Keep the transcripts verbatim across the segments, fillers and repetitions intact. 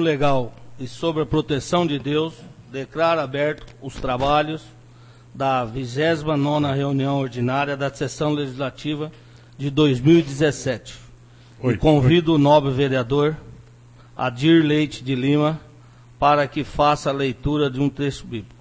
legal e sob a proteção de Deus, declaro aberto os trabalhos da vigésima nona reunião ordinária da sessão legislativa de dois mil e dezessete. Oi, e convido oi. o nobre vereador Adir Leite de Lima para que faça a leitura de um texto bíblico.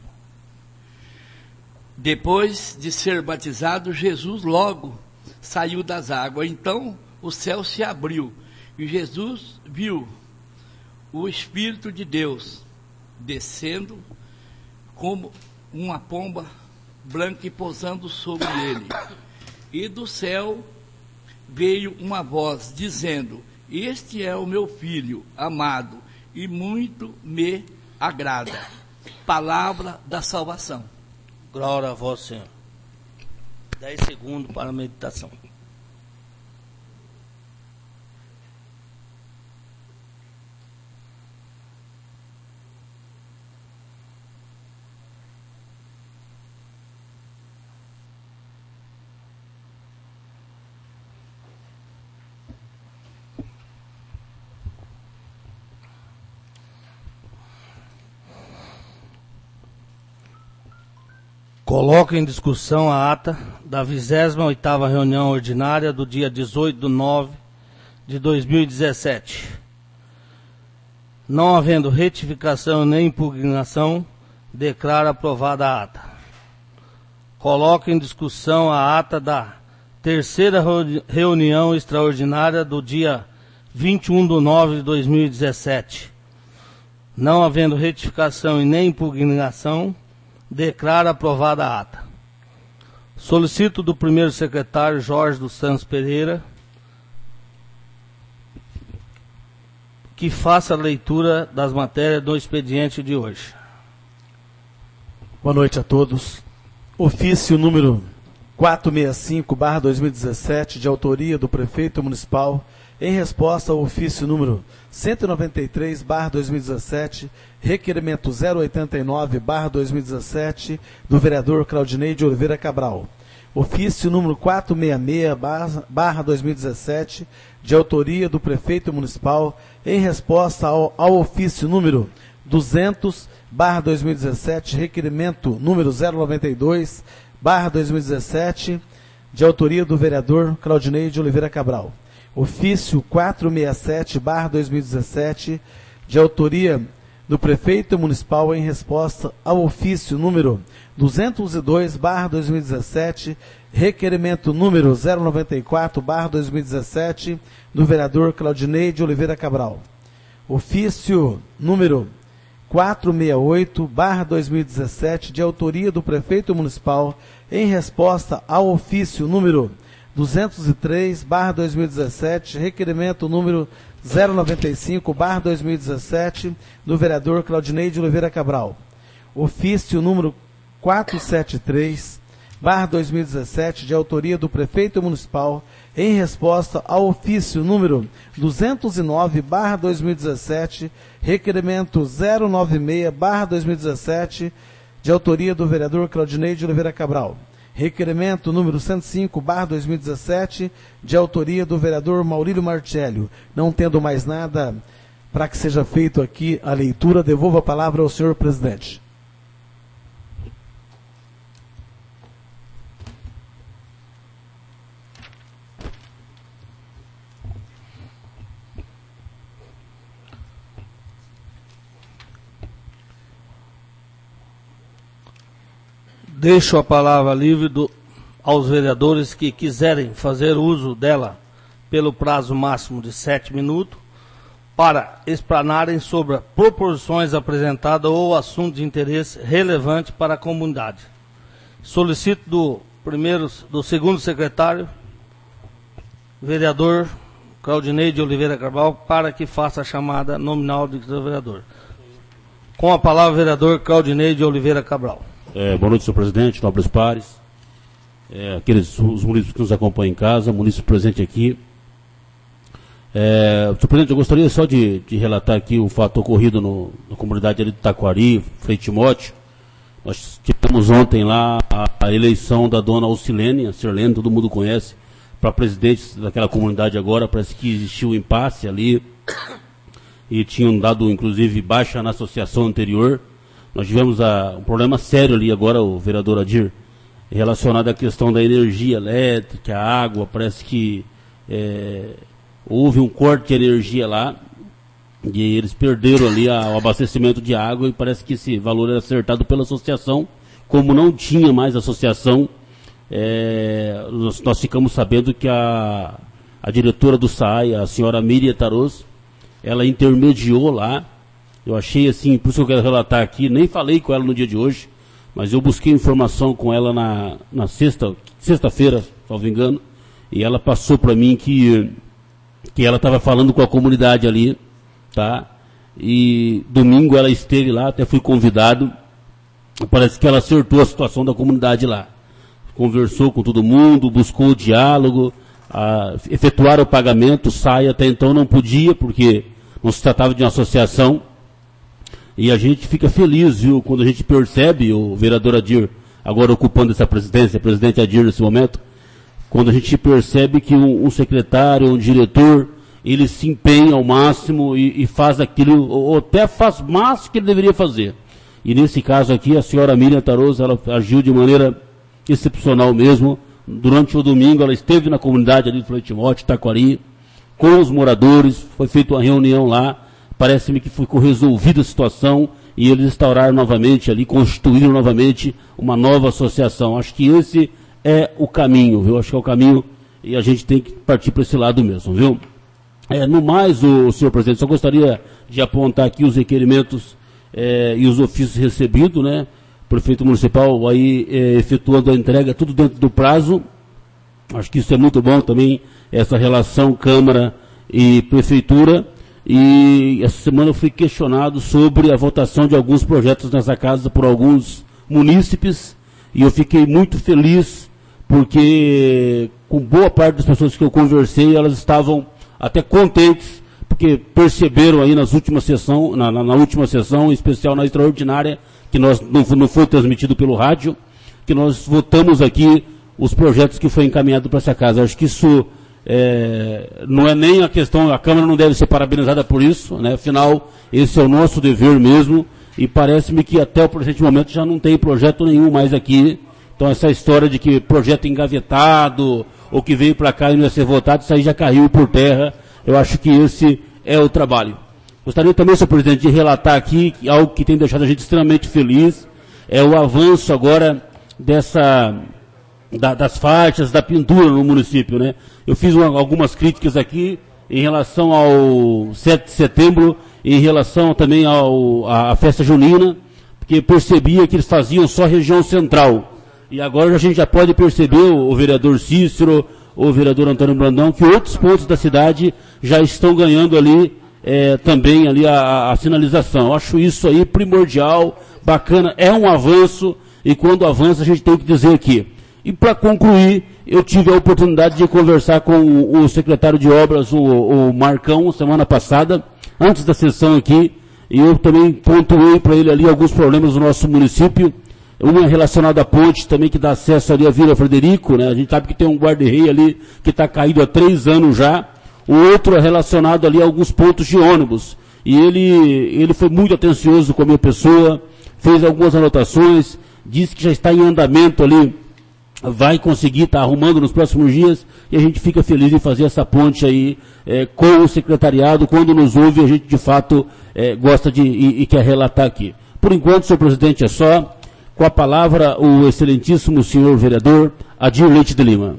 Depois de ser batizado, Jesus logo saiu das águas. Então o céu se abriu e Jesus viu o Espírito de Deus descendo como uma pomba branca e pousando sobre ele. E do céu veio uma voz dizendo: este é o meu filho amado e muito me agrada. Palavra da salvação. Glória a vós, Senhor. Dez segundos para a meditação. Coloco em discussão a ata da vigésima oitava reunião ordinária do dia dezoito de nove de dois mil e dezessete. Não havendo retificação nem impugnação, declaro aprovada a ata. Coloco em discussão a ata da terceira reunião extraordinária do dia vinte e um de nove de dois mil e dezessete. Não havendo retificação e nem impugnação, declaro aprovada a ata. Solicito do primeiro secretário Jorge dos Santos Pereira que faça a leitura das matérias do expediente de hoje. Boa noite a todos. Ofício número quatrocentos e sessenta e cinco barra dois mil e dezessete, de autoria do prefeito municipal, em resposta ao ofício número cento e noventa e três barra dois mil e dezessete, requerimento zero oitenta e nove barra dois mil e dezessete, do vereador Claudinei de Oliveira Cabral. Ofício número quatrocentos e sessenta e seis barra dois mil e dezessete, de autoria do prefeito municipal, em resposta ao, ao ofício número duzentos barra dois mil e dezessete, requerimento número zero noventa e dois barra dois mil e dezessete, de autoria do vereador Claudinei de Oliveira Cabral. Ofício quatrocentos e sessenta e sete barra dois mil e dezessete, de autoria do prefeito municipal, em resposta ao ofício número duzentos e dois barra dois mil e dezessete, requerimento número zero noventa e quatro barra dois mil e dezessete, do vereador Claudinei de Oliveira Cabral. Ofício número quatrocentos e sessenta e oito barra dois mil e dezessete, de autoria do prefeito municipal, em resposta ao ofício número duzentos e três barra dois mil e dezessete, requerimento número zero noventa e cinco barra dois mil e dezessete, do vereador Claudinei de Oliveira Cabral. Ofício número quatrocentos e setenta e três barra dois mil e dezessete, de autoria do prefeito municipal, em resposta ao ofício número duzentos e nove barra dois mil e dezessete, requerimento zero noventa e seis barra dois mil e dezessete, de autoria do vereador Claudinei de Oliveira Cabral. Requerimento número cento e cinco barra dois mil e dezessete, de autoria do vereador Maurílio Marcélio. Não tendo mais nada para que seja feito aqui a leitura, devolvo a palavra ao senhor presidente. Deixo a palavra livre do, aos vereadores que quiserem fazer uso dela pelo prazo máximo de sete minutos para explanarem sobre as proposições apresentadas ou assunto de interesse relevante para a comunidade. Solicito do primeiro, do segundo secretário, vereador Claudinei de Oliveira Cabral, para que faça a chamada nominal do vereador. Com a palavra, vereador Claudinei de Oliveira Cabral. É, boa noite, senhor presidente, nobres pares, é, aqueles os munícipes que nos acompanham em casa, munícipe presente aqui. É, senhor presidente, eu gostaria só de, de relatar aqui o fato ocorrido no, na comunidade ali de Taquari, Frei Timóteo. Nós tivemos ontem lá a, a eleição da dona Alcilene, a Sirlene, todo mundo conhece, para presidente daquela comunidade agora. Parece que existiu um impasse ali e tinham dado, inclusive, baixa na associação anterior. Nós tivemos a, um problema sério ali agora, o vereador Adir, relacionado à questão da energia elétrica, a água. Parece que é, houve um corte de energia lá, e eles perderam ali a, o abastecimento de água, e parece que esse valor era acertado pela associação. Como não tinha mais associação, é, nós, nós ficamos sabendo que a, a diretora do S A I, a senhora Miriam Taros, ela intermediou lá. Eu achei assim, por isso que eu quero relatar aqui, nem falei com ela no dia de hoje, mas eu busquei informação com ela na, na sexta, sexta-feira, salvo engano, e ela passou para mim que, que ela estava falando com a comunidade ali, tá? E domingo ela esteve lá, até fui convidado. Parece que ela acertou a situação da comunidade lá. Conversou com todo mundo, buscou o diálogo, a, efetuar o pagamento. O S A I até então não podia, porque não se tratava de uma associação. E a gente fica feliz, viu, quando a gente percebe o vereador Adir, agora ocupando essa presidência, o presidente Adir nesse momento, quando a gente percebe que um, um secretário, um diretor, ele se empenha ao máximo e, e faz aquilo, ou até faz mais do que ele deveria fazer. E nesse caso aqui, a senhora Miriam Taros, ela agiu de maneira excepcional mesmo. Durante o domingo, ela esteve na comunidade ali de Fletimóteo, Taquari, com os moradores, foi feita uma reunião lá. Parece-me que ficou resolvida a situação e eles instauraram novamente ali, constituíram novamente uma nova associação. Acho que esse é o caminho, viu? Acho que é o caminho e a gente tem que partir para esse lado mesmo, viu? É, no mais, o senhor presidente, só gostaria de apontar aqui os requerimentos é, e os ofícios recebidos, né? O prefeito municipal aí é, efetuando a entrega, tudo dentro do prazo. Acho que isso é muito bom também, essa relação Câmara e Prefeitura. E essa semana eu fui questionado sobre a votação de alguns projetos nessa casa por alguns munícipes, e eu fiquei muito feliz, porque com boa parte das pessoas que eu conversei, elas estavam até contentes, porque perceberam aí nas últimas sessão, na, na, na última sessão, em especial na extraordinária, que nós não, não foi transmitido pelo rádio, que nós votamos aqui os projetos que foi encaminhado para essa casa. Acho que isso é, não é nem a questão, a Câmara não deve ser parabenizada por isso, né? Afinal, esse é o nosso dever mesmo, e parece-me que até o presente momento já não tem projeto nenhum mais aqui. Então essa história de que projeto engavetado, ou que veio para cá e não ia ser votado, isso aí já caiu por terra. Eu acho que esse é o trabalho. Gostaria também, senhor presidente, de relatar aqui algo que tem deixado a gente extremamente feliz, é o avanço agora dessa, da, das faixas, da pintura no município, né? Eu fiz uma, algumas críticas aqui em relação ao sete de setembro, em relação também ao, à festa junina, porque percebia que eles faziam só a região central. E agora a gente já pode perceber, o, o vereador Cícero, o vereador Antônio Brandão, que outros pontos da cidade já estão ganhando ali é, também ali a, a sinalização. Eu acho isso aí primordial, bacana, é um avanço, e quando avança a gente tem que dizer aqui. E para concluir, eu tive a oportunidade de conversar com o, o secretário de obras, o, o Marcão, semana passada, antes da sessão aqui, e eu também pontuei para ele ali alguns problemas do nosso município. Uma relacionada à ponte também, que dá acesso ali à Vila Frederico, né? A gente sabe que tem um guarda-rei ali que está caído há três anos já. O outro é relacionado ali a alguns pontos de ônibus. E ele, ele foi muito atencioso com a minha pessoa, fez algumas anotações, disse que já está em andamento ali, vai conseguir estar tá arrumando nos próximos dias, e a gente fica feliz em fazer essa ponte aí é, com o secretariado. Quando nos ouve, a gente de fato é, gosta de e, e quer relatar aqui. Por enquanto, senhor presidente, é só. Com a palavra, o excelentíssimo senhor vereador Adir Leite de Lima.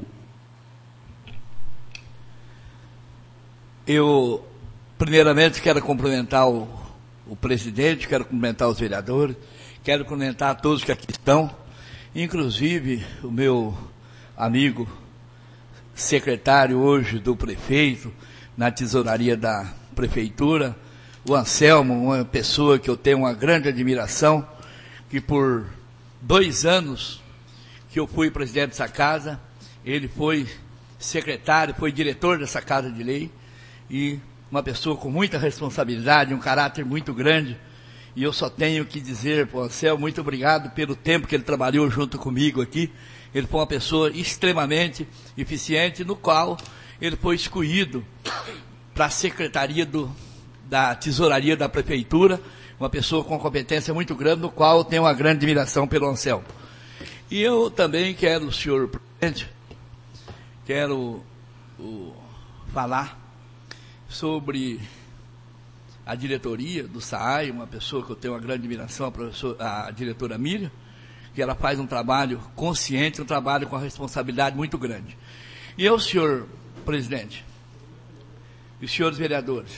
Eu, primeiramente, quero cumprimentar o, o presidente, quero cumprimentar os vereadores, quero cumprimentar a todos que aqui estão, inclusive o meu amigo secretário hoje do prefeito, na tesouraria da prefeitura, o Anselmo, uma pessoa que eu tenho uma grande admiração, que por dois anos que eu fui presidente dessa casa, ele foi secretário, foi diretor dessa casa de lei, e uma pessoa com muita responsabilidade, um caráter muito grande, e eu só tenho que dizer para o Anselmo, muito obrigado pelo tempo que ele trabalhou junto comigo aqui. Ele foi uma pessoa extremamente eficiente, no qual ele foi escolhido para a secretaria do, da tesouraria da prefeitura, uma pessoa com competência muito grande, no qual eu tenho uma grande admiração pelo Anselmo. E eu também quero, senhor presidente, quero o, falar sobre a diretoria do S A A I, uma pessoa que eu tenho uma grande admiração, a, professora, a diretora Miriam, que ela faz um trabalho consciente, um trabalho com a responsabilidade muito grande. E eu, senhor presidente, e senhores vereadores,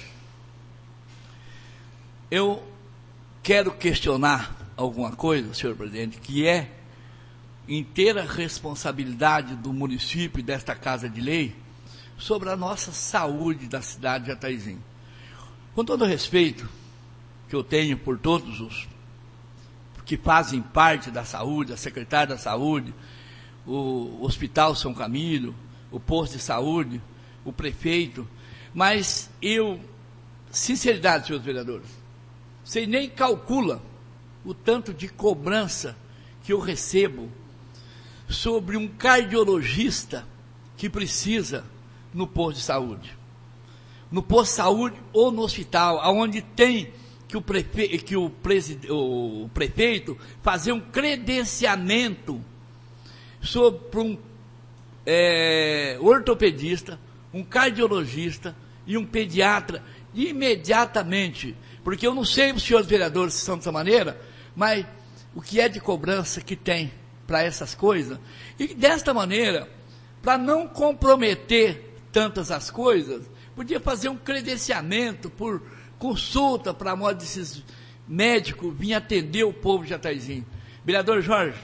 eu quero questionar alguma coisa, senhor presidente, que é inteira responsabilidade do município e desta Casa de Lei sobre a nossa saúde da cidade de Jataizinho. Com todo o respeito que eu tenho por todos os que fazem parte da saúde, a secretária da saúde, o Hospital São Camilo, o posto de saúde, o prefeito, mas eu, sinceridade, senhores vereadores, você nem calcula o tanto de cobrança que eu recebo sobre um cardiologista que precisa no posto de saúde. No posto de saúde ou no hospital, onde tem que o, prefe... que o, preside... o prefeito fazer um credenciamento sobre um é, ortopedista, um cardiologista e um pediatra imediatamente, porque eu não sei os senhores vereadores se são dessa maneira, mas o que é de cobrança que tem para essas coisas, e desta maneira, para não comprometer tantas as coisas, podia fazer um credenciamento por consulta para modo desses médicos vir atender o povo de Jataizinho. Vereador Jorge,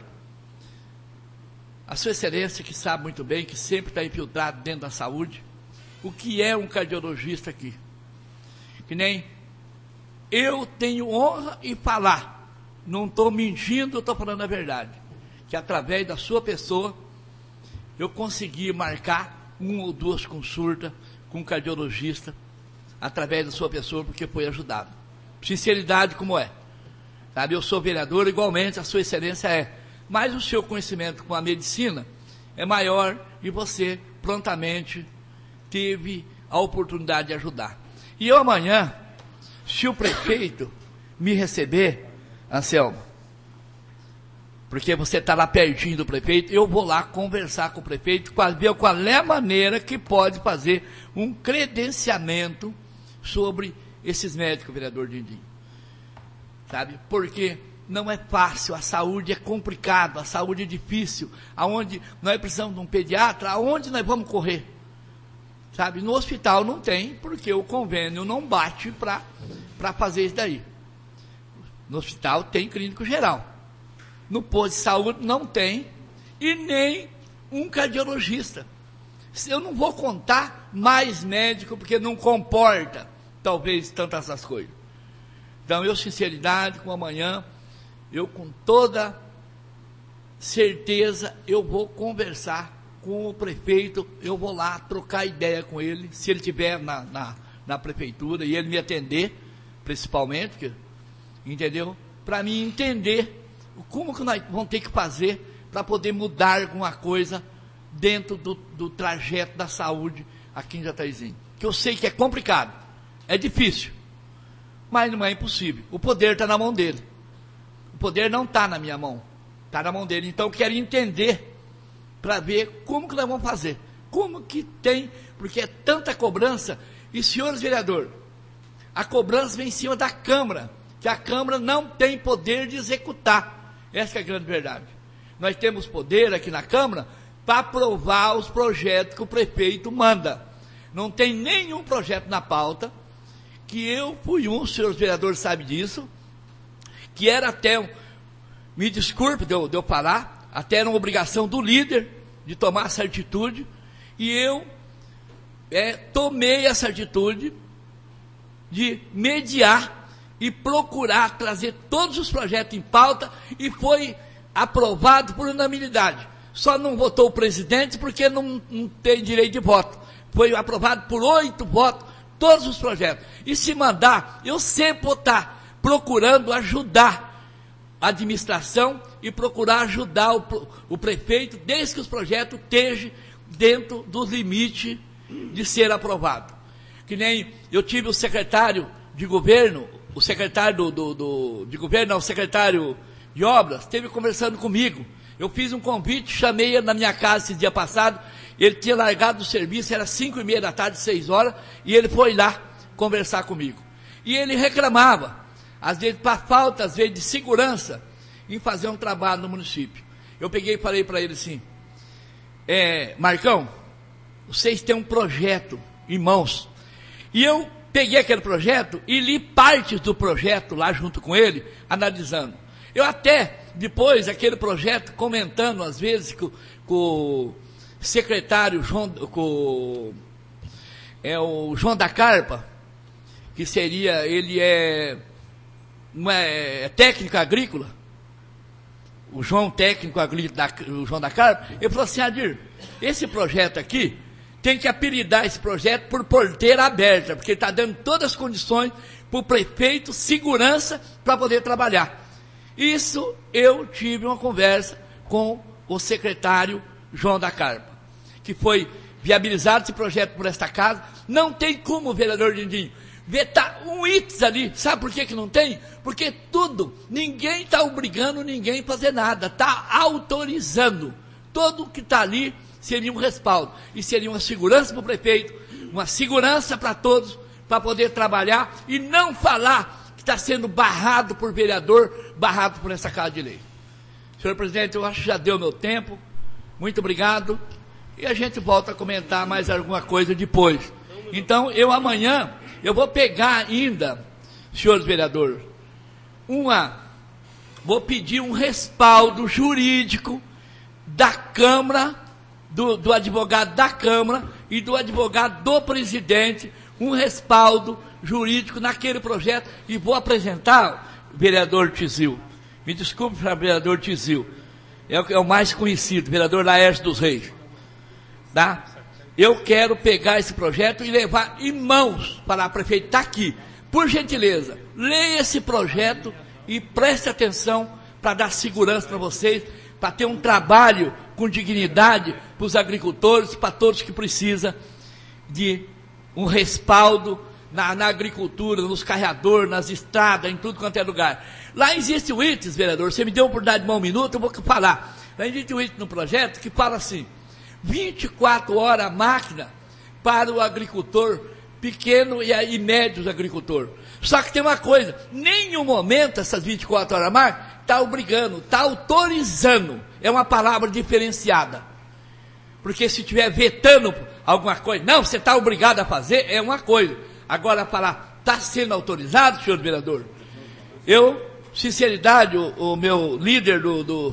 a sua excelência que sabe muito bem, que sempre está infiltrado dentro da saúde, o que é um cardiologista aqui? Que nem eu tenho honra em falar, não estou mentindo, eu estou falando a verdade, que através da sua pessoa, eu consegui marcar uma ou duas consultas com um cardiologista, através da sua pessoa, porque foi ajudado. Sinceridade como é. Sabe, eu sou vereador, igualmente a sua excelência é. Mas o seu conhecimento com a medicina é maior e você prontamente teve a oportunidade de ajudar. E eu amanhã, se o prefeito me receber, Anselmo, porque você está lá pertinho do prefeito, eu vou lá conversar com o prefeito, para ver qual é a maneira que pode fazer um credenciamento sobre esses médicos, vereador Dindim. Sabe? Porque não é fácil, a saúde é complicado, a saúde é difícil, aonde nós precisamos de um pediatra, aonde nós vamos correr? Sabe? No hospital não tem, porque o convênio não bate para para fazer isso daí. No hospital tem clínico geral. No posto de saúde não tem, e nem um cardiologista. Eu não vou contar mais médico, porque não comporta, talvez, tantas essas coisas. Então, eu, sinceridade, com amanhã, eu com toda certeza, eu vou conversar com o prefeito, eu vou lá trocar ideia com ele, se ele estiver na, na, na prefeitura, e ele me atender, principalmente, que, entendeu? Para mim entender como que nós vamos ter que fazer para poder mudar alguma coisa dentro do, do trajeto da saúde aqui em Jataizinho. Que eu sei que é complicado, é difícil, mas não é impossível. O poder está na mão dele. O poder não está na minha mão, está na mão dele. Então eu quero entender para ver como que nós vamos fazer. Como que tem, porque é tanta cobrança. E, senhores vereadores, a cobrança vem em cima da Câmara, que a Câmara não tem poder de executar. Essa é a grande verdade. Nós temos poder aqui na Câmara para aprovar os projetos que o prefeito manda. Não tem nenhum projeto na pauta, que eu fui um, os senhores vereadores sabem disso, que era até, me desculpe de eu, de eu falar, até era uma obrigação do líder de tomar essa atitude, e eu é, tomei essa atitude de mediar e procurar trazer todos os projetos em pauta, e foi aprovado por unanimidade. Só não votou o presidente porque não, não tem direito de voto. Foi aprovado por oito votos, todos os projetos. E se mandar, eu sempre vou estar procurando ajudar a administração e procurar ajudar o, o prefeito, desde que os projetos estejam dentro do limite de ser aprovado. Que nem eu tive o secretário de governo, o secretário do, do, do, de governo, não, o secretário de obras, esteve conversando comigo. Eu fiz um convite, chamei ele na minha casa esse dia passado, ele tinha largado o serviço, era cinco e meia da tarde, seis horas, e ele foi lá conversar comigo. E ele reclamava, às vezes, para falta, às vezes, de segurança, em fazer um trabalho no município. Eu peguei e falei para ele assim, é, Marcão, vocês têm um projeto em mãos. E eu peguei aquele projeto e li partes do projeto lá junto com ele, analisando. Eu até, depois, aquele projeto, comentando, às vezes, com, com o secretário João, com é, o João da Carpa, que seria, ele é, uma, é técnico agrícola, o João técnico agrícola, o João da Carpa, ele falou assim, Adir, esse projeto aqui, tem que apelidar esse projeto por porteira aberta, porque está dando todas as condições para o prefeito, segurança, para poder trabalhar. Isso eu tive uma conversa com o secretário João da Carpa, que foi viabilizado esse projeto por esta casa. Não tem como, vereador Dindinho, vetar um ites ali. Sabe por que que não tem? Porque tudo, ninguém está obrigando ninguém a fazer nada, está autorizando. Tudo que está ali seria um respaldo, e seria uma segurança para o prefeito, uma segurança para todos, para poder trabalhar, e não falar que está sendo barrado por vereador, barrado por essa casa de lei. Senhor presidente, eu acho que já deu meu tempo, muito obrigado, e a gente volta a comentar mais alguma coisa depois. Então, eu amanhã, eu vou pegar ainda, senhores vereadores, uma, vou pedir um respaldo jurídico da Câmara, do, do advogado da Câmara e do advogado do presidente, um respaldo jurídico naquele projeto, e vou apresentar, vereador Tizil, me desculpe, vereador Tizil, é o, é o mais conhecido, vereador Laércio dos Reis, tá? Eu quero pegar esse projeto e levar em mãos para a prefeita, está aqui, por gentileza, leia esse projeto e preste atenção para dar segurança para vocês, para ter um trabalho com dignidade para os agricultores, para todos que precisam de um respaldo na, na agricultura, nos carreadores, nas estradas, em tudo quanto é lugar. Lá existe o ites, vereador, você me deu a oportunidade de um minuto, eu vou falar. Lá existe o ites no projeto que fala assim, vinte e quatro horas a máquina para o agricultor pequeno e, e médios agricultor. Só que tem uma coisa, nenhum momento essas vinte e quatro horas a máquina está obrigando, está autorizando, é uma palavra diferenciada. Porque se estiver vetando alguma coisa, não, você está obrigado a fazer, é uma coisa. Agora falar, está sendo autorizado, senhor vereador? Eu, sinceridade, o, o meu líder do, do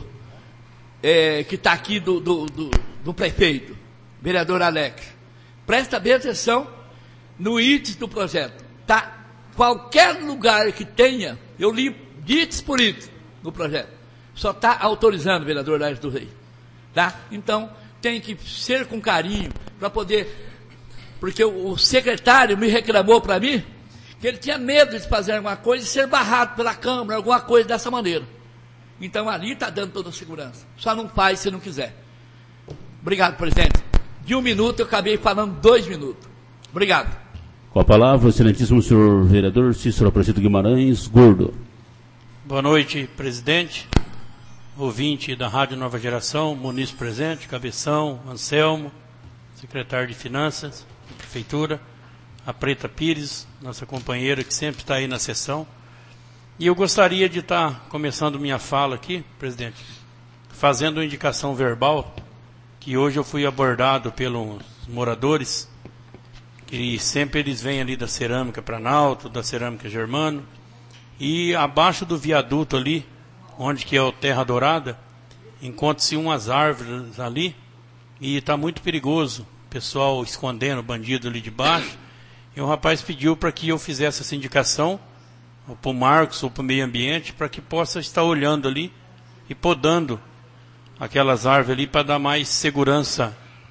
é, que está aqui do, do, do, do prefeito, vereador Alex, presta bem atenção no ites do projeto. Tá? Qualquer lugar que tenha, eu li ites por ites no projeto, só está autorizando, vereador Alex do Rei. Tá? Então, tem que ser com carinho para poder, porque o, o secretário me reclamou para mim que ele tinha medo de fazer alguma coisa e ser barrado pela Câmara, alguma coisa dessa maneira. Então ali está dando toda a segurança. Só não faz se não quiser. Obrigado, presidente. De um minuto eu acabei falando dois minutos. Obrigado. Com a palavra, o excelentíssimo senhor vereador Cícero Aparecido Guimarães Gordo. Boa noite, presidente, ouvinte da Rádio Nova Geração, Muniz presente, Cabeção, Anselmo, secretário de Finanças, da Prefeitura, a Preta Pires, nossa companheira que sempre está aí na sessão. E eu gostaria de estar começando minha fala aqui, presidente, fazendo uma indicação verbal, que hoje eu fui abordado pelos moradores, que sempre eles vêm ali da Cerâmica Planalto, da Cerâmica Germano, e abaixo do viaduto ali, onde que é o Terra Dourada, encontra-se umas árvores ali, e está muito perigoso, o pessoal escondendo bandido ali de baixo, e o rapaz pediu para que eu fizesse essa indicação, ou para o Marcos, ou para o meio ambiente, para que possa estar olhando ali e podando aquelas árvores ali para dar mais segurança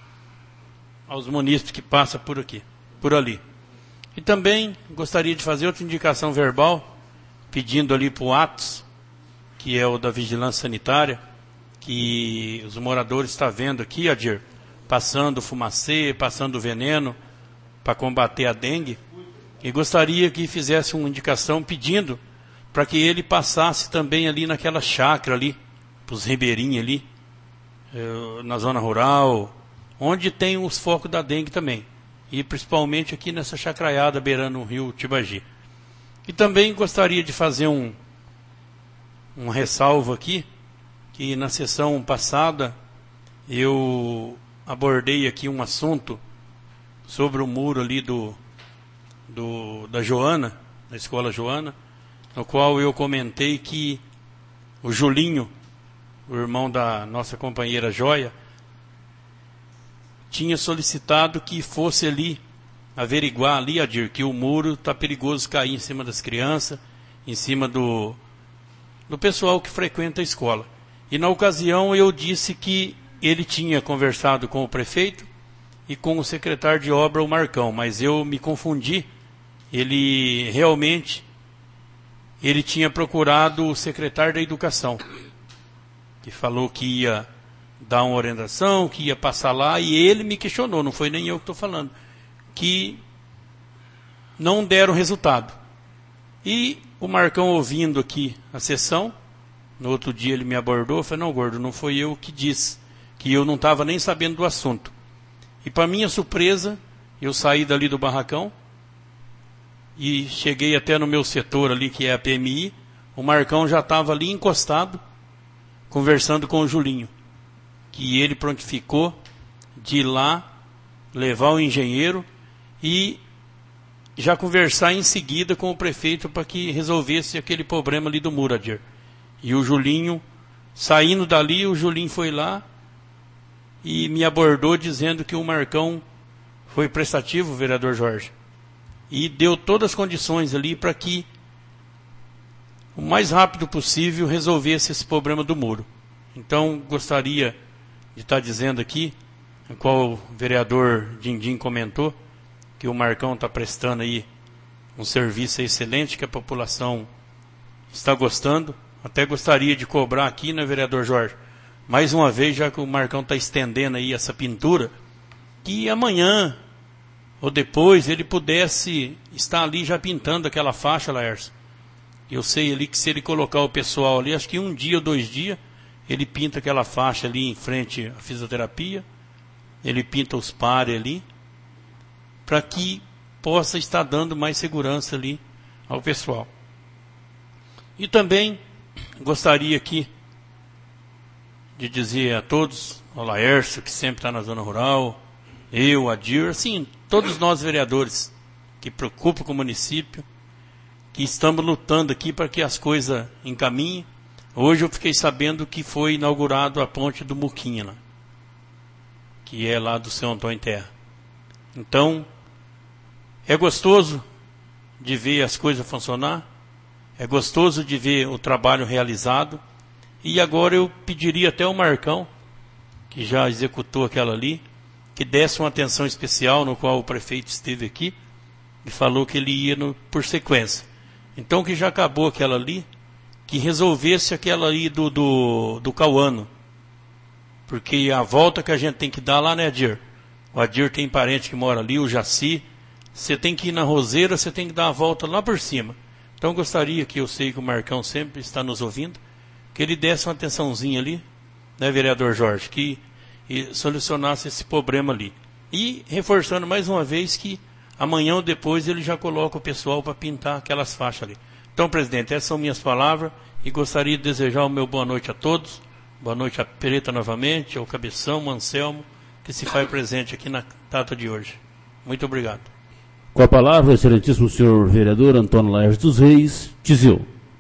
aos munícipes que passam por aqui, por ali. E também gostaria de fazer outra indicação verbal, pedindo ali para o Atos, que é o da Vigilância Sanitária, que os moradores estão vendo aqui, Adir, passando fumacê, passando veneno para combater a dengue. e gostaria que fizesse uma indicação pedindo para que ele passasse também ali naquela chácara ali, para os ribeirinhos ali, eh, na zona rural, onde tem os focos da dengue também, e principalmente aqui nessa chacraiada beirando o rio Tibagi. E também gostaria de fazer um, um ressalvo aqui, que na sessão passada eu abordei aqui um assunto sobre o muro ali do, do, da Joana, da escola Joana, no qual eu comentei que o Julinho, o irmão da nossa companheira Joia, tinha solicitado que fosse ali averiguar ali, Adir, que o muro está perigoso cair em cima das crianças, em cima do, do pessoal que frequenta a escola. E na ocasião eu disse que ele tinha conversado com o prefeito e com o secretário de obra, o Marcão, mas eu me confundi. Ele realmente ele tinha procurado o secretário da Educação, que falou que ia dar uma orientação, que ia passar lá, e ele me questionou, não foi nem eu que estou falando, que não deram resultado. E o Marcão, ouvindo aqui a sessão, no outro dia ele me abordou, falou, não, Gordo, não foi eu que disse, que eu não estava nem sabendo do assunto. E para minha surpresa, eu saí dali do barracão, e cheguei até no meu setor ali, que é a P M I, o Marcão já estava ali encostado, conversando com o Julinho, que ele prontificou de ir lá, levar o engenheiro e já conversar em seguida com o prefeito para que resolvesse aquele problema ali do Muradir. E o Julinho, saindo dali, o Julinho foi lá e me abordou dizendo que o Marcão foi prestativo, o vereador Jorge, e deu todas as condições ali para que o mais rápido possível resolvesse esse problema do muro. Então, gostaria de estar dizendo aqui, no qual o vereador Dindim comentou, que o Marcão está prestando aí um serviço excelente, que a população está gostando. Até gostaria de cobrar aqui, né, vereador Jorge, mais uma vez, já que o Marcão está estendendo aí essa pintura, que amanhã ou depois ele pudesse estar ali já pintando aquela faixa, Laércio. Eu sei ali que se ele colocar o pessoal ali, acho que um dia ou dois dias, ele pinta aquela faixa ali em frente à fisioterapia, ele pinta os pares ali, para que possa estar dando mais segurança ali ao pessoal. E também gostaria aqui de dizer a todos, ao Laércio, que sempre está na zona rural, eu, Adir, assim, todos nós vereadores que preocupam com o município, que estamos lutando aqui para que as coisas encaminhem. Hoje eu fiquei sabendo que foi inaugurado a ponte do Muquinha, lá, que é lá do Seu Antônio Terra. Então, é gostoso de ver as coisas funcionar, é gostoso de ver o trabalho realizado, e agora eu pediria até ao Marcão, que já executou aquela ali, que desse uma atenção especial, no qual o prefeito esteve aqui, e falou que ele ia no, por sequência. Então, que já acabou aquela ali, que resolvesse aquela ali do, do, do Cauano. Porque a volta que a gente tem que dar lá, né, Adir? O Adir tem parente que mora ali, o Jaci. Você tem que ir na Roseira, você tem que dar a volta lá por cima. Então, gostaria que, eu sei que o Marcão sempre está nos ouvindo, que ele desse uma atençãozinha ali, né, vereador Jorge, que e solucionasse esse problema ali. E reforçando mais uma vez que amanhã ou depois ele já coloca o pessoal para pintar aquelas faixas ali. Então, presidente, essas são minhas palavras e gostaria de desejar o meu boa noite a todos. Boa noite a Pereta novamente, ao Cabeção, ao Anselmo, que se faz presente aqui na data de hoje. Muito obrigado. Com a palavra, o excelentíssimo senhor vereador Antônio Laércio dos Reis, Tizil.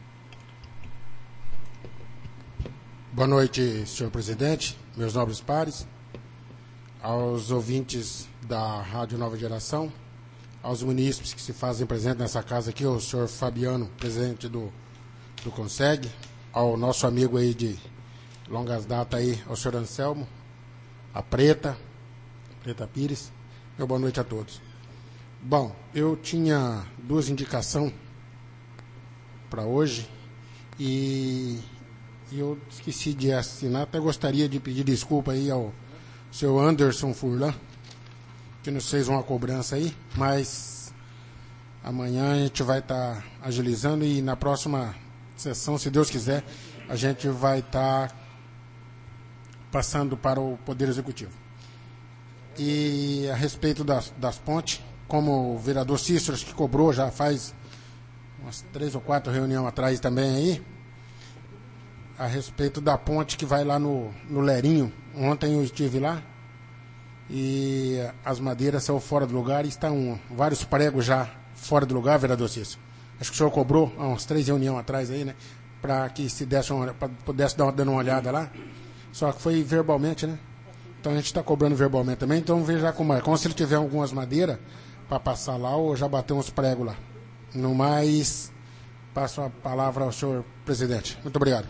Boa noite, senhor presidente, meus nobres pares, aos ouvintes da Rádio Nova Geração, aos munícipes que se fazem presente nessa casa aqui, o senhor Fabiano, presidente do, do Conseg, ao nosso amigo aí de longas datas aí, ao senhor Anselmo, a Preta, Preta Pires, meu boa noite a todos. Bom, eu tinha duas indicações para hoje e... E eu esqueci de assinar, até gostaria de pedir desculpa aí ao seu Anderson Furlan, que nos fez uma cobrança aí, mas Amanhã a gente vai estar tá agilizando e na próxima sessão, se Deus quiser, a gente vai estar tá passando para o Poder Executivo. E a respeito das, das pontes, como o vereador Cícero que cobrou já faz umas três ou quatro reuniões atrás também aí, a respeito da ponte que vai lá no, no Lerinho. Ontem eu estive lá e as madeiras são fora do lugar e estão vários pregos já fora do lugar, vereador Cícero. Acho que o senhor cobrou há umas três reuniões atrás aí, né? Para que se desse uma, pra, pudesse dar uma, dando uma olhada lá. Só que foi verbalmente, né? Então a gente está cobrando verbalmente também. Então veja como é. Como se ele tiver algumas madeiras para passar lá ou já bater uns pregos lá. No mais, passo a palavra ao senhor presidente. Muito obrigado.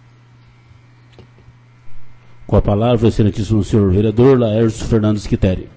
Com a palavra, o excelentíssimo senhor vereador Laércio Fernandes Quitério.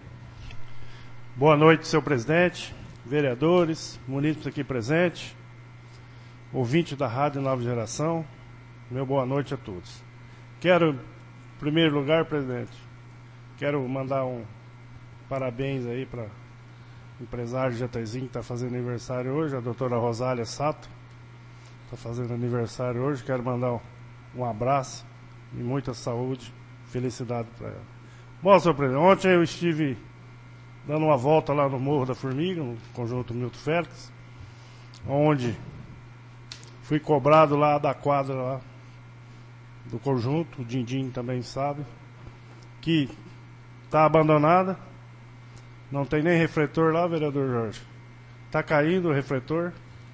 Boa noite, senhor presidente, vereadores, munícipes aqui presentes, ouvinte da Rádio Nova Geração, meu boa noite a todos. Quero, em primeiro lugar, presidente, quero mandar um parabéns aí para o empresário Jataizinho que está fazendo aniversário hoje, a doutora Rosália Sato, está fazendo aniversário hoje, quero mandar um, um abraço e muita saúde, felicidade para ela. Bom, senhor presidente, ontem eu estive dando uma volta lá no Morro da Formiga, no conjunto Milton Félix, onde fui cobrado lá da quadra lá do conjunto, o Dindim também sabe, que está abandonada, não tem nem refletor lá, vereador Jorge. Está caindo o refletor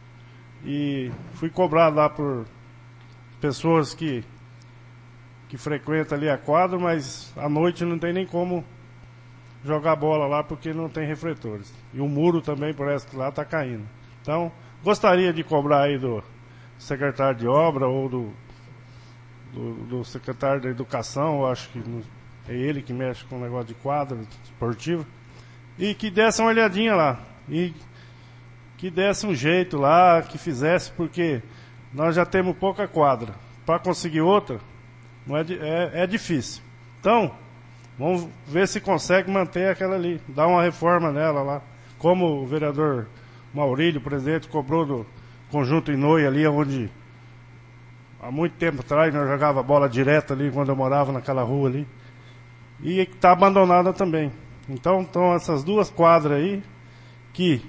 e fui cobrado lá por pessoas que que frequenta ali a quadra, mas à noite não tem nem como jogar bola lá porque não tem refletores. E o muro também parece que lá está caindo. Então, gostaria de cobrar aí do secretário de obra ou do, do, do secretário da educação, eu acho que é ele que mexe com o negócio de quadra esportiva, e que desse uma olhadinha lá. E que desse um jeito lá, que fizesse, porque nós já temos pouca quadra. Para conseguir outra, Não é, é, é difícil. Então, vamos ver se consegue manter aquela ali, dar uma reforma nela lá. Como o vereador Maurílio, presidente, cobrou do conjunto Inoi ali, onde há muito tempo atrás nós jogava bola direta ali, quando eu morava naquela rua ali. E está abandonada também. Então, estão essas duas quadras aí, que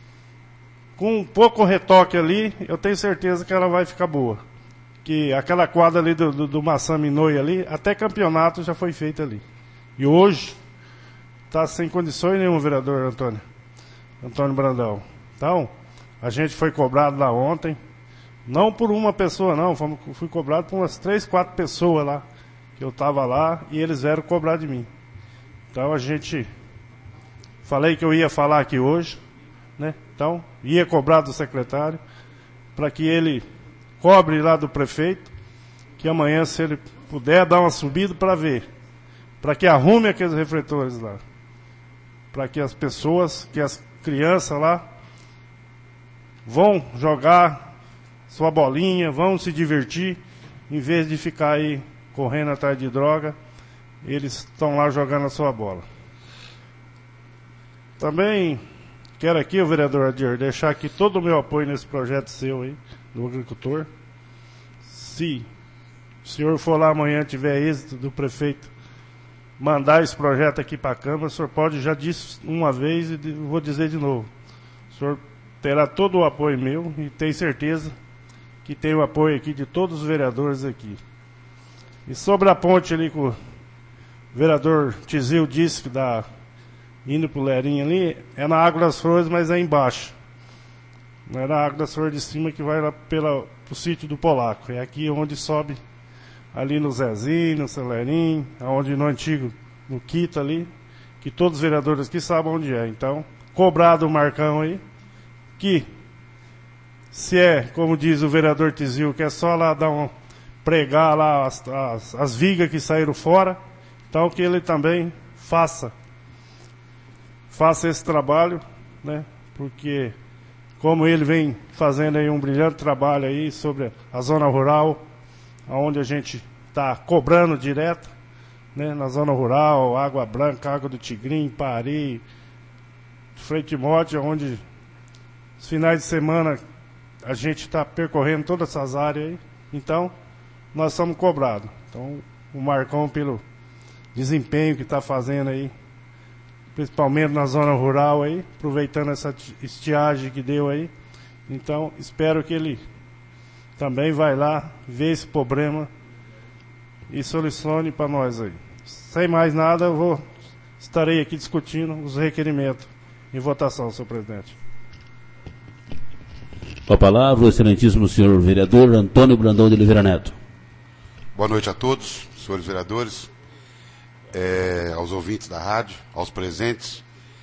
com um pouco retoque ali, eu tenho certeza que ela vai ficar boa. Que aquela quadra ali do, do, do Massami Inoi ali, até campeonato já foi feito ali. E hoje está sem condições nenhuma, vereador Antônio, Antônio Brandão. Então, a gente foi cobrado lá ontem, não por uma pessoa não, fomos, fui cobrado por umas três, quatro pessoas lá, que eu estava lá e eles vieram cobrar de mim. Então a gente, falei que eu ia falar aqui hoje, né? Então, ia cobrar do secretário, para que ele cobre lá do prefeito, que amanhã, se ele puder, dar uma subida para ver, para que arrume aqueles refletores lá, para que as pessoas, que as crianças lá vão jogar sua bolinha, vão se divertir, em vez de ficar aí correndo atrás de droga, eles estão lá jogando a sua bola. Também quero aqui, o vereador Adir, deixar aqui todo o meu apoio nesse projeto seu aí, do agricultor. Se o senhor for lá amanhã, tiver êxito do prefeito mandar esse projeto aqui para a Câmara, o senhor pode, já disse uma vez e vou dizer de novo, o senhor terá todo o apoio meu e tenho certeza que tem o apoio aqui de todos os vereadores aqui. E sobre a ponte ali que o vereador Tizil disse que dá indo pro Lerinho ali, é na Água das Flores, mas é embaixo. Não é na Água das Flores de cima que vai lá pela, pro sítio do Polaco. É aqui onde sobe, ali no Zezinho, no Celerinho, onde no antigo, no Quita ali, que todos os vereadores aqui sabem onde é. Então, cobrado o Marcão aí, que se é, como diz o vereador Tizil, que é só lá dar um, pregar lá as, as, as vigas que saíram fora, então que ele também faça, faça esse trabalho, né, porque como ele vem fazendo aí um brilhante trabalho aí sobre a zona rural, onde a gente está cobrando direto, né, na zona rural, Água Branca, Água do Tigrinho, Pari, Frei Timóteo, onde Os finais de semana a gente está percorrendo todas essas áreas aí, então nós somos cobrados. Então o Marcão, pelo desempenho que está fazendo aí, principalmente na zona rural aí, aproveitando essa estiagem que deu aí, então espero que ele também vai lá ver esse problema e solucione para nós aí. Sem mais nada, eu vou, estarei aqui discutindo os requerimentos em votação, senhor presidente. Com a palavra, o excelentíssimo senhor vereador Antônio Brandão de Oliveira Neto. Boa noite a todos, senhores vereadores, é, aos ouvintes da rádio, aos presentes.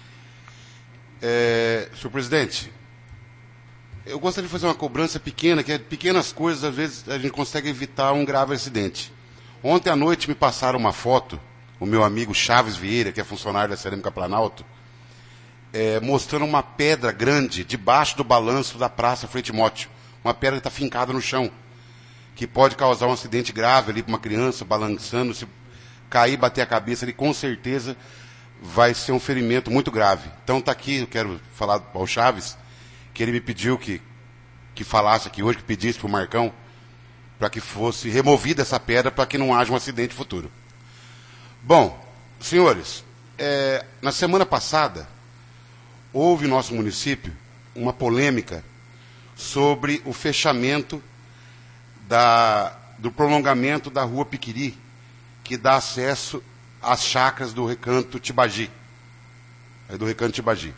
É, senhor presidente, eu gostaria de fazer uma cobrança pequena, que é pequenas coisas, às vezes a gente consegue evitar um grave acidente. Ontem à noite me passaram uma foto, o meu amigo Chaves Vieira, que é funcionário da Cerâmica Planalto, É, mostrando uma pedra grande debaixo do balanço da Praça Frei Timóteo. Uma pedra que está fincada no chão, que pode causar um acidente grave ali para uma criança balançando. Se cair, bater a cabeça, ele com certeza vai ser um ferimento muito grave. Então está aqui, eu quero falar ao Chaves, que ele me pediu que, que falasse aqui hoje, que pedisse para o Marcão, para que fosse removida essa pedra, para que não haja um acidente futuro. Bom, senhores, é, na semana passada, houve no nosso município uma polêmica sobre o fechamento da, do prolongamento da rua Piquiri, que dá acesso às chacras do Recanto Tibagi. É do Recanto Tibagi.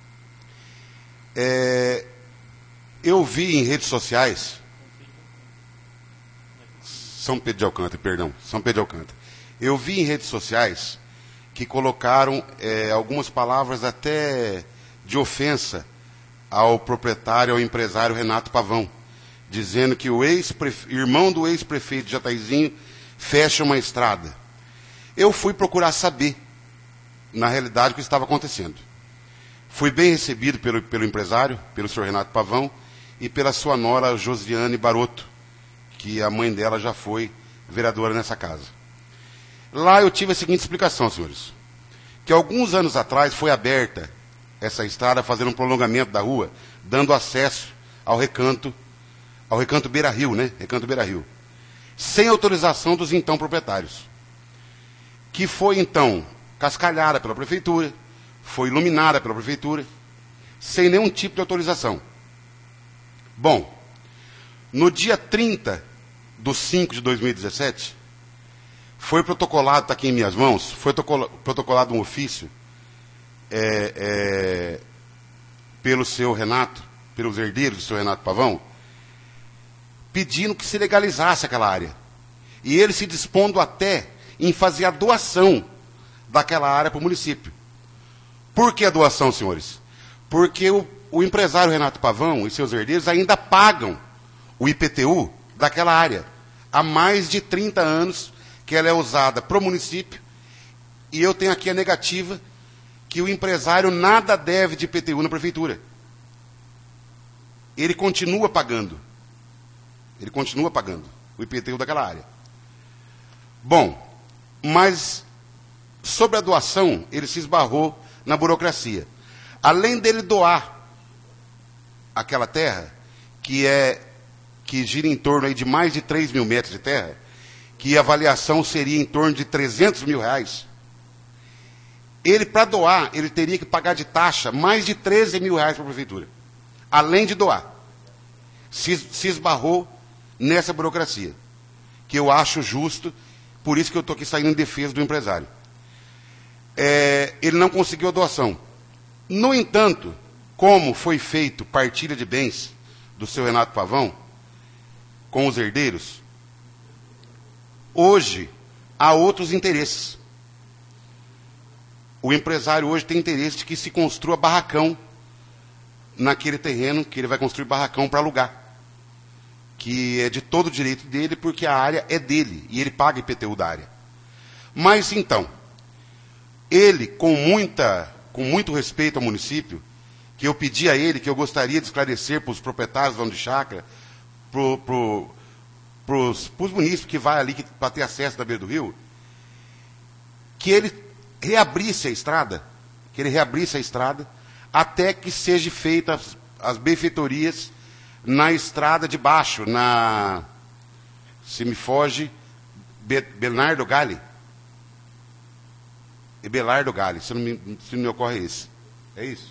É, eu vi em redes sociais, São Pedro de Alcântara, perdão, São Pedro de Alcântara. Eu vi em redes sociais que colocaram é, algumas palavras até de ofensa ao proprietário, ao empresário Renato Pavão, dizendo que o ex-irmão do ex-prefeito de Jataizinho fecha uma estrada. Eu fui procurar saber, na realidade, o que estava acontecendo. Fui bem recebido pelo, pelo empresário, pelo senhor Renato Pavão, e pela sua nora Josiane Baroto, que a mãe dela já foi vereadora nessa casa. Lá eu tive a seguinte explicação, senhores, que alguns anos atrás foi aberta essa estrada, fazendo um prolongamento da rua, dando acesso ao recanto, ao recanto Beira Rio, né? Recanto Beira Rio. Sem autorização dos então proprietários. Que foi então cascalhada pela prefeitura, foi iluminada pela prefeitura, sem nenhum tipo de autorização. Bom, no dia trinta de cinco de dois mil e dezessete, foi protocolado, está aqui em minhas mãos, foi protocolado um ofício É, é, pelo seu Renato, pelos herdeiros do seu Renato Pavão, pedindo que se legalizasse aquela área. E ele se dispondo até em fazer a doação daquela área para o município. Por que a doação, senhores? Porque o, o empresário Renato Pavão e seus herdeiros ainda pagam o I P T U daquela área. Há mais de trinta anos que ela é usada para o município, e eu tenho aqui a negativa que o empresário nada deve de I P T U na prefeitura. Ele continua pagando. Ele continua pagando o I P T U daquela área. Bom, mas sobre a doação, ele se esbarrou na burocracia. Além dele doar aquela terra, que é que gira em torno aí de mais de três mil metros de terra, que a avaliação seria em torno de trezentos mil reais, ele, para doar, ele teria que pagar de taxa mais de treze mil reais para a prefeitura. Além de doar. Se, se esbarrou nessa burocracia. Que eu acho justo, por isso que eu estou aqui saindo em defesa do empresário. É, ele não conseguiu a doação. No entanto, como foi feito partilha de bens do seu Renato Pavão, com os herdeiros, hoje há outros interesses. O empresário hoje tem interesse de que se construa barracão naquele terreno, que ele vai construir barracão para alugar. Que é de todo o direito dele, porque a área é dele, e ele paga I P T U da área. Mas, então, ele, com, muita, com muito respeito ao município, que eu pedi a ele, que eu gostaria de esclarecer para os proprietários do dono de chácara, para pro, os munícipes que vai ali para ter acesso da beira do rio, que ele reabrisse a estrada, que ele reabrisse a estrada, até que seja feita as benfeitorias na estrada de baixo, na, se me foge, Be, Bernardo Galli. Belardo Galli, se não me, se não me ocorre isso. É isso.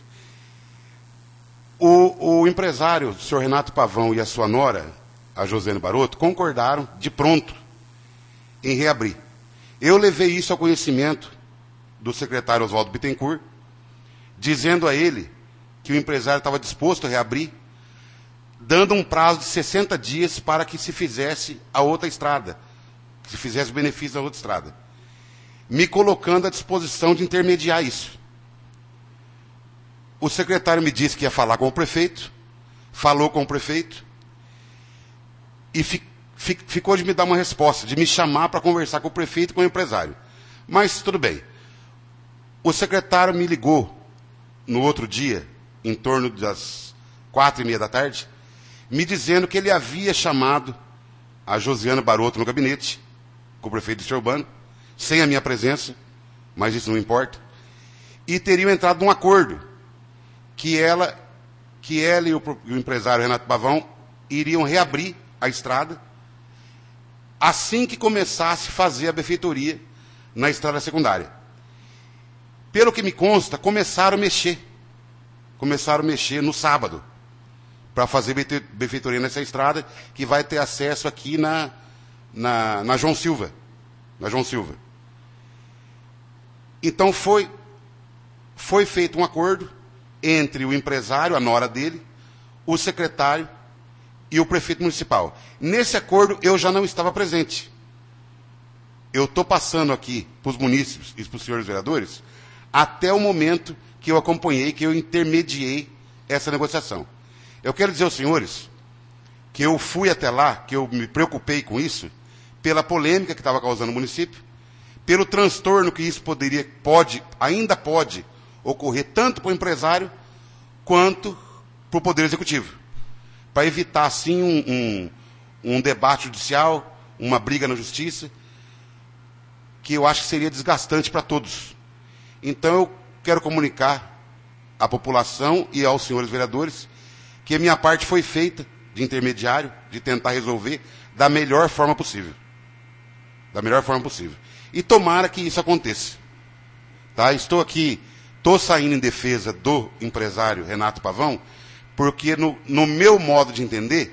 O, o empresário, o senhor Renato Pavão e a sua nora, a Josiane Barotto, concordaram de pronto em reabrir. Eu levei isso ao conhecimento do secretário Oswaldo Bittencourt, dizendo a ele que o empresário estava disposto a reabrir, dando um prazo de sessenta dias para que se fizesse a outra estrada, que se fizesse o benefício da outra estrada, me colocando à disposição de intermediar isso. O secretário me disse que ia falar com o prefeito, falou com o prefeito, e fi, fi, ficou de me dar uma resposta, de me chamar para conversar com o prefeito e com o empresário. Mas tudo bem. O secretário me ligou no outro dia, em torno das quatro e meia da tarde, me dizendo que ele havia chamado a Josiane Barotto no gabinete, com o prefeito de Urbano, sem a minha presença, mas isso não importa, e teriam entrado num acordo que ela, que ela e o, e o empresário Renato Pavão iriam reabrir a estrada assim que começasse a fazer a benfeitoria na estrada secundária. Pelo que me consta, começaram a mexer, começaram a mexer no sábado, para fazer benfeitoria nessa estrada, que vai ter acesso aqui na, na, na João Silva, na João Silva. Então foi, foi feito um acordo entre o empresário, a nora dele, o secretário e o prefeito municipal. Nesse acordo eu já não estava presente. Eu estou passando aqui para os munícipes e para os senhores vereadores até o momento que eu acompanhei, que eu intermediei essa negociação. Eu quero dizer aos senhores que eu fui até lá, que eu me preocupei com isso, pela polêmica que estava causando no município, pelo transtorno que isso poderia, pode, ainda pode ocorrer tanto para o empresário quanto para o Poder Executivo. Para evitar, assim, um, um, um debate judicial, uma briga na justiça, que eu acho que seria desgastante para todos. Então eu quero comunicar à população e aos senhores vereadores que a minha parte foi feita de intermediário, de tentar resolver da melhor forma possível. Da melhor forma possível. E tomara que isso aconteça. Tá? Estou aqui, estou saindo em defesa do empresário Renato Pavão, porque no, no meu modo de entender,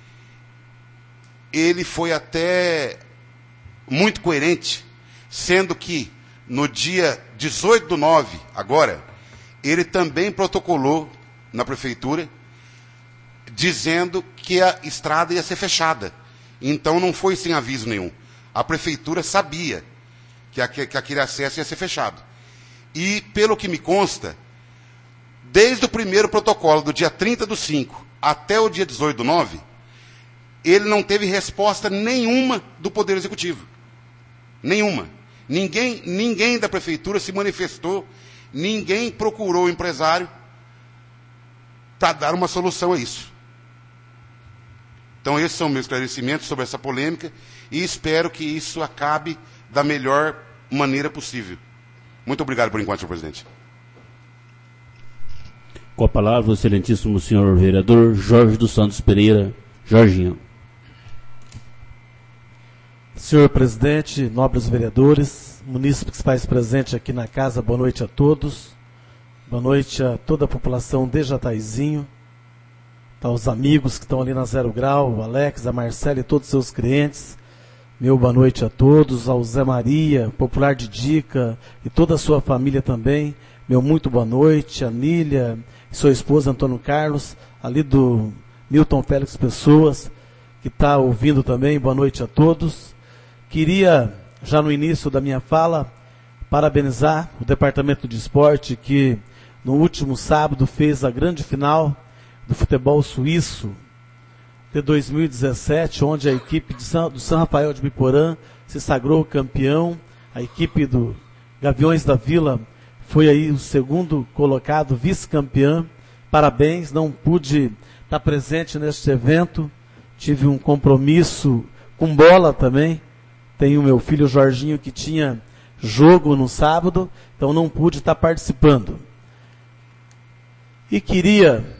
ele foi até muito coerente, sendo que no dia dezoito do nove, agora, ele também protocolou na prefeitura, dizendo que a estrada ia ser fechada. Então não foi sem aviso nenhum. A prefeitura sabia que, aqu que aquele acesso ia ser fechado. E, pelo que me consta, desde o primeiro protocolo, do dia trinta do cinco até o dia dezoito do nove, ele não teve resposta nenhuma do Poder Executivo. Nenhuma. Ninguém, ninguém da prefeitura se manifestou, ninguém procurou o empresário para dar uma solução a isso. Então, esses são meus esclarecimentos sobre essa polêmica e espero que isso acabe da melhor maneira possível. Muito obrigado por enquanto, senhor presidente. Com a palavra, o excelentíssimo senhor vereador Jorge dos Santos Pereira. Jorginho. Senhor presidente, nobres vereadores, munícipes que faz presente aqui na casa, boa noite a todos. Boa noite a toda a população de Jataizinho, aos amigos que estão ali na Zero Grau, o Alex, a Marcela e todos os seus clientes. Meu boa noite a todos, ao Zé Maria, popular de Dica, e toda a sua família também. Meu muito boa noite, a Nília, e sua esposa Antônio Carlos, ali do Milton Félix Pessoas, que está ouvindo também. Boa noite a todos. Queria, já no início da minha fala, parabenizar o Departamento de Esporte, que no último sábado fez a grande final do futebol suíço de dois mil e dezessete, onde a equipe de São, do São Rafael de Biporã se sagrou campeão. A equipe do Gaviões da Vila foi aí o segundo colocado, vice-campeã. Parabéns, não pude estar presente neste evento, tive um compromisso com bola também. Tenho meu filho Jorginho que tinha jogo no sábado, então não pude estar participando. E queria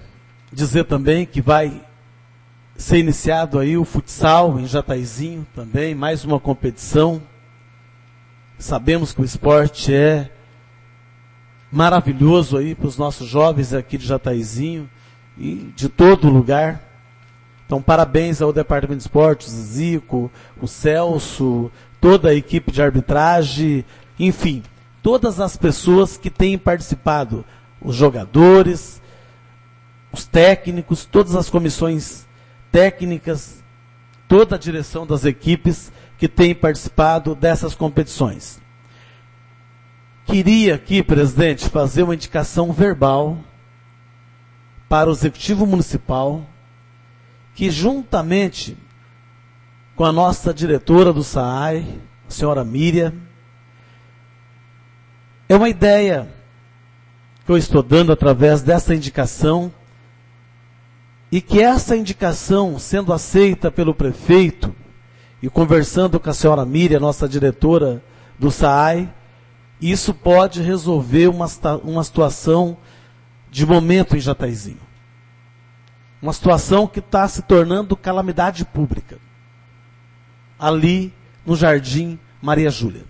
dizer também que vai ser iniciado aí o futsal em Jataizinho também, mais uma competição. Sabemos que o esporte é maravilhoso aí para os nossos jovens aqui de Jataizinho e de todo lugar. Então, parabéns ao Departamento de Esportes, o Zico, o Celso, toda a equipe de arbitragem, enfim, todas as pessoas que têm participado, os jogadores, os técnicos, todas as comissões técnicas, toda a direção das equipes que têm participado dessas competições. Queria aqui, presidente, fazer uma indicação verbal para o Executivo Municipal, que juntamente com a nossa diretora do S A I, a senhora Miriam, é uma ideia que eu estou dando através dessa indicação, e que essa indicação, sendo aceita pelo prefeito, e conversando com a senhora Miriam, nossa diretora do S A I, isso pode resolver uma, uma situação de momento em Jataizinho. Uma situação que está se tornando calamidade pública. Ali no Jardim Maria Júlia.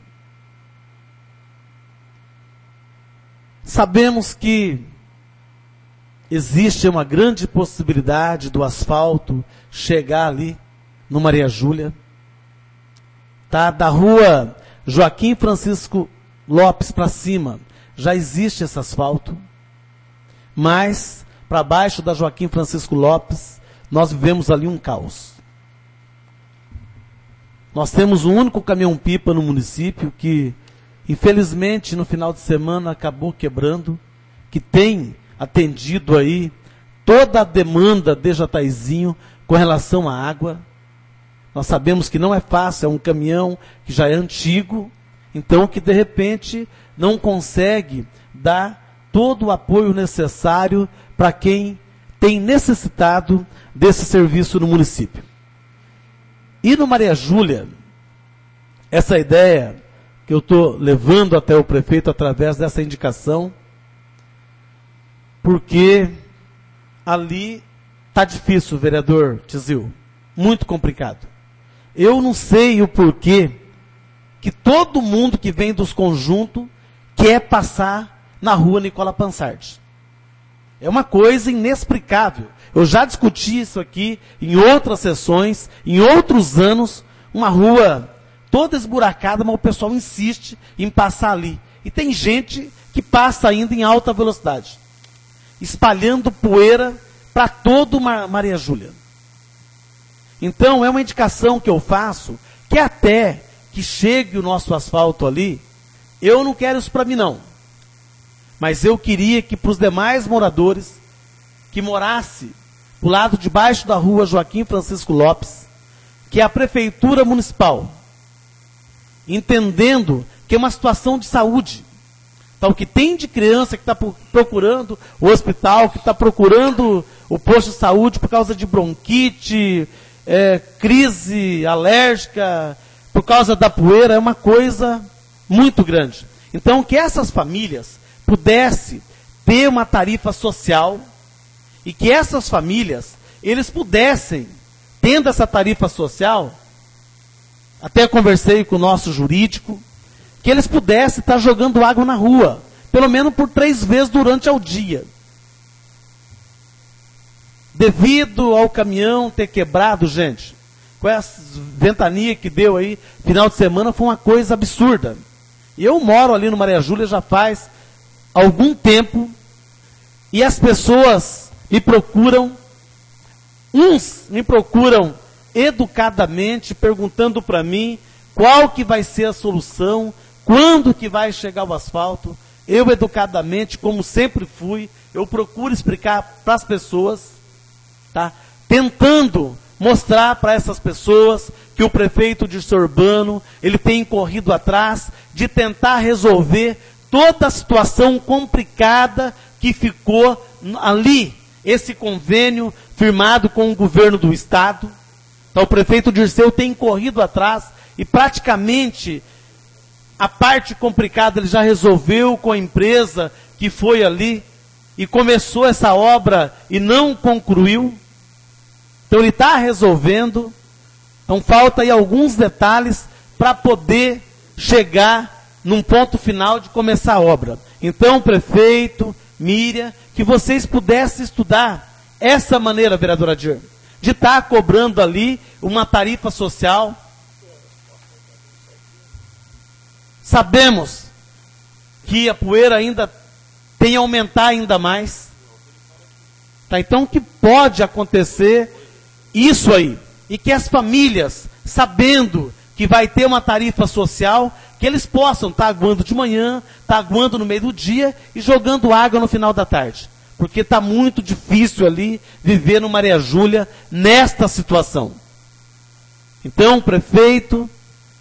Sabemos que existe uma grande possibilidade do asfalto chegar ali no Maria Júlia. Tá? Da rua Joaquim Francisco Lopes para cima, já existe esse asfalto, mas para baixo da Joaquim Francisco Lopes, nós vivemos ali um caos. Nós temos um único caminhão-pipa no município que, infelizmente, no final de semana acabou quebrando, que tem atendido aí toda a demanda de Jataizinho com relação à água. Nós sabemos que não é fácil, é um caminhão que já é antigo, então que de repente não consegue dar todo o apoio necessário para quem tem necessitado desse serviço no município. E no Maria Júlia, essa ideia que eu estou levando até o prefeito através dessa indicação, porque ali está difícil, vereador Tizil, muito complicado. Eu não sei o porquê que todo mundo que vem dos conjuntos quer passar na rua Nicola Pansardi. É uma coisa inexplicável. Eu já discuti isso aqui em outras sessões, em outros anos, uma rua toda esburacada, mas o pessoal insiste em passar ali. E tem gente que passa ainda em alta velocidade, espalhando poeira para todo Maria Júlia. Então, é uma indicação que eu faço, que até que chegue o nosso asfalto ali, eu não quero isso para mim não. Mas eu queria que para os demais moradores que morassem do lado de baixo da rua Joaquim Francisco Lopes, que a prefeitura municipal, entendendo que é uma situação de saúde, então o que tem de criança que está procurando o hospital, que está procurando o posto de saúde por causa de bronquite, é, crise alérgica, por causa da poeira, é uma coisa muito grande. Então, que essas famílias pudessem ter uma tarifa social e que essas famílias, eles pudessem, tendo essa tarifa social, até conversei com o nosso jurídico, que eles pudessem estar jogando água na rua, pelo menos por três vezes durante o dia. Devido ao caminhão ter quebrado, gente, com essa ventania que deu aí, final de semana, foi uma coisa absurda. E eu moro ali no Maria Júlia já faz algum tempo, e as pessoas me procuram, uns me procuram educadamente, perguntando para mim qual que vai ser a solução, quando que vai chegar o asfalto. Eu, educadamente, como sempre fui, eu procuro explicar para as pessoas, tá? Tentando mostrar para essas pessoas que o prefeito de Sorbano, ele tem corrido atrás de tentar resolver toda a situação complicada que ficou ali, esse convênio firmado com o governo do estado. Então o prefeito Dirceu tem corrido atrás e praticamente a parte complicada ele já resolveu com a empresa que foi ali e começou essa obra e não concluiu. Então ele está resolvendo. Então falta aí alguns detalhes para poder chegar num ponto final de começar a obra. Então, prefeito, Miriam, que vocês pudessem estudar essa maneira, vereadora Dir, de estar cobrando ali uma tarifa social. Sabemos que a poeira ainda tem a aumentar ainda mais. Tá? Então, que pode acontecer isso aí. E que as famílias, sabendo que vai ter uma tarifa social, que eles possam estar aguando de manhã, estar aguando no meio do dia e jogando água no final da tarde. Porque está muito difícil ali viver no Maria Júlia nesta situação. Então, prefeito,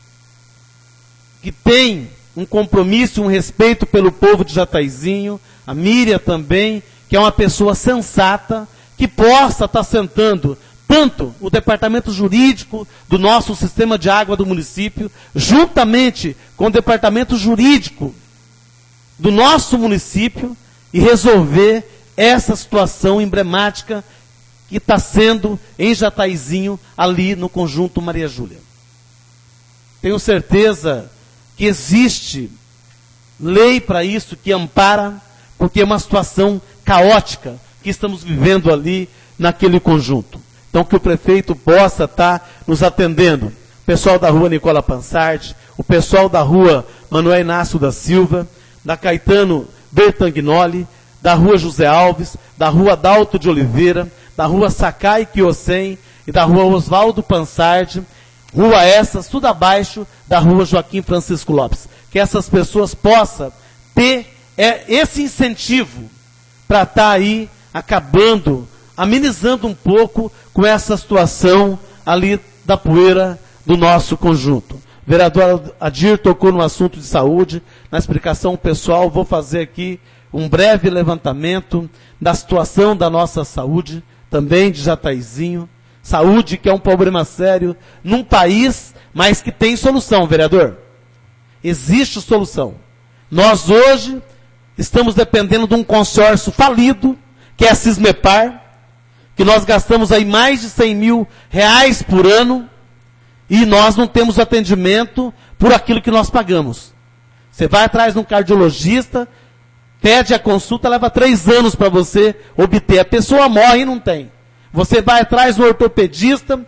que tem um compromisso, um respeito pelo povo de Jataizinho, a Miriam também, que é uma pessoa sensata, que possa estar sentando tanto o departamento jurídico do nosso sistema de água do município, juntamente com o departamento jurídico do nosso município, e resolver essa situação emblemática que está sendo em Jataizinho, ali no conjunto Maria Júlia. Tenho certeza que existe lei para isso, que ampara, porque é uma situação caótica que estamos vivendo ali naquele conjunto. Então, que o prefeito possa estar nos atendendo. O pessoal da rua Nicola Pansardi, o pessoal da rua Manuel Inácio da Silva, da Caetano Bertagnoli, da rua José Alves, da rua Adalto de Oliveira, da rua Sakai Kiosen e da rua Oswaldo Pansardi, rua essas, tudo abaixo da rua Joaquim Francisco Lopes. Que essas pessoas possam ter é, esse incentivo para estar aí acabando, amenizando um pouco com essa situação ali da poeira do nosso conjunto. O vereador Adir tocou no assunto de saúde. Na explicação pessoal, vou fazer aqui um breve levantamento da situação da nossa saúde, também de Jataizinho. Saúde que é um problema sério num país, mas que tem solução, vereador. Existe solução. Nós hoje estamos dependendo de um consórcio falido, que é a Cismepar, que nós gastamos aí mais de cem mil reais por ano, e nós não temos atendimento por aquilo que nós pagamos. Você vai atrás de um cardiologista, pede a consulta, leva três anos para você obter. A pessoa morre e não tem. Você vai atrás do ortopedista,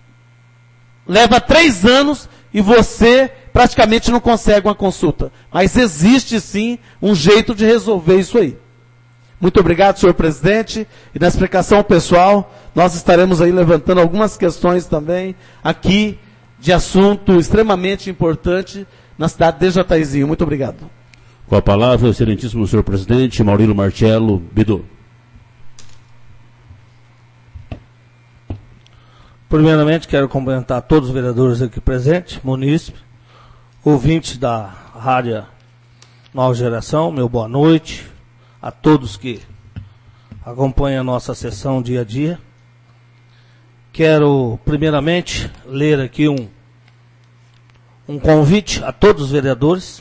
leva três anos e você praticamente não consegue uma consulta. Mas existe sim um jeito de resolver isso aí. Muito obrigado, senhor presidente. E na explicação pessoal, nós estaremos aí levantando algumas questões também aqui de assunto extremamente importante na cidade de Jataizinho. Muito obrigado. Com a palavra, o excelentíssimo senhor presidente, Maurílio Marcello Bidu. Primeiramente, quero cumprimentar todos os vereadores aqui presentes, munícipes, ouvintes da Rádio Nova Geração, meu boa noite a todos que acompanham a nossa sessão dia a dia. Quero, primeiramente, ler aqui um, um convite a todos os vereadores.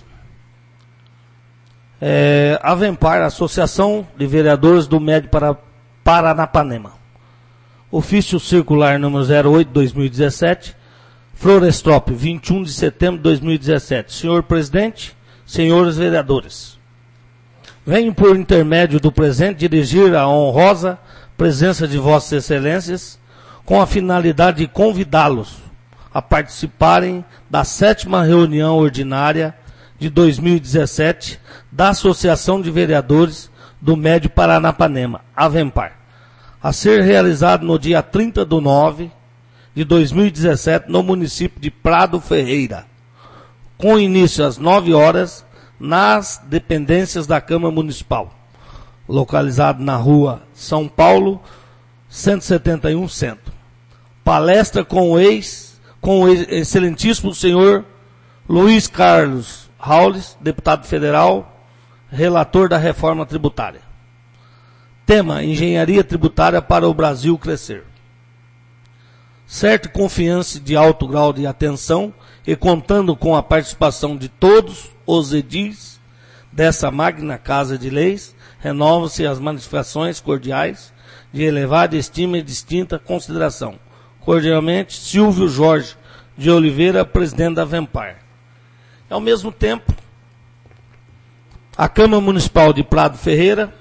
É, Avempar, Associação de Vereadores do Médio para Paranapanema. Ofício circular número zero oito barra dois mil e dezessete, Florestrópolis, vinte e um de setembro de dois mil e dezessete. Senhor presidente, senhores vereadores, venho por intermédio do presente dirigir a honrosa presença de vossas excelências com a finalidade de convidá-los a participarem da sétima reunião ordinária de dois mil e dezessete da Associação de Vereadores do Médio Paranapanema, Avempar, a ser realizado no dia trinta de nove de dois mil e dezessete no município de Prado Ferreira, com início às nove horas nas dependências da Câmara Municipal, localizado na rua São Paulo, cento e setenta e um, Centro. Palestra com o ex, com o excelentíssimo senhor Luiz Carlos Raules, deputado federal, relator da reforma tributária. Tema: Engenharia tributária para o Brasil crescer. Certa confiança de alto grau de atenção e contando com a participação de todos os edis dessa magna Casa de Leis, renovam-se as manifestações cordiais de elevada estima e distinta consideração. Cordialmente, Silvio Jorge de Oliveira, presidente da Vempar. Ao mesmo tempo, a Câmara Municipal de Prado Ferreira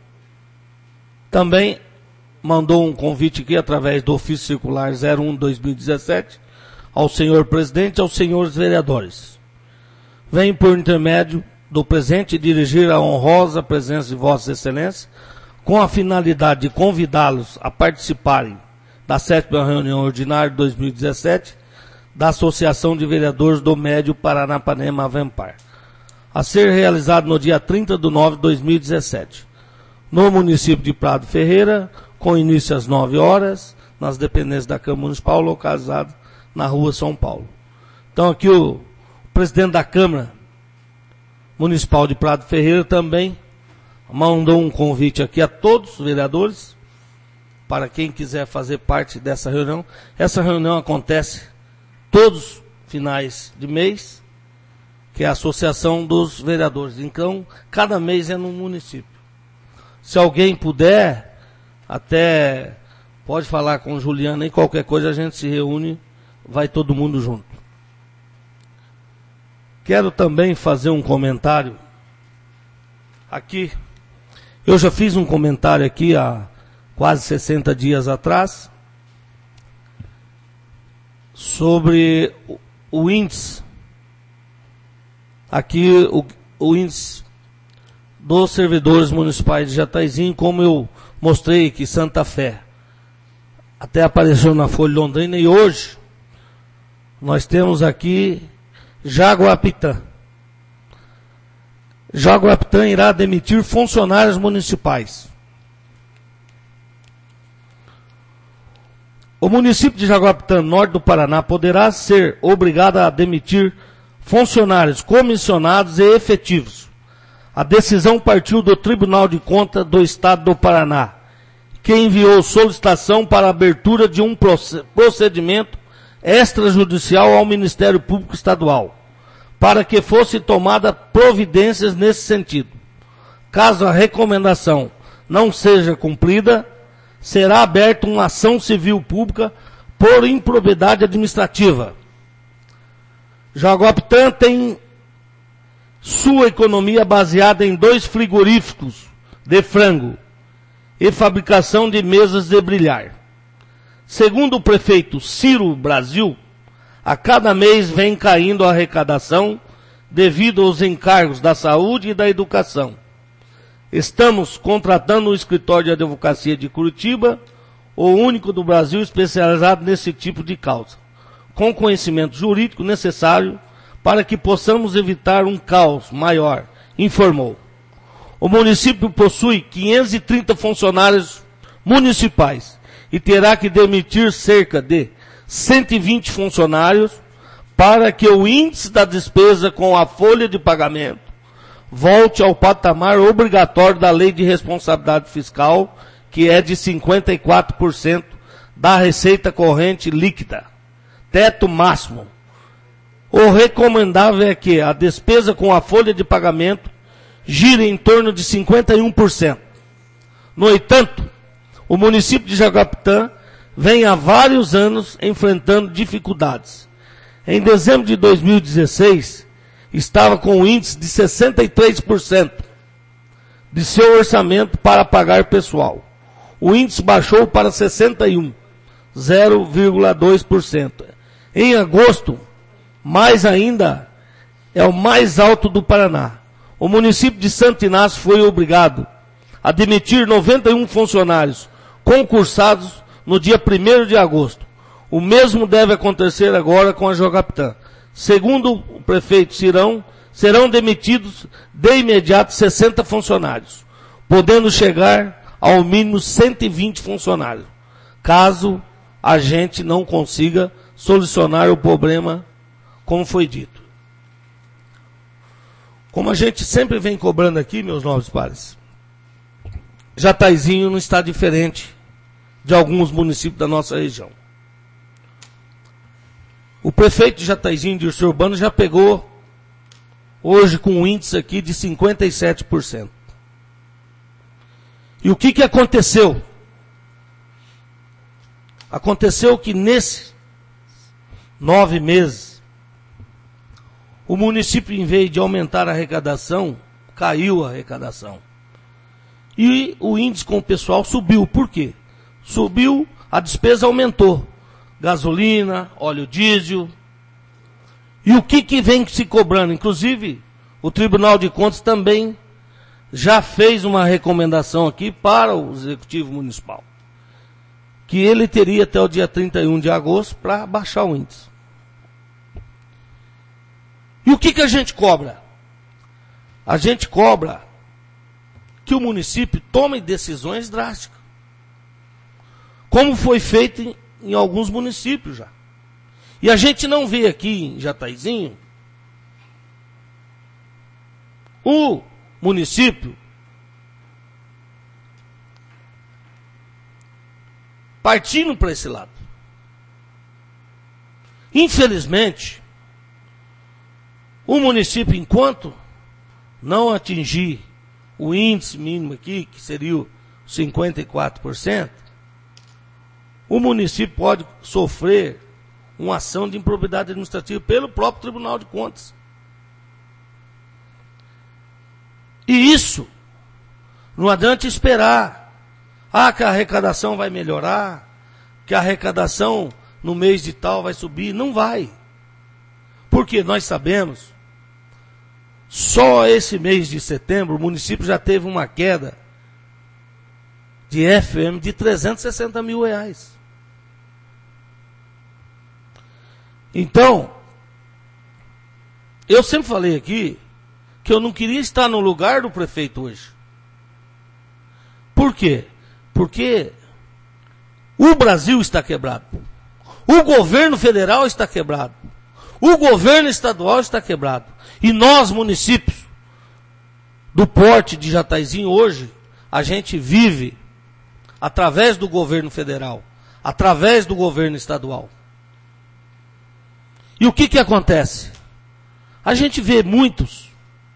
também mandou um convite aqui através do ofício circular zero um barra dois mil e dezessete ao senhor presidente e aos senhores vereadores. Venho por intermédio do presente dirigir a honrosa presença de Vossa Excelência com a finalidade de convidá-los a participarem da sétima reunião ordinária de dois mil e dezessete da Associação de Vereadores do Médio Paranapanema Vempar, a ser realizado no dia trinta de nove de dois mil e dezessete, no município de Prado Ferreira, com início às nove horas, nas dependências da Câmara Municipal, localizado na Rua São Paulo. Então aqui o presidente da Câmara Municipal de Prado Ferreira também mandou um convite aqui a todos os vereadores, para quem quiser fazer parte dessa reunião. Essa reunião acontece todos os finais de mês, que é a Associação dos Vereadores. Então, cada mês é num município. Se alguém puder, até pode falar com o Juliano e qualquer coisa a gente se reúne, vai todo mundo junto. Quero também fazer um comentário aqui. Eu já fiz um comentário aqui há quase sessenta dias atrás sobre o, o índice, aqui o, o índice dos servidores municipais de Jataizinho, como eu mostrei que Santa Fé até apareceu na Folha Londrina, e hoje nós temos aqui Jaguapitã. Jaguapitã irá demitir funcionários municipais. O município de Jaguapitã, norte do Paraná, poderá ser obrigado a demitir funcionários comissionados e efetivos. A decisão partiu do Tribunal de Contas do Estado do Paraná, que enviou solicitação para a abertura de um procedimento extrajudicial ao Ministério Público Estadual, para que fosse tomada providências nesse sentido. Caso a recomendação não seja cumprida, será aberta uma ação civil pública por improbidade administrativa. Jaguapitã tem sua economia baseada em dois frigoríficos de frango e fabricação de mesas de bilhar. Segundo o prefeito Ciro Brasil, a cada mês vem caindo a arrecadação devido aos encargos da saúde e da educação. Estamos contratando um escritório de advocacia de Curitiba, o único do Brasil especializado nesse tipo de causa, com conhecimento jurídico necessário para que possamos evitar um caos maior, informou. O município possui quinhentos e trinta funcionários municipais e terá que demitir cerca de cento e vinte funcionários para que o índice da despesa com a folha de pagamento volte ao patamar obrigatório da Lei de Responsabilidade Fiscal, que é de cinquenta e quatro por cento da receita corrente líquida, teto máximo. O recomendável é que a despesa com a folha de pagamento gire em torno de cinquenta e um por cento. No entanto, o município de Jaguapitã vem há vários anos enfrentando dificuldades. Em dezembro de dois mil e dezesseis, estava com um índice de sessenta e três por cento de seu orçamento para pagar pessoal. O índice baixou para sessenta e um, zero vírgula dois por cento. Em agosto, mais ainda, é o mais alto do Paraná. O município de Santo Inácio foi obrigado a demitir noventa e um funcionários concursados no dia primeiro de agosto. O mesmo deve acontecer agora com a Jaguapitã. Segundo o prefeito Cirão, serão demitidos de imediato sessenta funcionários, podendo chegar ao mínimo cento e vinte funcionários, caso a gente não consiga solucionar o problema como foi dito. Como a gente sempre vem cobrando aqui, meus nobres pares, Jataizinho não está diferente de alguns municípios da nossa região. O prefeito de Jataizinho, Dirceu Urbano, já pegou hoje com um índice aqui de cinquenta e sete por cento. E o que, que aconteceu? Aconteceu que nesses nove meses, o município, em vez de aumentar a arrecadação, caiu a arrecadação. E o índice com o pessoal subiu. Por quê? Subiu, a despesa aumentou. Gasolina, óleo diesel. E o que, que vem se cobrando? Inclusive, o Tribunal de Contas também já fez uma recomendação aqui para o Executivo Municipal, que ele teria até o dia trinta e um de agosto para baixar o índice. E o que, que a gente cobra? A gente cobra que o município tome decisões drásticas, como foi feito em, em alguns municípios já. E a gente não vê aqui em Jataizinho o município partindo para esse lado. Infelizmente, o município, enquanto não atingir o índice mínimo aqui, que seria o cinquenta e quatro por cento, o município pode sofrer uma ação de improbidade administrativa pelo próprio Tribunal de Contas. E isso, não adianta esperar. Ah, que a arrecadação vai melhorar, que a arrecadação no mês de tal vai subir. Não vai. Porque nós sabemos, só esse mês de setembro, o município já teve uma queda de F M de trezentos e sessenta mil reais. Então, eu sempre falei aqui que eu não queria estar no lugar do prefeito hoje. Por quê? Porque o Brasil está quebrado. O governo federal está quebrado. O governo estadual está quebrado. E nós, municípios do porte de Jataizinho, hoje, a gente vive através do governo federal, através do governo estadual. E o que que acontece? A gente vê muitos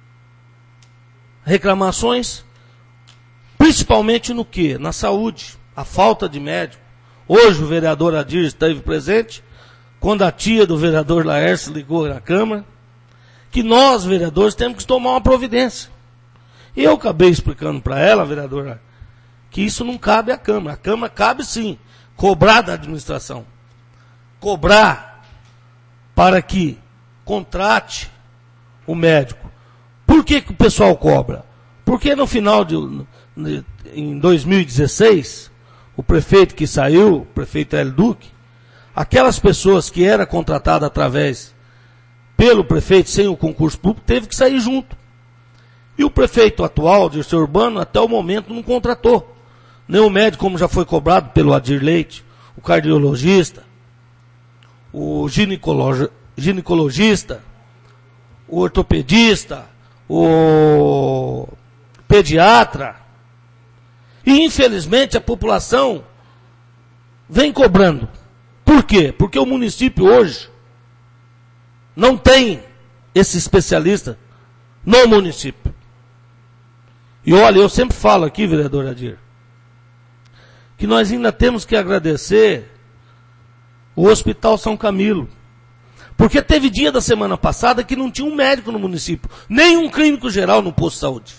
reclamações, principalmente no quê? Na saúde, a falta de médico. Hoje o vereador Adir esteve presente, quando a tia do vereador Laércio ligou na Câmara, que nós, vereadores, temos que tomar uma providência. E eu acabei explicando para ela, vereadora, que isso não cabe à Câmara. A Câmara cabe sim, cobrar da administração. Cobrar para que contrate o médico. Por que que o pessoal cobra? Porque no final de, de em dois mil e dezesseis, o prefeito que saiu, o prefeito Hélio Duque, aquelas pessoas que eram contratadas através pelo prefeito sem o concurso público, teve que sair junto. E o prefeito atual, Dirceu Urbano, até o momento não contratou. Nem o médico, como já foi cobrado pelo Adir Leite, o cardiologista, o ginecologi- ginecologista, o ortopedista, o pediatra. E infelizmente a população vem cobrando. Por quê? Porque o município hoje não tem esse especialista no município. E olha, eu sempre falo aqui, vereador Adir, que nós ainda temos que agradecer o Hospital São Camilo. Porque teve dia da semana passada que não tinha um médico no município, nem um clínico geral no posto de saúde.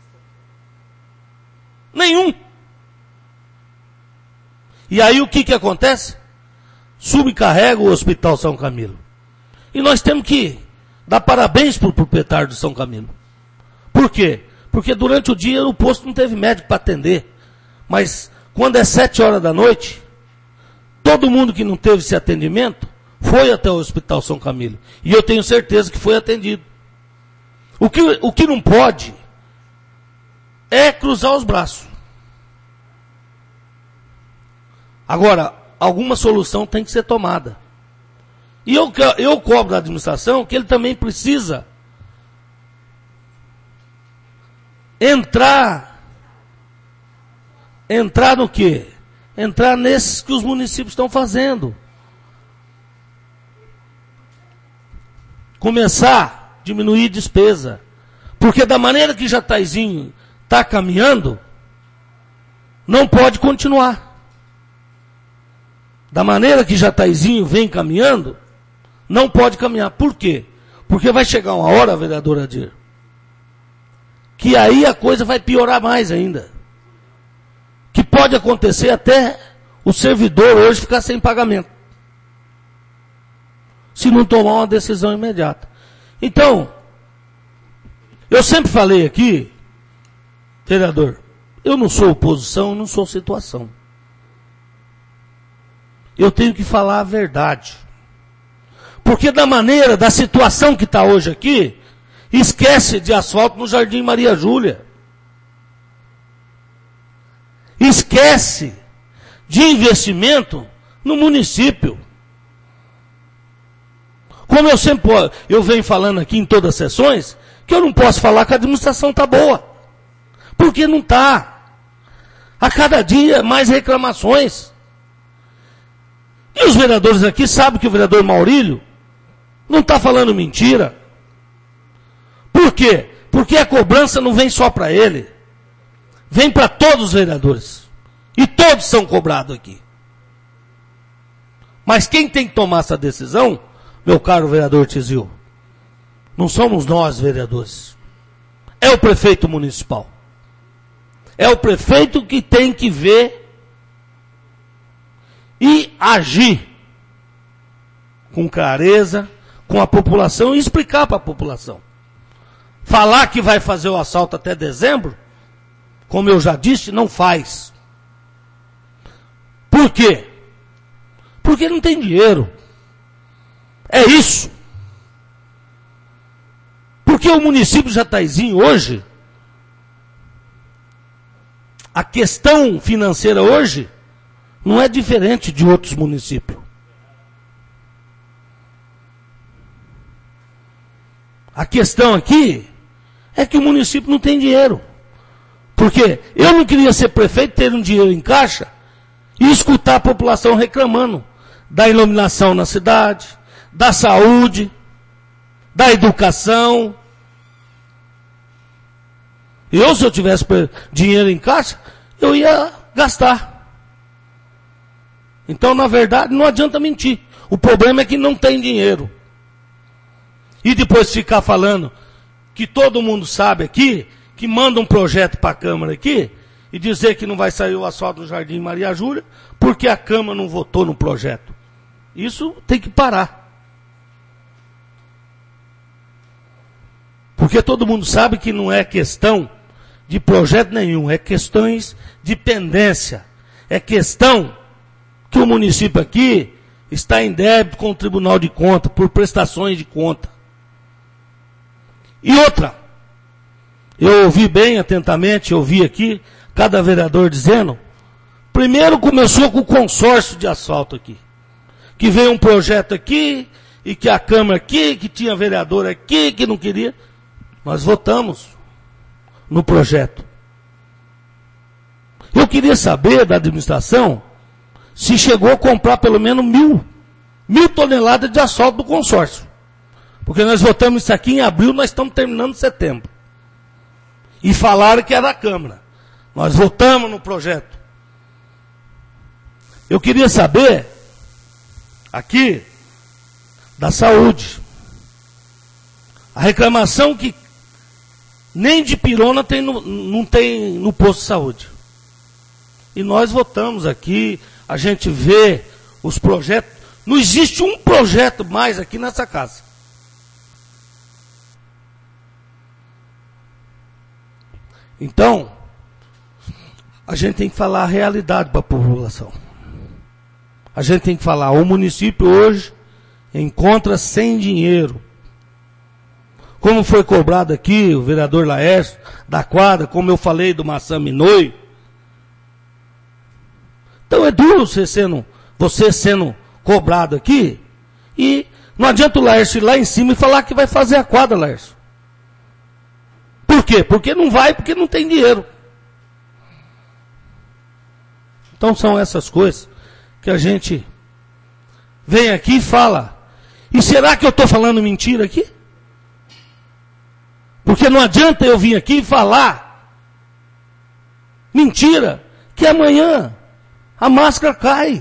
Nenhum. E aí o que que acontece? Subcarrega o Hospital São Camilo. E nós temos que dar parabéns para o proprietário do São Camilo. Por quê? Porque durante o dia o posto não teve médico para atender. Mas quando é sete horas da noite, todo mundo que não teve esse atendimento foi até o Hospital São Camilo. E eu tenho certeza que foi atendido. O que, o que não pode é cruzar os braços. Agora, alguma solução tem que ser tomada. E eu, eu cobro da administração que ele também precisa entrar, entrar no quê? Entrar nesses que os municípios estão fazendo. Começar a diminuir despesa. Porque da maneira que Jataizinho está caminhando, não pode continuar. Da maneira que Jataizinho vem caminhando, não pode caminhar. Por quê? Porque vai chegar uma hora, vereador Adir, que aí a coisa vai piorar mais ainda. Que pode acontecer até o servidor hoje ficar sem pagamento, se não tomar uma decisão imediata. Então, eu sempre falei aqui, vereador, eu não sou oposição, eu não sou situação. Eu tenho que falar a verdade. Porque da maneira, da situação que está hoje aqui, esquece de asfalto no Jardim Maria Júlia. Esquece de investimento no município. Como eu sempre eu venho falando aqui em todas as sessões, que eu não posso falar que a administração está boa. Porque não está. A cada dia mais reclamações. E os vereadores aqui sabem que o vereador Maurílio não está falando mentira. Por quê? Porque a cobrança não vem só para ele. Vem para todos os vereadores. E todos são cobrados aqui. Mas quem tem que tomar essa decisão, meu caro vereador Tizil, não somos nós, vereadores. É o prefeito municipal. É o prefeito que tem que ver e agir com clareza com a população e explicar para a população. Falar que vai fazer o assalto até dezembro, como eu já disse, não faz. Por quê? Porque não tem dinheiro. É isso. Porque o município de Jataizinho hoje, a questão financeira hoje, não é diferente de outros municípios. A questão aqui é que o município não tem dinheiro. Porque eu não queria ser prefeito, ter um dinheiro em caixa e escutar a população reclamando da iluminação na cidade, da saúde, da educação. Eu, se eu tivesse dinheiro em caixa, eu ia gastar. Então, na verdade, não adianta mentir. O problema é que não tem dinheiro. E depois ficar falando que todo mundo sabe aqui, que manda um projeto para a Câmara aqui, e dizer que não vai sair o asfalto no Jardim Maria Júlia, porque a Câmara não votou no projeto. Isso tem que parar. Porque todo mundo sabe que não é questão de projeto nenhum, é questões de pendência. É questão que o município aqui está em débito com o Tribunal de Contas, por prestações de conta. E outra, eu ouvi bem atentamente, eu ouvi aqui, cada vereador dizendo, primeiro começou com o consórcio de asfalto aqui, que veio um projeto aqui, e que a Câmara aqui, que tinha vereador aqui, que não queria. Nós votamos no projeto. Eu queria saber da administração se chegou a comprar pelo menos mil, mil toneladas de asfalto do consórcio. Porque nós votamos isso aqui em abril, nós estamos terminando em setembro. E falaram que era da Câmara. Nós votamos no projeto. Eu queria saber, aqui, da saúde. A reclamação que nem de pirona tem no, não tem no posto de saúde. E nós votamos aqui, a gente vê os projetos. Não existe um projeto mais aqui nessa casa. Então, a gente tem que falar a realidade para a população. A gente tem que falar, o município hoje encontra sem dinheiro. Como foi cobrado aqui, o vereador Laércio, da quadra, como eu falei do Maçã Minoi. Então é duro você sendo, você sendo cobrado aqui, e não adianta o Laércio ir lá em cima e falar que vai fazer a quadra, Laércio. Por quê? Porque não vai, porque não tem dinheiro. Então são essas coisas que a gente vem aqui e fala. E será que eu estou falando mentira aqui? Porque não adianta eu vir aqui e falar mentira, que amanhã a máscara cai.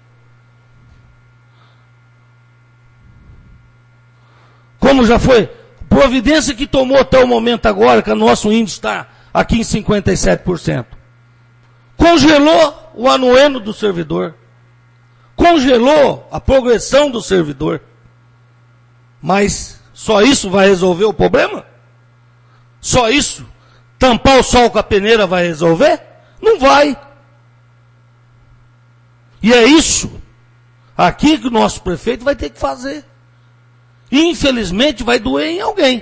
Como já foi? Providência que tomou até o momento agora, que o nosso índice está aqui em cinquenta e sete por cento. Congelou o anueno do servidor. Congelou a progressão do servidor. Mas só isso vai resolver o problema? Só isso? Tampar o sol com a peneira vai resolver? Não vai. E é isso aqui que o nosso prefeito vai ter que fazer. E infelizmente vai doer em alguém.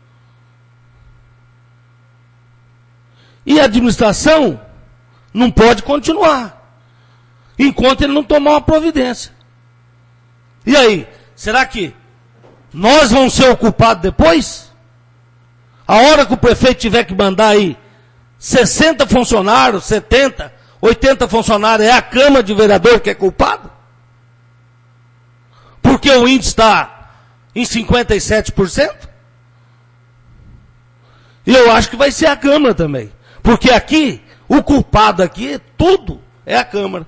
E a administração não pode continuar enquanto ele não tomar uma providência. E aí, será que nós vamos ser o culpado depois? A hora que o prefeito tiver que mandar aí sessenta funcionários, setenta, oitenta funcionários, é a Câmara de Vereador que é culpado? Porque o índice está em cinquenta e sete por cento? E eu acho que vai ser a Câmara também. Porque aqui, o culpado aqui, tudo é a Câmara.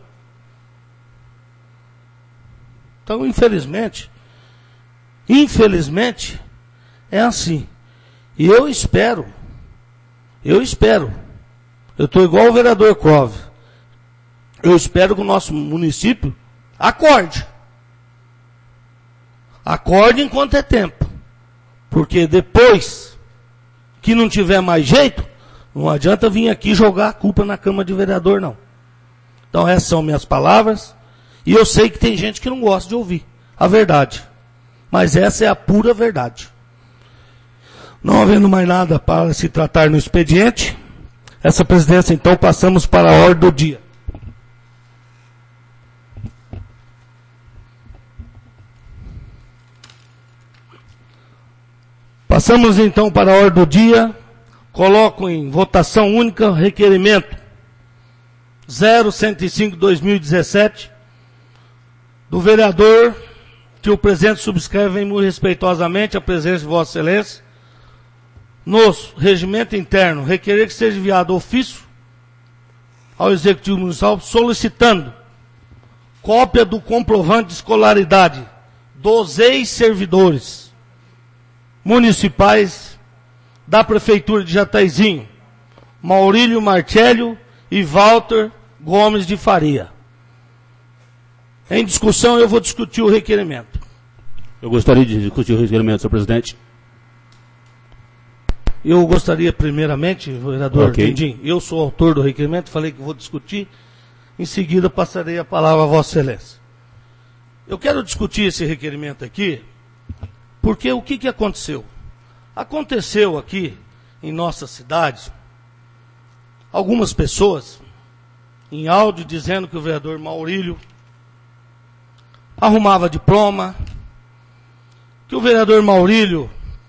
Então, infelizmente, infelizmente, é assim. E eu espero, eu espero, eu estou igual o vereador Clóvis, eu espero que o nosso município acorde. Acorde enquanto é tempo. Porque depois que não tiver mais jeito, não adianta vir aqui jogar a culpa na Câmara de Vereador, não. Então essas são minhas palavras. E eu sei que tem gente que não gosta de ouvir a verdade. Mas essa é a pura verdade. Não havendo mais nada para se tratar no expediente, essa presidência, então, passamos para a ordem do dia. Passamos, então, para a ordem do dia. Coloco em votação única requerimento zero cento e cinco barra dois mil e dezessete do vereador que o presidente subscreve muito respeitosamente a presença de Vossa Excelência no regimento interno, requerer que seja enviado ofício ao Executivo Municipal solicitando cópia do comprovante de escolaridade dos ex-servidores municipais da Prefeitura de Jataizinho, Maurílio Marcélio e Walter Gomes de Faria. Em discussão, eu vou discutir o requerimento. Eu gostaria de discutir o requerimento, senhor presidente. Eu gostaria, primeiramente, vereador okay. Dindim, eu sou autor do requerimento, falei que vou discutir, em seguida passarei a palavra a Vossa Excelência. Eu quero discutir esse requerimento aqui, porque o que, que aconteceu? Aconteceu aqui, em nossa cidade, algumas pessoas, em áudio, dizendo que o vereador Maurílio arrumava diploma, que o vereador Maurílio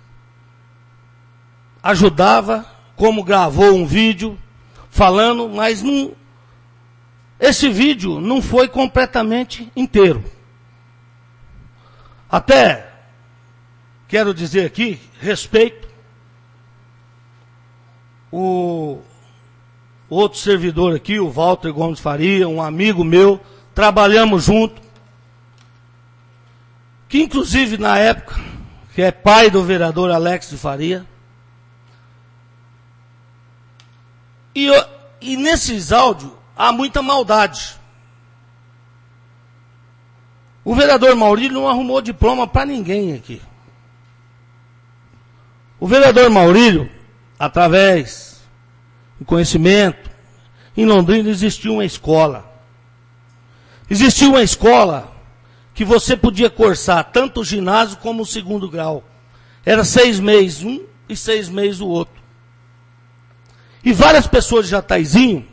ajudava, como gravou um vídeo falando, mas não, esse vídeo não foi completamente inteiro. Até quero dizer aqui, respeito o outro servidor aqui, o Walter Gomes Faria, um amigo meu, trabalhamos junto, que inclusive na época, que é pai do vereador Alex de Faria. E, e nesses áudios há muita maldade. O vereador Maurílio não arrumou diploma para ninguém aqui. O vereador Maurílio, através do conhecimento, em Londrina existia uma escola. Existia uma escola que você podia cursar tanto o ginásio como o segundo grau. Era seis meses um e seis meses o outro. E várias pessoas de Jataizinho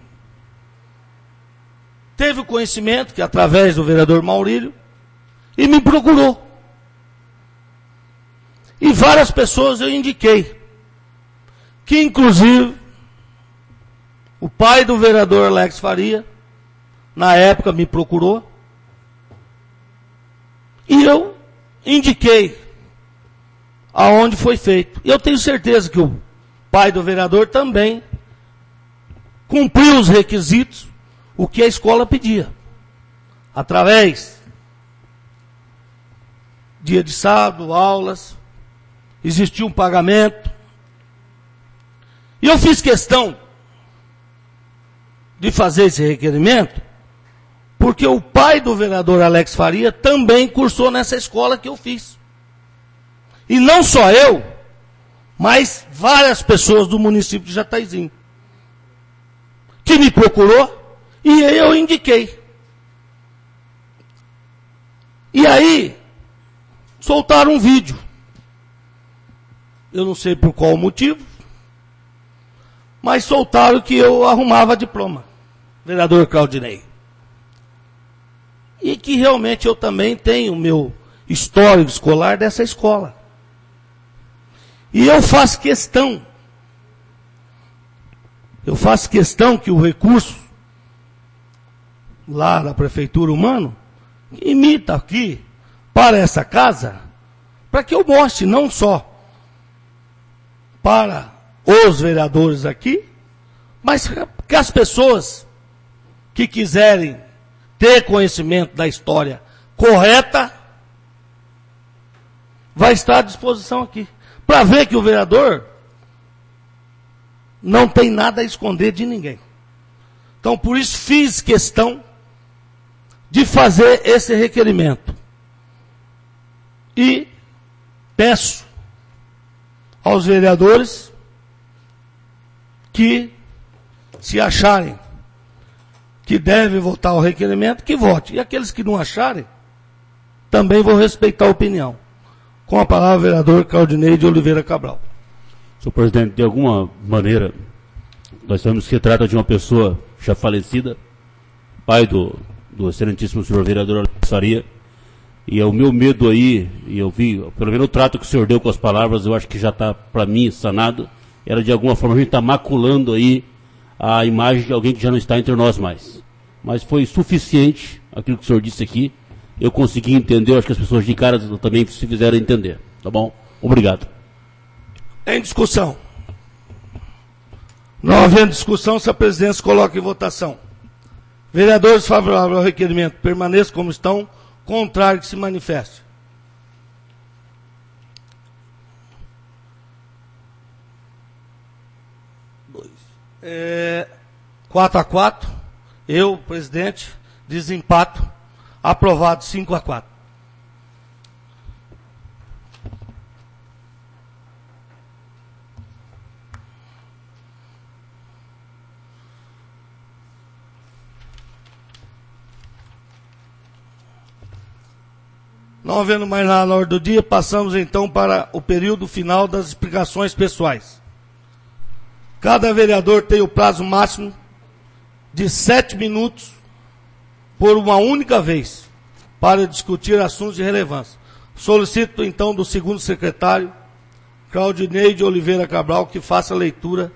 teve o conhecimento, que através do vereador Maurílio, e me procurou. E várias pessoas eu indiquei, que inclusive o pai do vereador Alex Faria, na época me procurou, e eu indiquei aonde foi feito. E eu tenho certeza que o pai do vereador também cumpriu os requisitos o que a escola pedia. Através dia de sábado, aulas, existia um pagamento. E eu fiz questão de fazer esse requerimento, porque o pai do vereador Alex Faria também cursou nessa escola que eu fiz. E não só eu, mas várias pessoas do município de Jataizinho, que me procurou e eu indiquei. E aí, soltaram um vídeo. Eu não sei por qual motivo, mas soltaram que eu arrumava diploma, vereador Claudinei. E que realmente eu também tenho o meu histórico escolar dessa escola. E eu faço questão, eu faço questão que o recurso lá da Prefeitura Humano imita aqui para essa casa, para que eu mostre não só para os vereadores aqui, mas que as pessoas que quiserem ter conhecimento da história correta, vai estar à disposição aqui. Para ver que o vereador não tem nada a esconder de ninguém. Então, por isso, fiz questão de fazer esse requerimento. E peço aos vereadores que, se acharem que devem votar o requerimento, que vote. E aqueles que não acharem, também vou respeitar a opinião. Com a palavra, o vereador Claudinei de Oliveira Cabral. Senhor presidente, de alguma maneira, nós sabemos que se trata de uma pessoa já falecida, pai do, do excelentíssimo senhor vereador Alex Faria, e é o meu medo aí, e eu vi, pelo menos o trato que o senhor deu com as palavras, eu acho que já está, para mim, sanado, era de alguma forma a gente está maculando aí a imagem de alguém que já não está entre nós mais. Mas foi suficiente aquilo que o senhor disse aqui, eu consegui entender, eu acho que as pessoas de cara também se fizeram entender. Tá bom? Obrigado. Em discussão. Não havendo discussão, se a presidência coloca em votação. Vereadores favoráveis ao requerimento permaneçam como estão, contrário que se manifeste. Dois. É, quatro a quatro. Eu, presidente, desempato. Aprovado cinco a quatro. Não havendo mais nada na ordem do dia, passamos então para o período final das explicações pessoais. Cada vereador tem o prazo máximo de sete minutos por uma única vez para discutir assuntos de relevância. Solicito então do segundo secretário, Claudinei de Oliveira Cabral, que faça a leitura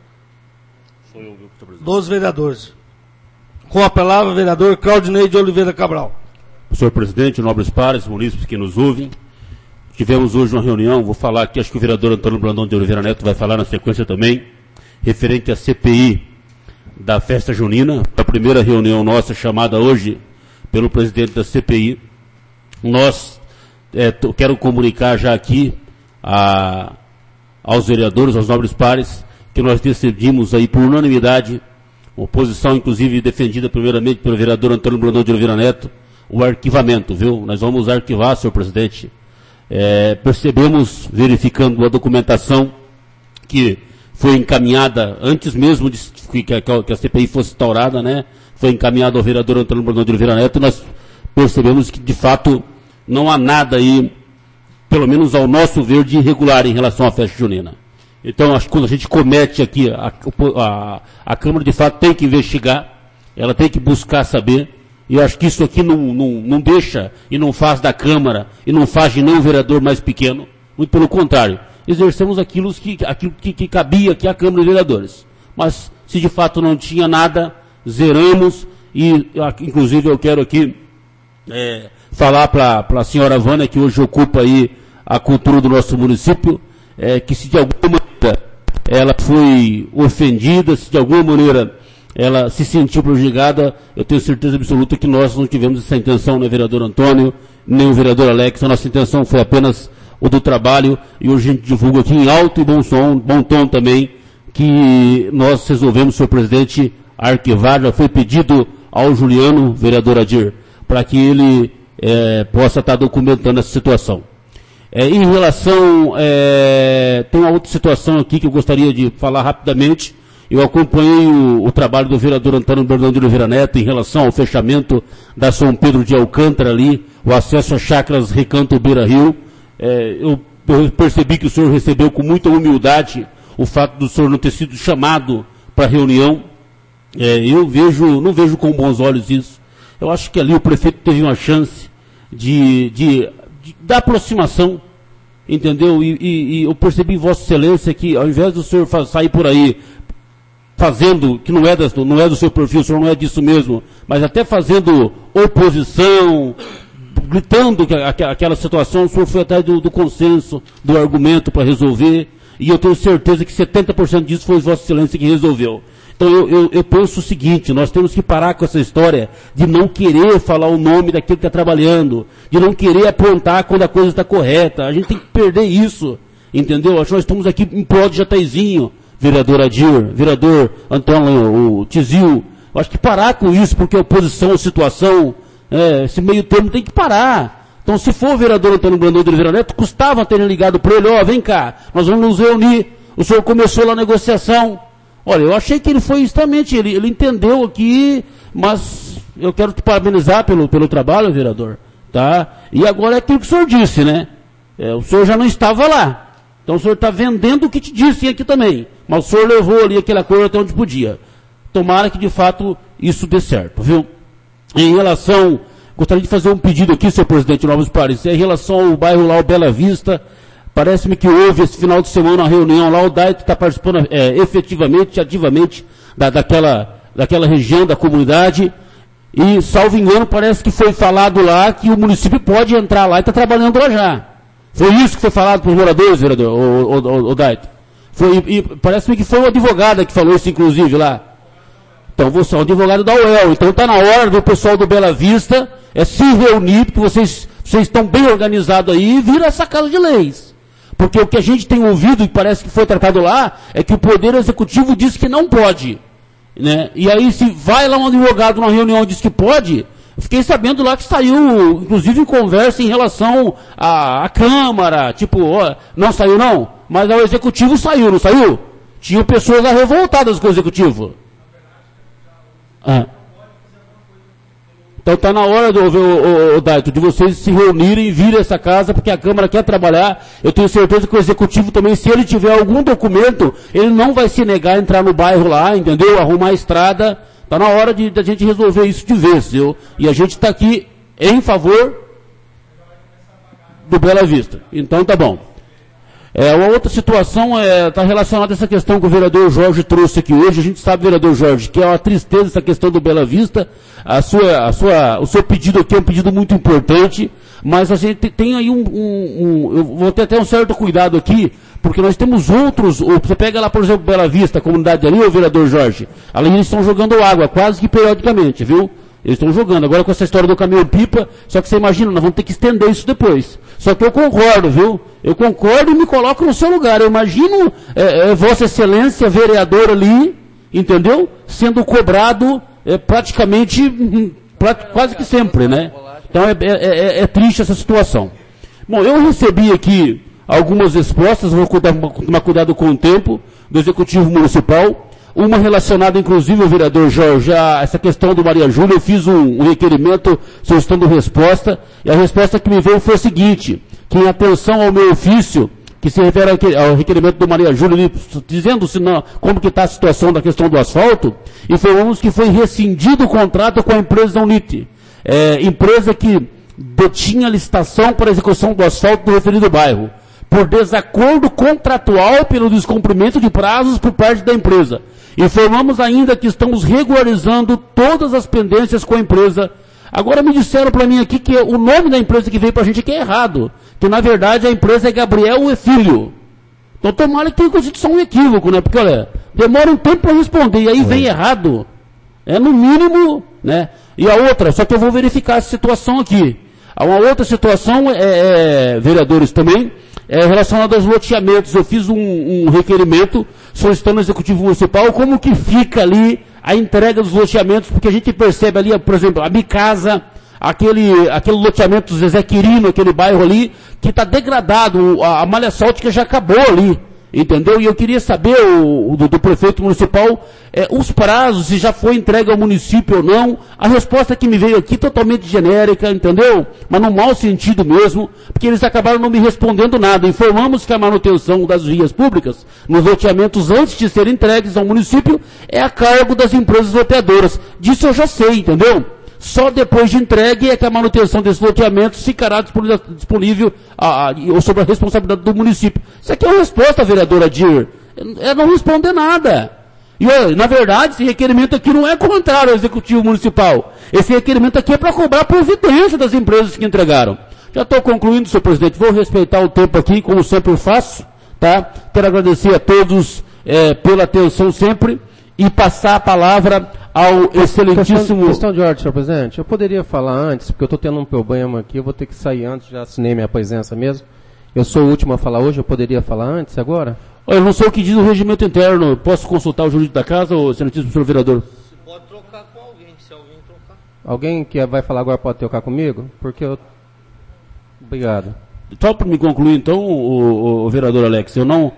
dos vereadores. Com a palavra, vereador Claudinei de Oliveira Cabral. Senhor presidente, nobres pares, munícipes que nos ouvem, tivemos hoje uma reunião, vou falar aqui, acho que o vereador Antônio Brandão de Oliveira Neto vai falar na sequência também, referente à C P I da festa junina, a primeira reunião nossa chamada hoje pelo presidente da C P I. Nós, é, quero comunicar já aqui a, aos vereadores, aos nobres pares, que nós decidimos aí por unanimidade, oposição inclusive defendida primeiramente pelo vereador Antônio Brandão de Oliveira Neto, o arquivamento, viu? Nós vamos arquivar, senhor presidente. É, percebemos, verificando a documentação que foi encaminhada antes mesmo de que a, que a C P I fosse instaurada, né? Foi encaminhada ao vereador Antônio Brandão de Oliveira Neto, nós percebemos que, de fato, não há nada aí, pelo menos ao nosso ver, de irregular em relação à festa junina. Então, acho que quando a gente comete aqui, a, a, a Câmara, de fato, tem que investigar, ela tem que buscar saber. E eu acho que isso aqui não, não, não deixa e não faz da Câmara e não faz de nenhum vereador mais pequeno. Muito pelo contrário. Exercemos aquilo que, aquilo que, que cabia aqui à Câmara de Vereadores. Mas, se de fato não tinha nada, zeramos. E, inclusive, eu quero aqui é, falar para a senhora Vânia, que hoje ocupa aí a cultura do nosso município, é, que se de alguma maneira ela foi ofendida, se de alguma maneira ela se sentiu prejudicada. Eu tenho certeza absoluta que nós não tivemos essa intenção, né, vereador Antônio, nem o vereador Alex. A nossa intenção foi apenas o do trabalho, e hoje a gente divulga aqui em alto e bom som, bom tom também, que nós resolvemos, senhor presidente, arquivar. Já foi pedido ao Juliano, vereador Adir, para que ele é, possa estar documentando essa situação. É, em relação, é, tem uma outra situação aqui que eu gostaria de falar rapidamente. Eu acompanhei o, o trabalho do vereador Antônio Bernardo de Oliveira Neto em relação ao fechamento da São Pedro de Alcântara ali, o acesso a Chácaras Recanto Beira Rio. É, eu, eu percebi que o senhor recebeu com muita humildade o fato do senhor não ter sido chamado para a reunião. É, eu vejo, não vejo com bons olhos isso. Eu acho que ali o prefeito teve uma chance de, de, de da aproximação, entendeu? E, e, e eu percebi em Vossa Excelência que, ao invés do senhor sair por aí fazendo, que não é, das, não é do seu perfil, o senhor não é disso mesmo, mas até fazendo oposição, gritando que aquela situação, o senhor foi atrás do, do consenso, do argumento para resolver, e eu tenho certeza que setenta por cento disso foi Vossa Excelência que resolveu. Então eu, eu, eu penso o seguinte: nós temos que parar com essa história de não querer falar o nome daquele que está trabalhando, de não querer apontar quando a coisa está correta. A gente tem que perder isso, entendeu? Acho que nós estamos aqui em prol de Jataizinho, vereador Adir, vereador Antônio, o Tizil. Acho que parar com isso, porque a oposição, a situação, é, esse meio termo tem que parar. Então, se for o vereador Antônio Brandão de Oliveira Neto, custava terem ligado para ele: ó, oh, vem cá, nós vamos nos reunir, o senhor começou lá a negociação. Olha, eu achei que ele foi justamente, ele, ele entendeu aqui, mas eu quero te parabenizar pelo, pelo trabalho, vereador, tá? E agora é aquilo que o senhor disse, né? É, o senhor já não estava lá, então o senhor está vendendo o que te disse aqui também, mas o senhor levou ali aquele acordo até onde podia. Tomara que de fato isso dê certo, viu? Em relação, gostaria de fazer um pedido aqui, senhor presidente Novos Pares, em relação ao bairro lá, o Bela Vista. Parece-me que houve esse final de semana uma reunião lá, o Daito está participando é, efetivamente, ativamente, da, daquela, daquela região da comunidade, e, salvo engano, parece que foi falado lá que o município pode entrar lá e está trabalhando lá já. Foi isso que foi falado para os moradores, vereador, o, o, o, o Daito? Foi, e parece-me que foi uma advogada que falou isso, inclusive, lá. Então, você é um advogado da U E L, então está na hora do pessoal do Bela Vista é, se reunir, porque vocês, vocês estão bem organizados aí, e vira essa casa de leis. Porque o que a gente tem ouvido, e parece que foi tratado lá, é que o Poder Executivo diz que não pode, né? E aí, se vai lá um advogado numa reunião e diz que pode, eu fiquei sabendo lá que saiu, inclusive, em conversa em relação à, à Câmara, tipo, ó, não saiu não, mas ao Executivo saiu, não saiu? Tinham pessoas lá revoltadas com o Executivo. Ah. Então está na hora, do, o, o, o Daito, de vocês se reunirem e virem essa casa, porque a Câmara quer trabalhar. Eu tenho certeza que o Executivo também, se ele tiver algum documento, ele não vai se negar a entrar no bairro lá, entendeu? Arrumar a estrada. Está na hora de, de a gente resolver isso de vez, viu? E a gente está aqui em favor do Bela Vista. Então tá bom. É, uma outra situação está é, relacionada a essa questão que o vereador Jorge trouxe aqui hoje. A gente sabe, vereador Jorge, que é uma tristeza essa questão do Bela Vista. A sua, a sua, o seu pedido aqui é um pedido muito importante, mas a gente tem aí um, um, um eu vou ter até um certo cuidado aqui, porque nós temos outros, você pega lá, por exemplo, Bela Vista, a comunidade ali, o vereador Jorge, ali eles estão jogando água, quase que periodicamente, viu? Eles estão jogando. Agora com essa história do caminhão-pipa, só que você imagina, nós vamos ter que estender isso depois. Só que eu concordo, viu? Eu concordo e me coloco no seu lugar. Eu imagino é, é, Vossa Excelência, vereador ali, entendeu? Sendo cobrado é, praticamente, pra, quase que sempre, né? Então é, é, é, é triste essa situação. Bom, eu recebi aqui algumas respostas, vou tomar cuidado com o tempo, do Executivo Municipal. Uma relacionada, inclusive, ao vereador Jorge, a essa questão do Maria Júlia. Eu fiz um, um requerimento solicitando resposta, e a resposta que me veio foi a seguinte, que em atenção ao meu ofício, que se refere ao requerimento do Maria Júlia, dizendo se não, como que está a situação da questão do asfalto, informamos que foi rescindido o contrato com a empresa Unite, é, empresa que detinha licitação para a execução do asfalto do referido bairro, por desacordo contratual pelo descumprimento de prazos por parte da empresa. Informamos ainda que estamos regularizando todas as pendências com a empresa. Agora me disseram para mim aqui que o nome da empresa que veio para a gente aqui é errado, que na verdade a empresa é Gabriel e Filho. Então tomara que tenha constituição um equívoco, né? Porque olha, demora um tempo para responder e aí vem errado. É no mínimo, né? E a outra, só que eu vou verificar essa situação aqui. Uma outra situação, é, é, vereadores também, é relacionada aos loteamentos. Eu fiz um, um requerimento solicitando ao Executivo Municipal como que fica ali a entrega dos loteamentos, porque a gente percebe ali, por exemplo, a Bicasa, aquele, aquele loteamento do Zezé Quirino, aquele bairro ali, que está degradado, a, a malha asfáltica já acabou ali. Entendeu? E eu queria saber o, do, do prefeito municipal é, os prazos, se já foi entregue ao município ou não. A resposta que me veio aqui totalmente genérica, entendeu? Mas no mau sentido mesmo, porque eles acabaram não me respondendo nada. Informamos que a manutenção das vias públicas nos loteamentos antes de serem entregues ao município é a cargo das empresas loteadoras. Disso eu já sei, entendeu? Só depois de entregue é que a manutenção desses loteamentos ficará disponível a, a, a, sobre a responsabilidade do município. Isso aqui é uma resposta, vereadora Dir. É não responder nada. E, na verdade, esse requerimento aqui não é contrário ao Executivo Municipal. Esse requerimento aqui é para cobrar providência das empresas que entregaram. Já estou concluindo, senhor presidente. Vou respeitar o tempo aqui, como sempre eu faço. Tá? Quero agradecer a todos é, pela atenção sempre e passar a palavra ao excelentíssimo... Questão, questão de ordem, senhor presidente. Eu poderia falar antes, porque eu estou tendo um problema aqui, eu vou ter que sair antes, já assinei minha presença mesmo. Eu sou o último a falar hoje, eu poderia falar antes, agora? Olha, eu não sei o que diz o regimento interno. Posso consultar o jurídico da casa, ou excelentíssimo senhor vereador? Você pode trocar com alguém, se alguém trocar. Alguém que vai falar agora pode trocar comigo? Porque eu... Obrigado. Só para me concluir, então, o, o, o vereador Alex, eu não...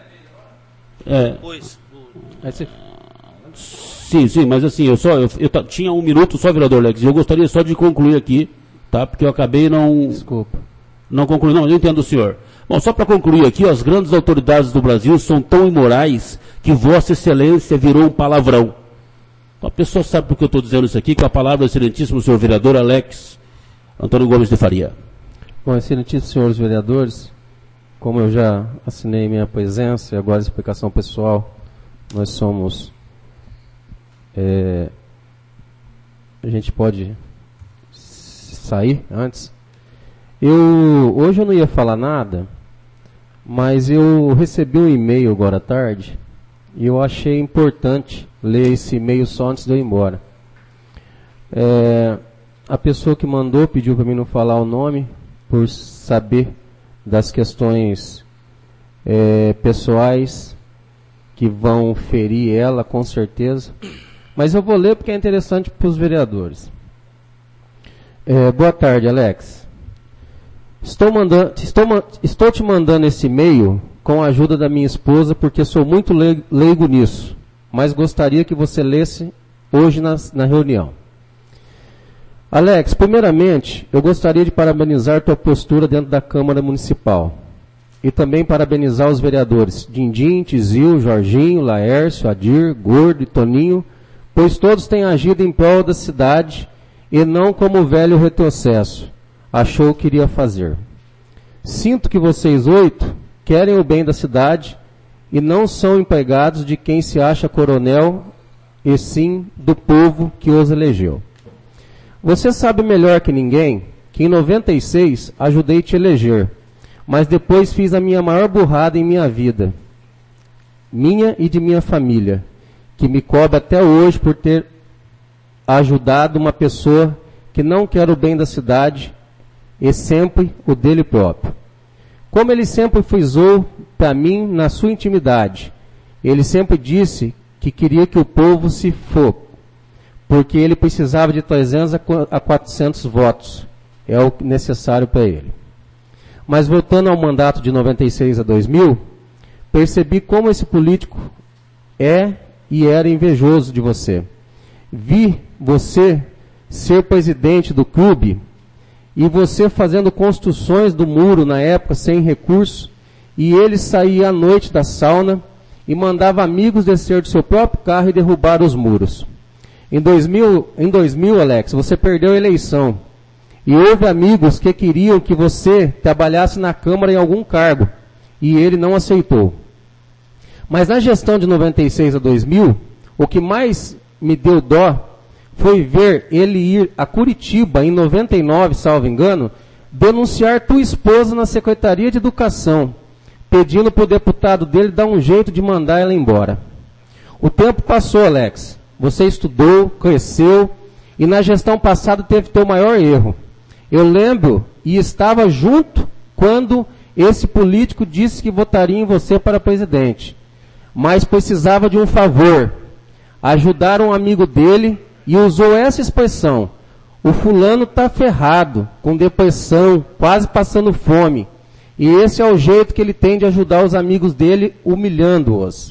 É... Pois. Aí você... Sim, sim, mas assim, eu só, eu, eu tinha um minuto só, vereador Alex, e eu gostaria só de concluir aqui, tá? Porque eu acabei não... Desculpa. Não concluí, não, eu entendo o senhor. Bom, só para concluir aqui, ó, as grandes autoridades do Brasil são tão imorais que Vossa Excelência virou um palavrão. A pessoa sabe por que eu estou dizendo isso aqui, com a palavra do excelentíssimo senhor vereador Alex Antônio Gomes de Faria. Bom, excelentíssimos senhores vereadores, como eu já assinei minha presença e agora a explicação pessoal, nós somos... É, a gente pode sair antes. Eu, hoje eu não ia falar nada, mas eu recebi um e-mail agora à tarde e eu achei importante ler esse e-mail só antes de eu ir embora. É, a pessoa que mandou pediu para mim não falar o nome por saber das questões é, pessoais que vão ferir ela, com certeza. Mas eu vou ler porque é interessante para os vereadores. É, boa tarde, Alex. Estou, mandando, estou, estou te mandando esse e-mail com a ajuda da minha esposa porque sou muito leigo nisso, mas gostaria que você lesse hoje na, na reunião. Alex, primeiramente, eu gostaria de parabenizar tua postura dentro da Câmara Municipal. E também parabenizar os vereadores Dindim, Tizil, Jorginho, Laércio, Adir, Gordo e Toninho, pois todos têm agido em prol da cidade e não como o velho retrocesso achou que iria fazer. Sinto que vocês oito querem o bem da cidade e não são empregados de quem se acha coronel, e sim do povo que os elegeu. Você sabe melhor que ninguém que em noventa e seis ajudei te eleger, mas depois fiz a minha maior burrada em minha vida, minha e de minha família, que me cobra até hoje por ter ajudado uma pessoa que não quer o bem da cidade e sempre o dele próprio. Como ele sempre frisou para mim na sua intimidade, ele sempre disse que queria que o povo se for, porque ele precisava de trezentos a quatrocentos votos, é o necessário para ele. Mas voltando ao mandato de noventa e seis a dois mil, percebi como esse político é e era invejoso de você. Vi você ser presidente do clube e você fazendo construções do muro na época sem recurso, e ele saía à noite da sauna e mandava amigos descer do seu próprio carro e derrubar os muros. Em dois mil, em dois mil, Alex, você perdeu a eleição e houve amigos que queriam que você trabalhasse na Câmara em algum cargo e ele não aceitou. Mas na gestão de noventa e seis a dois mil, o que mais me deu dó foi ver ele ir a Curitiba, em noventa e nove, salvo engano, denunciar tua esposa na Secretaria de Educação, pedindo para o deputado dele dar um jeito de mandar ela embora. O tempo passou, Alex, você estudou, cresceu, e na gestão passada teve teu maior erro. Eu lembro e estava junto quando esse político disse que votaria em você para presidente, mas precisava de um favor, ajudar um amigo dele e usou essa expressão: o fulano está ferrado, com depressão, quase passando fome, e esse é o jeito que ele tem de ajudar os amigos dele, humilhando-os.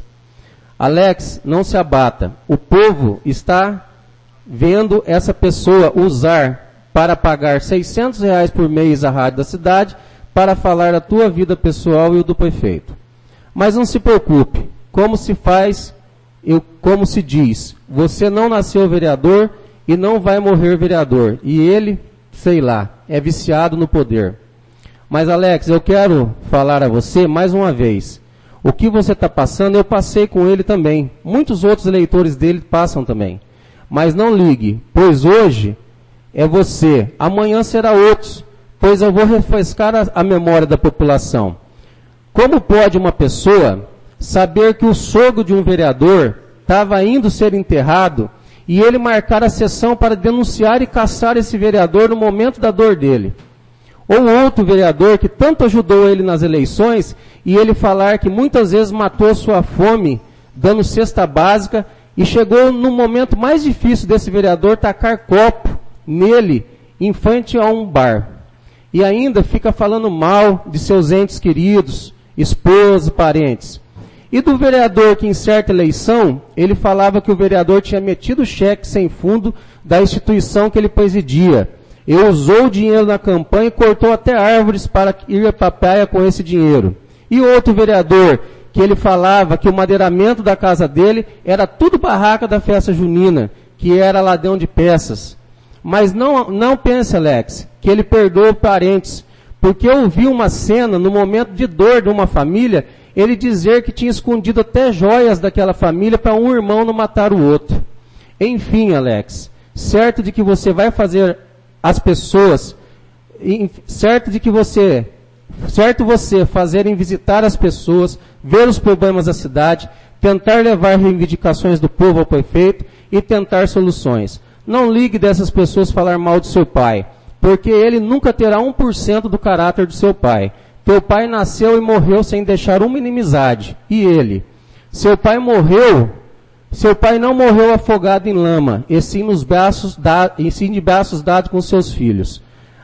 Alex, não se abata, o povo está vendo essa pessoa usar para pagar seiscentos reais por mês à rádio da cidade para falar da tua vida pessoal e o do prefeito. Mas não se preocupe, como se faz, eu, como se diz, você não nasceu vereador e não vai morrer vereador. E ele, sei lá, é viciado no poder. Mas Alex, eu quero falar a você mais uma vez. O que você está passando, eu passei com ele também. Muitos outros eleitores dele passam também. Mas não ligue, pois hoje é você, amanhã será outros, pois eu vou refrescar a, a memória da população. Como pode uma pessoa saber que o sogro de um vereador estava indo ser enterrado e ele marcar a sessão para denunciar e caçar esse vereador no momento da dor dele? Ou outro vereador que tanto ajudou ele nas eleições e ele falar que muitas vezes matou sua fome dando cesta básica e chegou no momento mais difícil desse vereador tacar copo nele em frente a um bar. E ainda fica falando mal de seus entes queridos, esposa, parentes. E do vereador que em certa eleição, ele falava que o vereador tinha metido cheque sem fundo da instituição que ele presidia. E usou o dinheiro na campanha e cortou até árvores para ir para a praia com esse dinheiro. E outro vereador que ele falava que o madeiramento da casa dele era tudo barraca da festa junina, que era ladrão de peças. Mas não, não pense, Alex, que ele perdoou parentes, porque eu vi uma cena no momento de dor de uma família, ele dizer que tinha escondido até joias daquela família para um irmão não matar o outro. Enfim, Alex, certo de que você vai fazer as pessoas, certo de que você, certo você fazerem visitar as pessoas, ver os problemas da cidade, tentar levar reivindicações do povo ao prefeito e tentar soluções. Não ligue dessas pessoas falar mal do seu pai, porque ele nunca terá um por cento do caráter do seu pai. Teu pai nasceu e morreu sem deixar uma inimizade. E ele? Seu pai morreu, seu pai não morreu afogado em lama, e sim, nos braços da, e sim de braços dados com seus filhos.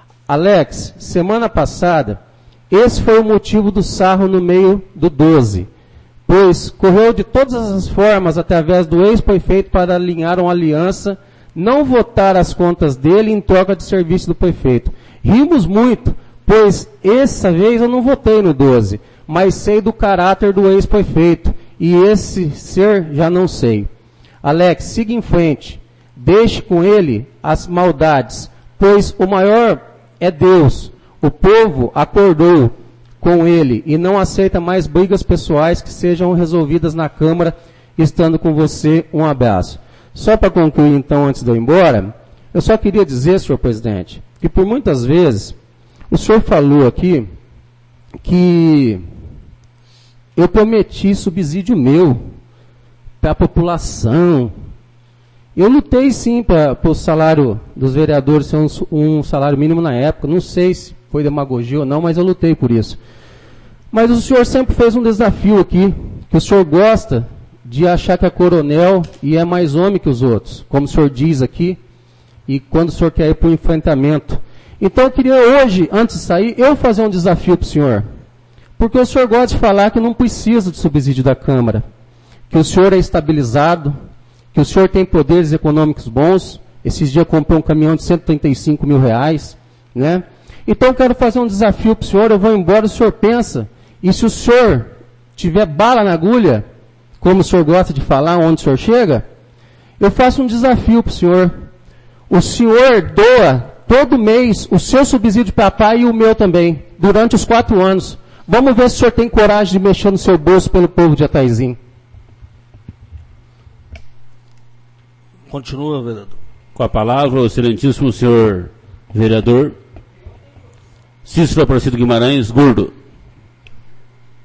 Alex, semana passada, esse foi o motivo do sarro no meio do doze, pois correu de todas as formas através do ex-prefeito para alinhar uma aliança, não votar as contas dele em troca de serviço do prefeito. Rimos muito, pois essa vez eu não votei no doze, mas sei do caráter do ex-prefeito, e esse ser já não sei. Alex, siga em frente, deixe com ele as maldades, pois o maior é Deus. O povo acordou com ele e não aceita mais brigas pessoais que sejam resolvidas na Câmara, estando com você. Um abraço. Só para concluir, então, antes de eu ir embora, eu só queria dizer, senhor presidente, que por muitas vezes o senhor falou aqui que eu prometi subsídio meu para a população. Eu lutei sim para o salário dos vereadores ser um, um salário mínimo na época. Não sei se foi demagogia ou não, mas eu lutei por isso. Mas o senhor sempre fez um desafio aqui, que o senhor gosta de achar que é coronel e é mais homem que os outros, como o senhor diz aqui, e quando o senhor quer ir para o enfrentamento. Então eu queria hoje, antes de sair, eu fazer um desafio para o senhor. Porque o senhor gosta de falar que não precisa de subsídio da Câmara, que o senhor é estabilizado, que o senhor tem poderes econômicos bons. Esses dias comprou um caminhão de cento e trinta e cinco mil reais, né? Então eu quero fazer um desafio para o senhor, eu vou embora, o senhor pensa, e se o senhor tiver bala na agulha, como o senhor gosta de falar, onde o senhor chega, eu faço um desafio para o senhor. O senhor doa todo mês o seu subsídio para pai e o meu também, durante os quatro anos. Vamos ver se o senhor tem coragem de mexer no seu bolso pelo povo de Ataizinho. Continua, vereador. Com a palavra, o excelentíssimo senhor vereador Cícero Aparecido Guimarães Gordo.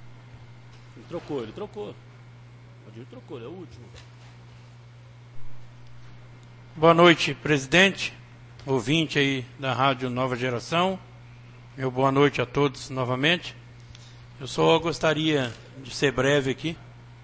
Ele trocou, ele trocou. Ele trocou, ele é o último. Boa noite, presidente, ouvinte aí da Rádio Nova Geração. Meu boa noite a todos novamente. Eu só gostaria de ser breve aqui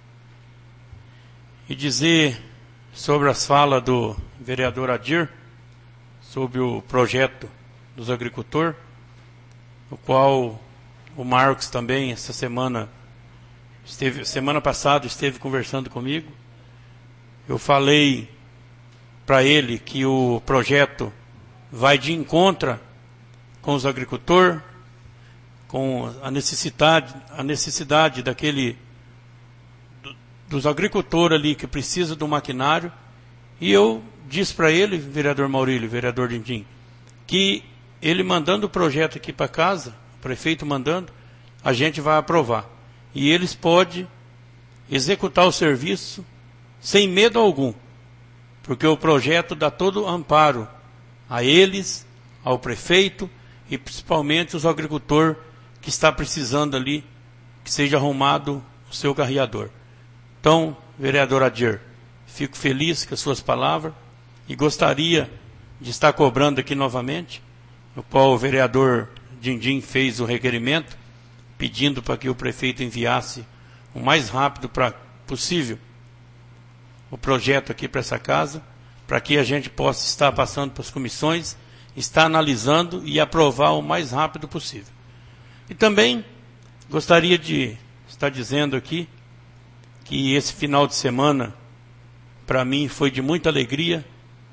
e dizer sobre as falas do vereador Adir, sobre o projeto dos agricultores, o qual o Marcos também, essa semana, esteve, semana passada, esteve conversando comigo. Eu falei para ele que o projeto vai de encontro com os agricultores, com a necessidade, a necessidade daquele, do, dos agricultores ali que precisam do maquinário. E eu disse para ele, vereador Maurílio, vereador Dindim, que ele mandando o projeto aqui para casa, o prefeito mandando, a gente vai aprovar. E eles podem executar o serviço sem medo algum, porque o projeto dá todo amparo a eles, ao prefeito e principalmente os agricultores que está precisando ali que seja arrumado o seu carreador. Então, vereador Adir, fico feliz com as suas palavras e gostaria de estar cobrando aqui novamente, no qual o vereador Dindim fez o requerimento, pedindo para que o prefeito enviasse o mais rápido pra, possível o projeto aqui para essa casa, para que a gente possa estar passando para as comissões, estar analisando e aprovar o mais rápido possível. E também gostaria de estar dizendo aqui que esse final de semana, para mim, foi de muita alegria,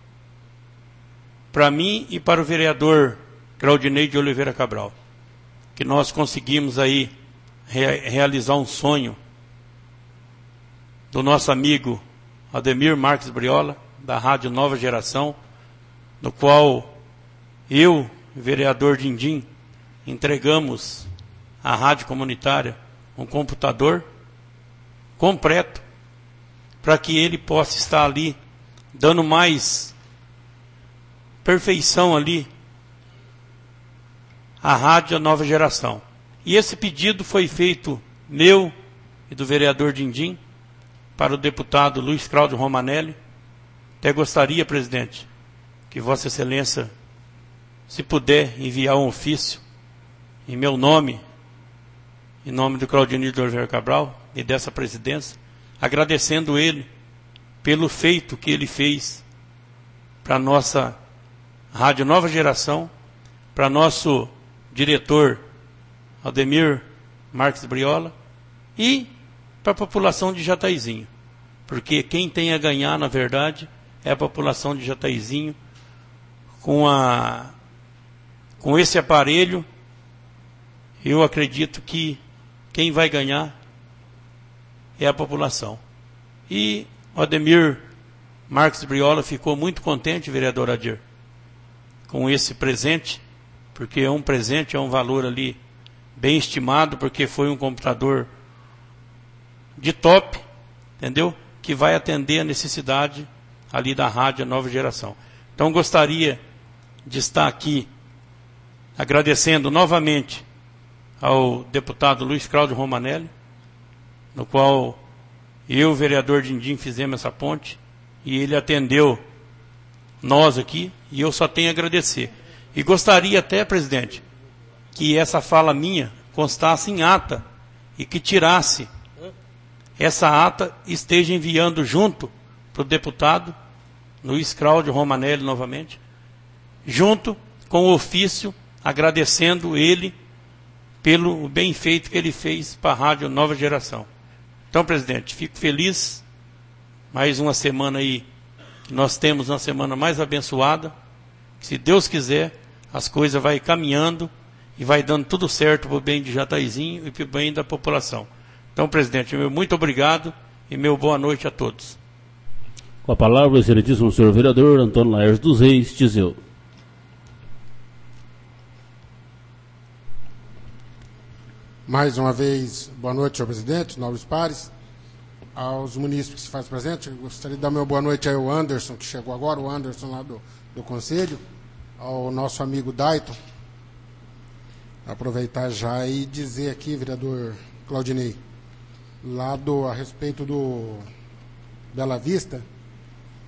para mim e para o vereador Claudinei de Oliveira Cabral, que nós conseguimos aí re- realizar um sonho do nosso amigo Ademir Marques Briola, da Rádio Nova Geração, no qual eu, vereador Dindim, entregamos à rádio comunitária um computador completo para que ele possa estar ali dando mais perfeição ali à Rádio Nova Geração. E esse pedido foi feito meu e do vereador Dindim para o deputado Luiz Cláudio Romanelli. Até gostaria, presidente, que Vossa Excelência, se puder, enviar um ofício em meu nome, em nome do Claudinei de Oliveira Cabral e dessa presidência, agradecendo ele pelo feito que ele fez para a nossa Rádio Nova Geração, para nosso diretor Ademir Marques Briola e para a população de Jataizinho, porque quem tem a ganhar, na verdade, é a população de Jataizinho com, a, com esse aparelho. Eu acredito que quem vai ganhar é a população. E o Ademir Marques Briola ficou muito contente, vereador Adir, com esse presente, porque é um presente, é um valor ali bem estimado, porque foi um computador de top, entendeu? Que vai atender a necessidade ali da Rádio Nova Geração. Então gostaria de estar aqui agradecendo novamente ao deputado Luiz Cláudio Romanelli, no qual eu e o vereador Dindim fizemos essa ponte, e ele atendeu nós aqui, e eu só tenho a agradecer. E gostaria até, presidente, que essa fala minha constasse em ata, e que tirasse essa ata, esteja enviando junto para o deputado Luiz Cláudio Romanelli novamente, junto com o ofício, agradecendo ele pelo bem feito que ele fez para a Rádio Nova Geração. Então, presidente, fico feliz, mais uma semana aí, que nós temos uma semana mais abençoada, que, se Deus quiser, as coisas vão caminhando e vai dando tudo certo para o bem de Jataizinho e para o bem da população. Então, presidente, meu muito obrigado e meu boa noite a todos. Com a palavra, o excelentíssimo senhor vereador Antônio Laércio dos Reis Tizeu. Mais uma vez, boa noite, senhor presidente, nobres pares. Aos munícipes que se fazem presente, eu gostaria de dar meu boa noite ao Anderson, que chegou agora, o Anderson lá do, do Conselho, ao nosso amigo Dayton. Aproveitar já e dizer aqui, vereador Claudinei, lá do, a respeito do Bela Vista,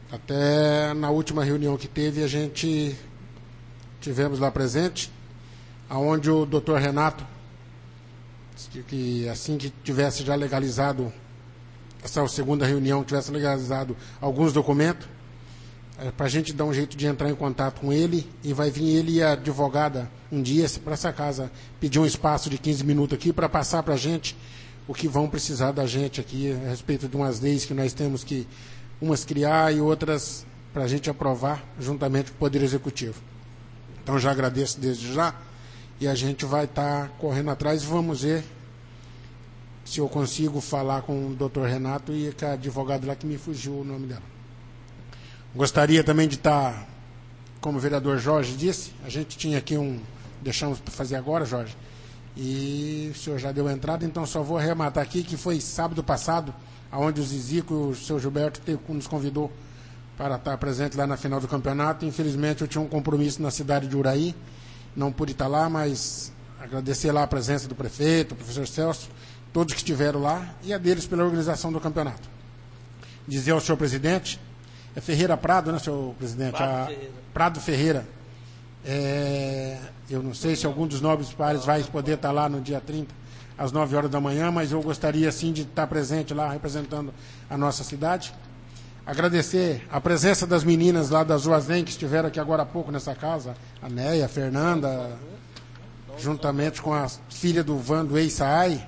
Até na última reunião que teve, a gente tivemos lá presente, aonde o doutor Renato, que assim que tivesse já legalizado, essa segunda reunião, tivesse legalizado alguns documentos, é, para a gente dar um jeito de entrar em contato com ele, e vai vir ele e a advogada um dia para essa casa pedir um espaço de quinze minutos aqui para passar para a gente o que vão precisar da gente aqui a respeito de umas leis que nós temos que umas criar e outras para a gente aprovar juntamente com o Poder Executivo. Então já agradeço desde já, e a gente vai estar tá correndo atrás e vamos ver se eu consigo falar com o doutor Renato e com a advogada lá que me fugiu o nome dela. Gostaria também de estar, tá, como o vereador Jorge disse, a gente tinha aqui um, deixamos para fazer agora, Jorge, e o senhor já deu a entrada, então só vou arrematar aqui que foi sábado passado, onde o Zizico e o seu Gilberto nos convidou para estar presente lá na final do campeonato. Infelizmente eu tinha um compromisso na cidade de Uraí, não pude estar lá, mas agradecer lá a presença do prefeito, do professor Celso, todos que estiveram lá, e a deles pela organização do campeonato. Dizer ao senhor presidente, é Ferreira Prado, né, senhor presidente? Prado a, Ferreira. Prado Ferreira. É, eu não sei se algum dos nobres pares vai poder estar lá no dia trinta, às nove horas da manhã, mas eu gostaria sim de estar presente lá, representando a nossa cidade. Agradecer a presença das meninas lá da Zuazen, que estiveram aqui agora há pouco nessa casa, a Neia, a Fernanda, juntamente com a filha do Van, do Eisai,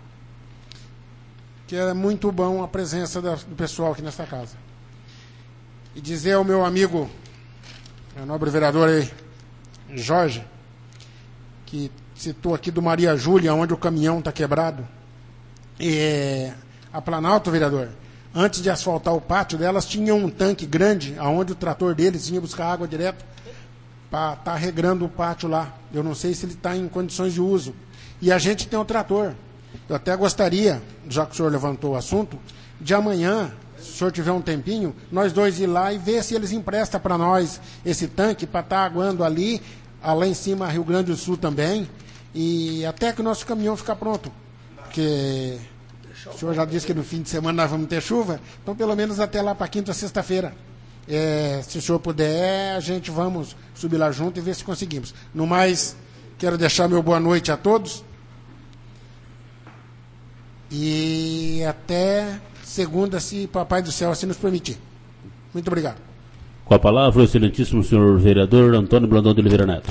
que é muito bom a presença da, do pessoal aqui nessa casa. E dizer ao meu amigo, meu nobre vereador aí, Jorge, que citou aqui do Maria Júlia, onde o caminhão está quebrado. E a Planalto, vereador, antes de asfaltar o pátio delas, tinha um tanque grande, onde o trator deles tinha buscar água direto para estar tá regando o pátio lá. Eu não sei se ele está em condições de uso. E a gente tem o trator. Eu até gostaria, já que o senhor levantou o assunto, de amanhã, se o senhor tiver um tempinho, nós dois ir lá e ver se eles emprestam para nós esse tanque para estar tá aguando ali, lá em cima, Rio Grande do Sul também, e até que o nosso caminhão ficar pronto. Porque o senhor já disse que no fim de semana nós vamos ter chuva, então pelo menos até lá para quinta, sexta-feira. É, se o senhor puder, a gente vamos subir lá junto e ver se conseguimos. No mais, quero deixar meu boa noite a todos. E até segunda, se Papai do Céu assim nos permitir. Muito obrigado. Com a palavra, o excelentíssimo senhor vereador Antônio Brandão de Oliveira Neto.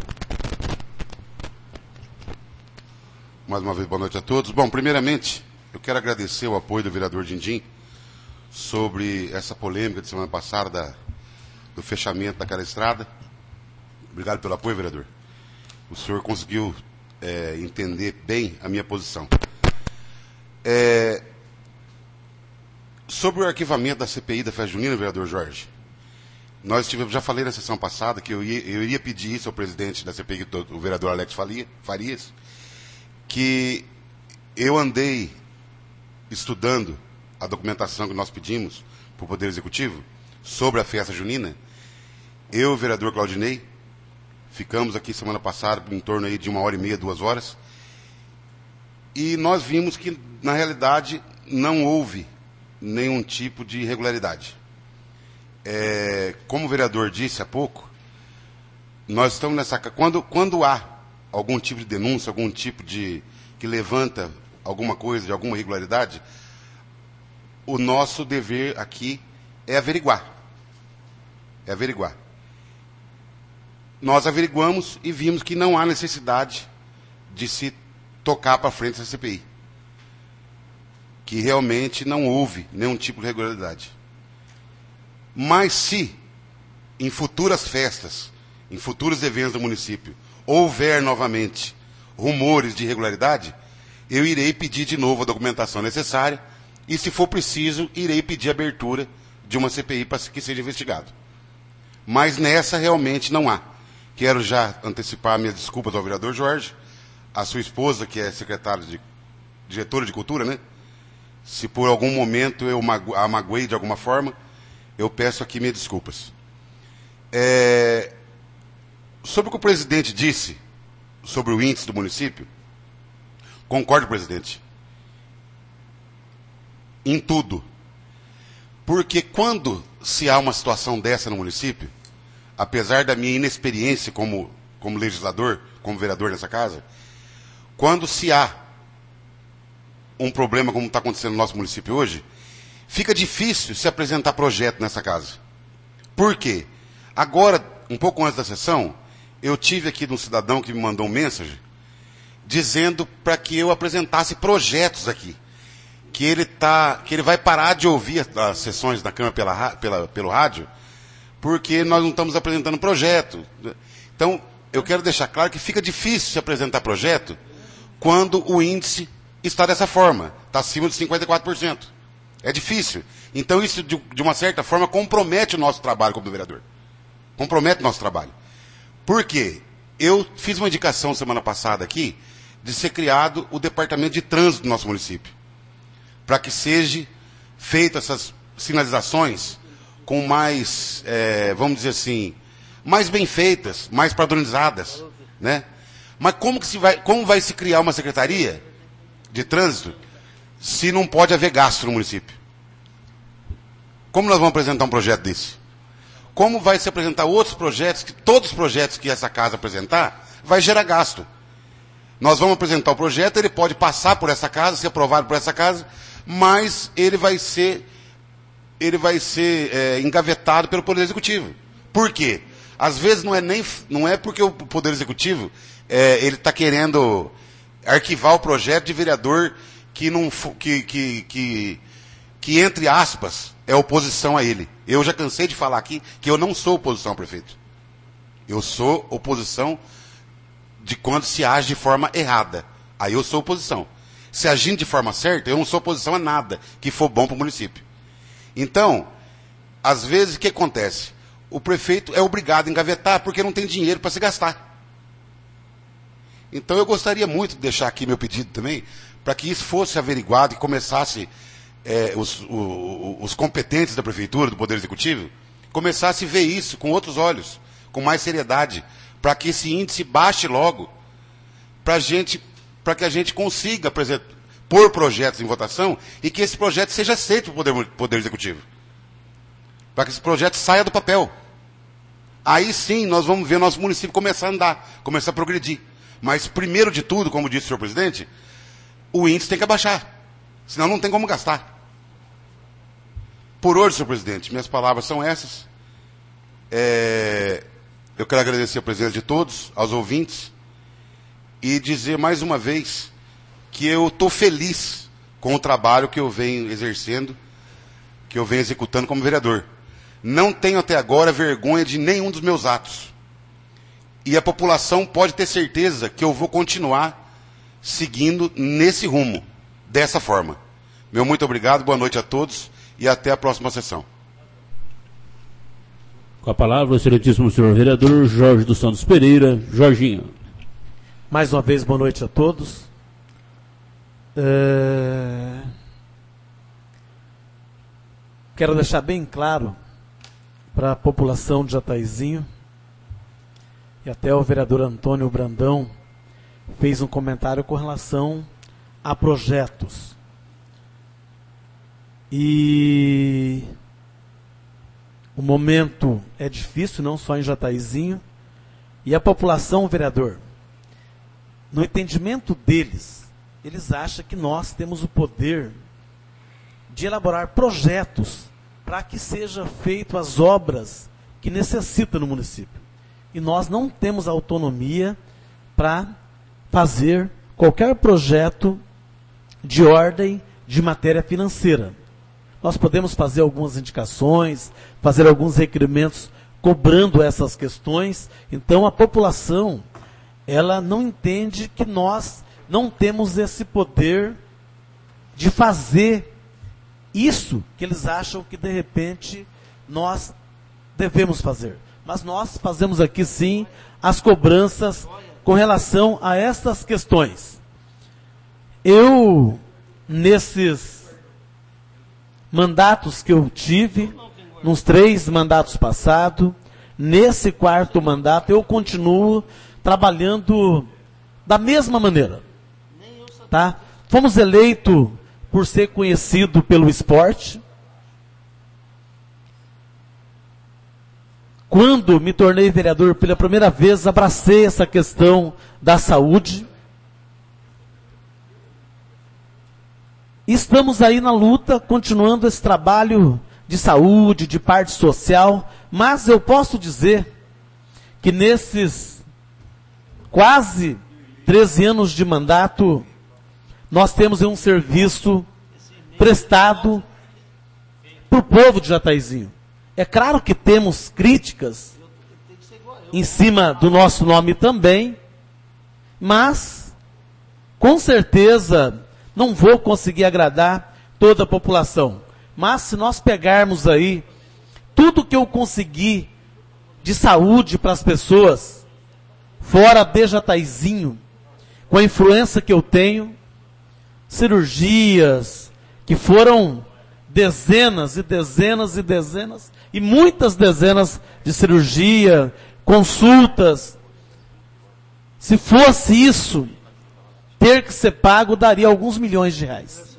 Mais uma vez, boa noite a todos. Bom, primeiramente, eu quero agradecer o apoio do vereador Dindim sobre essa polêmica de semana passada da, do fechamento daquela estrada. Obrigado pelo apoio, vereador. O senhor conseguiu é, entender bem a minha posição. É, sobre o arquivamento da C P I da festa junina, vereador Jorge, nós tivemos, já falei na sessão passada que eu, ia, eu iria pedir isso ao presidente da C P I, o vereador Alex Farias, que eu andei estudando a documentação que nós pedimos para o Poder Executivo sobre a festa junina. Eu e o vereador Claudinei ficamos aqui semana passada em torno aí de uma hora e meia, duas horas, e nós vimos que, na realidade, não houve nenhum tipo de irregularidade. É, como o vereador disse há pouco, nós estamos nessa... Quando, quando há algum tipo de denúncia, algum tipo de... que levanta alguma coisa de alguma irregularidade, o nosso dever aqui é averiguar. É averiguar. Nós averiguamos e vimos que não há necessidade de se tocar para frente essa C P I. Que realmente não houve nenhum tipo de irregularidade. Mas se, em futuras festas, em futuros eventos do município, houver novamente rumores de irregularidade, eu irei pedir de novo a documentação necessária e, se for preciso, irei pedir a abertura de uma C P I para que seja investigado. Mas nessa realmente não há. Quero já antecipar minhas desculpas ao vereador Jorge, a sua esposa, que é secretária de diretora de cultura, né? Se por algum momento eu mago, a magoei de alguma forma, eu peço aqui minhas desculpas. É, sobre o que o presidente disse sobre o índice do município, concordo, presidente, em tudo. Porque quando se há uma situação dessa no município, apesar da minha inexperiência como, como legislador, como vereador nessa casa, quando se há um problema como está acontecendo no nosso município hoje, fica difícil se apresentar projeto nessa casa. Por quê? Agora, um pouco antes da sessão, eu tive aqui de um cidadão que me mandou um mensagem dizendo para que eu apresentasse projetos aqui. Que ele, tá, que ele vai parar de ouvir as, as sessões da Câmara pela, pela, pelo rádio, porque nós não estamos apresentando projeto. Então, eu quero deixar claro que fica difícil se apresentar projeto quando o índice está dessa forma, está acima de cinquenta e quatro por cento. É difícil. Então, isso, de, de uma certa forma, compromete o nosso trabalho como vereador. Compromete o nosso trabalho. Por quê? Eu fiz uma indicação semana passada aqui de ser criado o departamento de trânsito do nosso município, para que sejam feitas essas sinalizações com mais, é, vamos dizer assim, mais bem feitas, mais padronizadas, né? Mas como que se vai, como vai se criar uma secretaria de trânsito se não pode haver gasto no município? Como nós vamos apresentar um projeto desse? Como vai se apresentar outros projetos, que todos os projetos que essa casa apresentar, vai gerar gasto? Nós vamos apresentar o projeto, ele pode passar por essa casa, ser aprovado por essa casa, mas ele vai ser, ele vai ser é, engavetado pelo Poder Executivo. Por quê? Às vezes não é, nem, não é porque o Poder Executivo é, ele está querendo arquivar o projeto de vereador que, não, que, que, que, que, entre aspas, é oposição a ele. Eu já cansei de falar aqui que eu não sou oposição ao prefeito. Eu sou oposição de quando se age de forma errada. Aí eu sou oposição. Se agindo de forma certa, eu não sou oposição a nada que for bom para o município. Então, às vezes, o que acontece? O prefeito é obrigado a engavetar porque não tem dinheiro para se gastar. Então, eu gostaria muito de deixar aqui meu pedido também, para que isso fosse averiguado e começasse, é, os, o, os competentes da prefeitura, do Poder Executivo, começasse a ver isso com outros olhos, com mais seriedade, para que esse índice baixe logo, para gente, para que a gente consiga pôr projetos em votação e que esse projeto seja aceito pelo Poder, Poder Executivo. Para que esse projeto saia do papel. Aí sim nós vamos ver nosso município começar a andar, começar a progredir. Mas primeiro de tudo, como disse o senhor presidente, o índice tem que abaixar. Senão não tem como gastar. Por hoje, senhor presidente, minhas palavras são essas. É... Eu quero agradecer a presença de todos, aos ouvintes, e dizer mais uma vez que eu estou feliz com o trabalho que eu venho exercendo, que eu venho executando como vereador. Não tenho até agora vergonha de nenhum dos meus atos. E a população pode ter certeza que eu vou continuar seguindo nesse rumo, dessa forma. Meu muito obrigado, boa noite a todos e até a próxima sessão. Com a palavra, o excelentíssimo senhor vereador Jorge dos Santos Pereira. Jorginho. Mais uma vez, boa noite a todos. É... Quero deixar bem claro para a população de Jataizinho, e até o vereador Antônio Brandão fez um comentário com relação a projetos. E o momento é difícil, não só em Jataizinho, e a população, vereador, no entendimento deles, eles acham que nós temos o poder de elaborar projetos para que sejam feitas as obras que necessita no município. E nós não temos autonomia para fazer qualquer projeto de ordem de matéria financeira. Nós podemos fazer algumas indicações, fazer alguns requerimentos cobrando essas questões. Então a população, ela não entende que nós não temos esse poder de fazer isso que eles acham que de repente nós devemos fazer. Mas nós fazemos aqui sim as cobranças com relação a essas questões. Eu, nesses mandatos que eu tive, nos três mandatos passados, nesse quarto mandato, eu continuo trabalhando da mesma maneira. Tá? Fomos eleitos por ser conhecido pelo esporte. quando me tornei vereador pela primeira vez, abracei essa questão da saúde. Estamos aí na luta, continuando esse trabalho de saúde, de parte social, mas eu posso dizer que nesses quase treze anos de mandato, nós temos um serviço prestado para o povo de Jataizinho. É claro que temos críticas em cima do nosso nome também, mas, com certeza, não vou conseguir agradar toda a população. Mas se nós pegarmos aí tudo que eu consegui de saúde para as pessoas, fora de Jataizinho, com a influência que eu tenho, cirurgias que foram dezenas e dezenas e dezenas, e muitas dezenas de cirurgia, consultas. Se fosse isso, ter que ser pago daria alguns milhões de reais.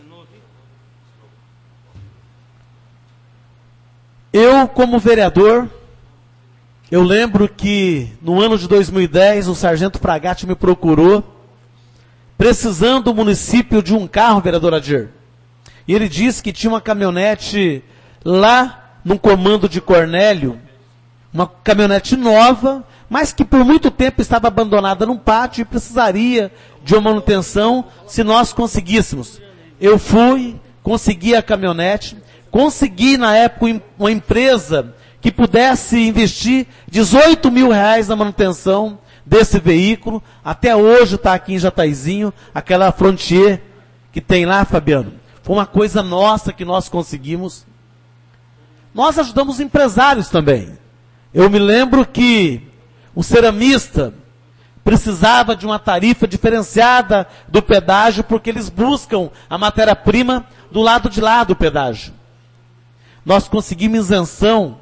Eu, como vereador, eu lembro que no ano de dois mil e dez o sargento Fragatti me procurou, precisando o município de um carro, vereador Adir. E ele disse que tinha uma caminhonete lá no comando de Cornélio, uma caminhonete nova, mas que por muito tempo estava abandonada num pátio e precisaria de uma manutenção se nós conseguíssemos. Eu fui, consegui a caminhonete, consegui na época uma empresa que pudesse investir dezoito mil reais na manutenção desse veículo. Até hoje está aqui em Jataizinho, aquela Frontier que tem lá, Fabiano. Foi uma coisa nossa que nós conseguimos. Nós ajudamos empresários também. Eu me lembro que o ceramista precisava de uma tarifa diferenciada do pedágio, porque eles buscam a matéria-prima do lado de lá do pedágio. Nós conseguimos isenção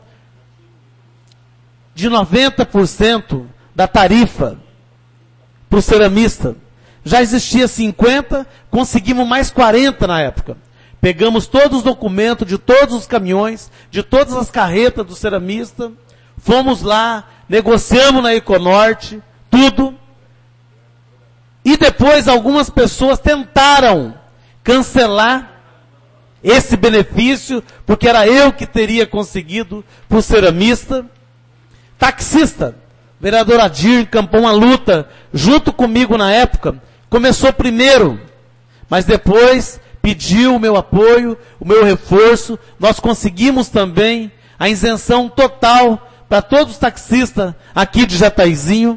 de noventa por cento da tarifa para o ceramista. Já existia cinquenta, conseguimos mais quarenta na época. Pegamos todos os documentos de todos os caminhões, de todas as carretas do ceramista, fomos lá, negociamos na Econorte, tudo. E depois algumas pessoas tentaram cancelar esse benefício, porque era eu que teria conseguido para o ceramista. Taxista, vereador Adir encampou uma luta junto comigo na época, começou primeiro, mas depois pediu o meu apoio, o meu reforço. Nós conseguimos também a isenção total para todos os taxistas aqui de Jataizinho.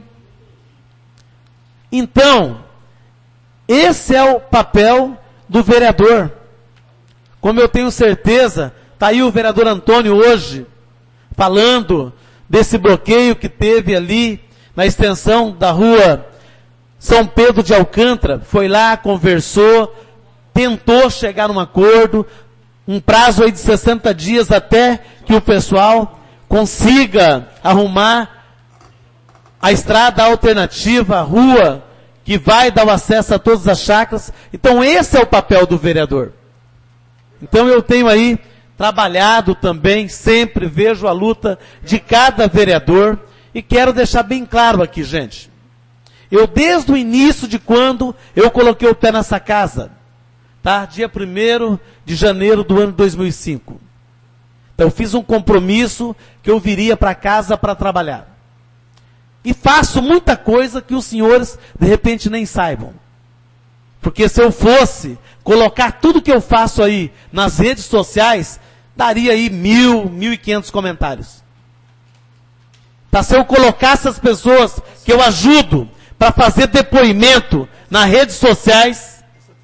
Então, esse é o papel do vereador. Como eu tenho certeza, está aí o vereador Antônio hoje, falando desse bloqueio que teve ali na extensão da rua São Pedro de Alcântara. Foi lá, conversou, tentou chegar num acordo, um prazo aí de sessenta dias até que o pessoal consiga arrumar a estrada alternativa, a rua que vai dar o acesso a todas as chácaras. Então esse é o papel do vereador. Então eu tenho aí trabalhado também, sempre vejo a luta de cada vereador, e quero deixar bem claro aqui, gente. Eu, desde o início de quando eu coloquei o pé nessa casa, tá? Dia primeiro de janeiro do ano dois mil e cinco. Então eu fiz um compromisso que eu viria para casa para trabalhar. E faço muita coisa que os senhores, de repente, nem saibam. Porque se eu fosse colocar tudo que eu faço aí nas redes sociais, daria aí mil, mil e quinhentos comentários. Tá? Se eu colocasse as pessoas que eu ajudo para fazer depoimento nas redes sociais,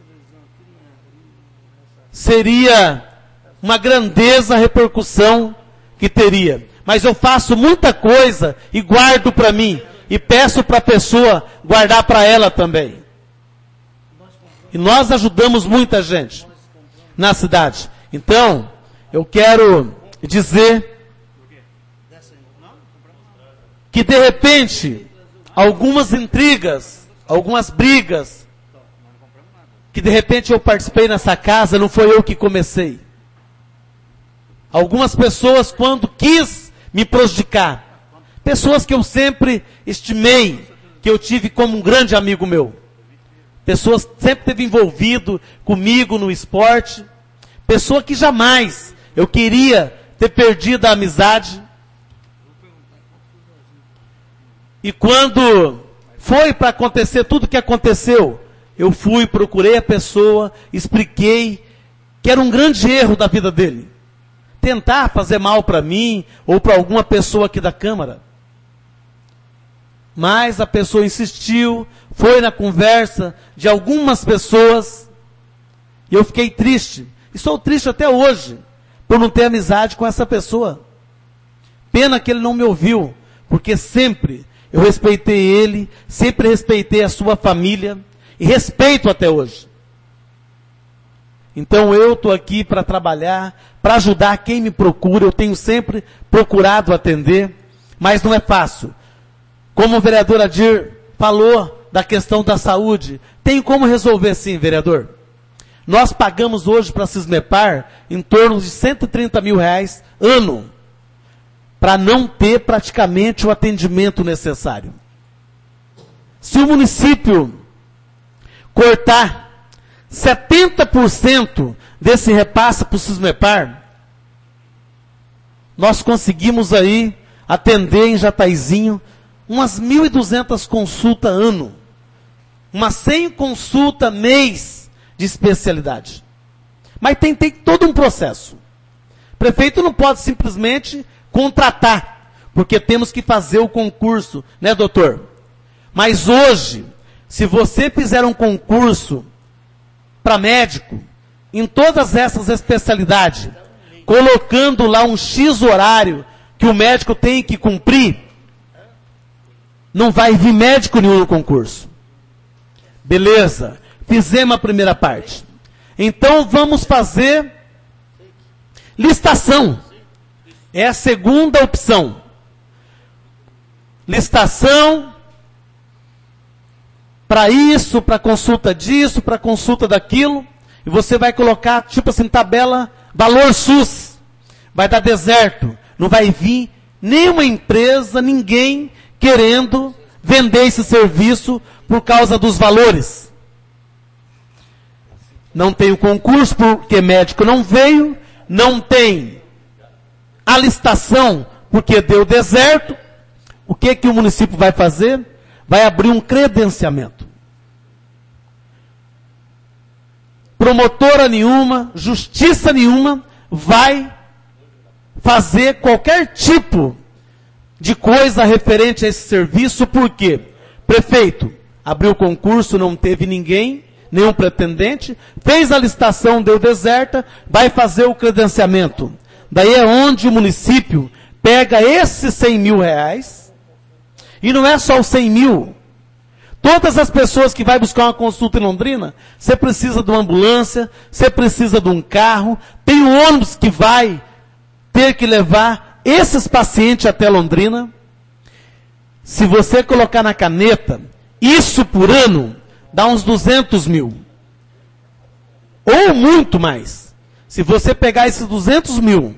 seria uma grandeza a repercussão que teria. Mas eu faço muita coisa e guardo para mim, e peço para a pessoa guardar para ela também. E nós ajudamos muita gente na cidade. Então, eu quero dizer que de repente, algumas intrigas, algumas brigas, que de repente eu participei nessa casa, não foi eu que comecei. Algumas pessoas, quando quis me prejudicar, Pessoas que eu sempre estimei, que eu tive como um grande amigo meu. Pessoas que sempre esteve envolvido comigo no esporte. Pessoa que jamais eu queria ter perdido a amizade. E quando foi para acontecer tudo o que aconteceu, eu fui, procurei a pessoa, expliquei que era um grande erro da vida dele. Tentar fazer mal para mim ou para alguma pessoa aqui da Câmara. Mas a pessoa insistiu, foi na conversa de algumas pessoas, e eu fiquei triste. E sou triste até hoje, por não ter amizade com essa pessoa. Pena que ele não me ouviu, porque sempre eu respeitei ele, sempre respeitei a sua família, e respeito até hoje. Então eu estou aqui para trabalhar, para ajudar quem me procura, eu tenho sempre procurado atender, mas não é fácil. Como o vereador Adir falou da questão da saúde, tem como resolver sim, vereador. Nós pagamos hoje para a Sismepar em torno de cento e trinta mil reais ano, para não ter praticamente o atendimento necessário. Se o município cortar setenta por cento desse repasse para o Sismepar, nós conseguimos aí atender em Jataizinho umas mil e duzentas consultas ano. Umas cem consultas mês de especialidade. Mas tem, tem todo um processo. O prefeito não pode simplesmente contratar, porque temos que fazer o concurso, né, doutor? Mas hoje, se você fizer um concurso para médico, em todas essas especialidades, colocando lá um X horário que o médico tem que cumprir, não vai vir médico nenhum no concurso. Beleza, fizemos a primeira parte. Então vamos fazer licitação. É a segunda opção. Licitação para isso, para consulta disso, para consulta daquilo. E você vai colocar, tipo assim, tabela, valor SUS. Vai dar deserto. Não vai vir nenhuma empresa, ninguém querendo vender esse serviço por causa dos valores. Não tem o concurso porque médico não veio, não tem a licitação porque deu deserto. O que que o município vai fazer? Vai abrir um credenciamento. Promotora nenhuma, justiça nenhuma vai fazer qualquer tipo de coisa referente a esse serviço, porque prefeito abriu o concurso, não teve ninguém, nenhum pretendente, fez a licitação, deu deserta, vai fazer o credenciamento. Daí é onde o município pega esses cem mil reais, e não é só os cem mil. Todas as pessoas que vai buscar uma consulta em Londrina, você precisa de uma ambulância, você precisa de um carro, tem um ônibus que vai ter que levar esses pacientes até Londrina. Se você colocar na caneta, isso por ano dá uns duzentos mil. Ou muito mais. Se você pegar esses duzentos mil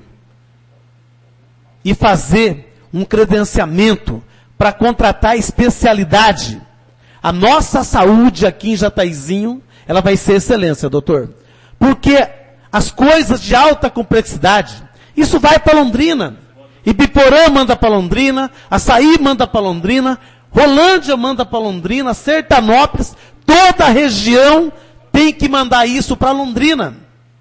e fazer um credenciamento para contratar especialidade, a nossa saúde aqui em Jataizinho, ela vai ser excelência, doutor. Porque as coisas de alta complexidade, isso vai para Londrina. Ibiporã manda para Londrina, Açaí manda para Londrina, Rolândia manda para Londrina, Sertanópolis, toda a região tem que mandar isso para Londrina.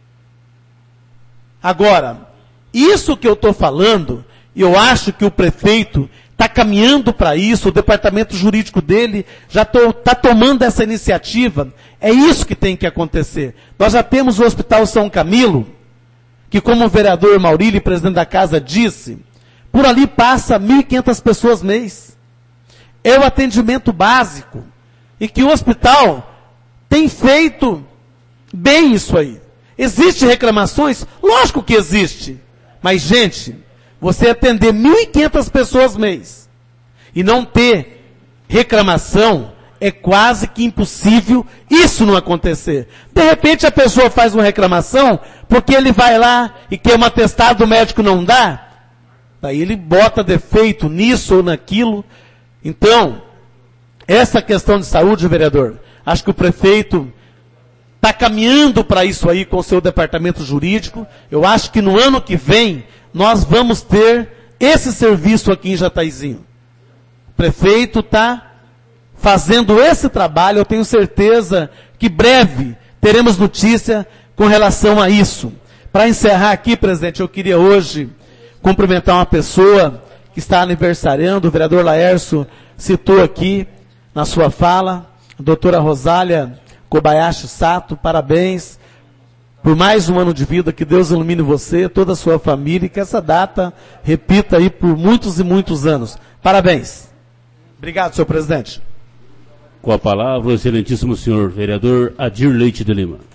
Agora, isso que eu estou falando, eu acho que o prefeito está caminhando para isso, o departamento jurídico dele já está tomando essa iniciativa. É isso que tem que acontecer. Nós já temos o Hospital São Camilo, que como o vereador Maurílio, presidente da casa, disse, por ali passa mil e quinhentas pessoas mês. É o atendimento básico. E que o hospital tem feito bem isso aí. Existem reclamações? Lógico que existe. Mas, gente, você atender mil e quinhentas pessoas mês e não ter reclamação, é quase que impossível isso não acontecer. De repente a pessoa faz uma reclamação porque ele vai lá e quer um atestado, o médico não dá. Daí ele bota defeito nisso ou naquilo. Então, essa questão de saúde, vereador, acho que o prefeito está caminhando para isso aí com o seu departamento jurídico. Eu acho que no ano que vem nós vamos ter esse serviço aqui em Jataizinho. O prefeito está fazendo esse trabalho, eu tenho certeza que breve teremos notícia com relação a isso. Para encerrar aqui, presidente, eu queria hoje cumprimentar uma pessoa que está aniversariando, o vereador Laércio citou aqui na sua fala, a doutora Rosália Kobayashi Sato, parabéns por mais um ano de vida, que Deus ilumine você, toda a sua família, e que essa data repita aí por muitos e muitos anos. Parabéns. Obrigado, senhor presidente. Com a palavra, o excelentíssimo senhor vereador Adir Leite de Lima.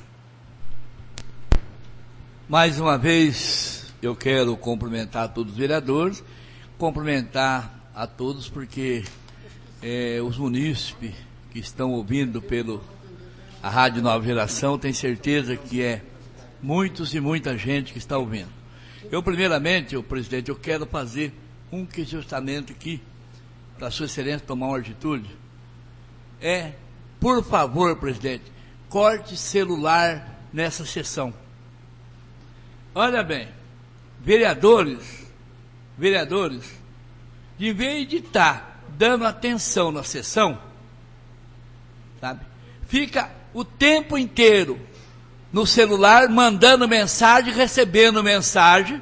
Mais uma vez, eu quero cumprimentar todos os vereadores, cumprimentar a todos porque é, os munícipes que estão ouvindo pelo a Rádio Nova Geração, tenho certeza que é muitos e muita gente que está ouvindo. Eu, primeiramente, o presidente, eu quero fazer um questionamento aqui, para a sua excelência tomar uma atitude. É, por favor, presidente, corte celular nessa sessão. Olha bem, vereadores, vereadores, de vez de estar dando atenção na sessão, sabe, fica o tempo inteiro no celular, mandando mensagem, recebendo mensagem,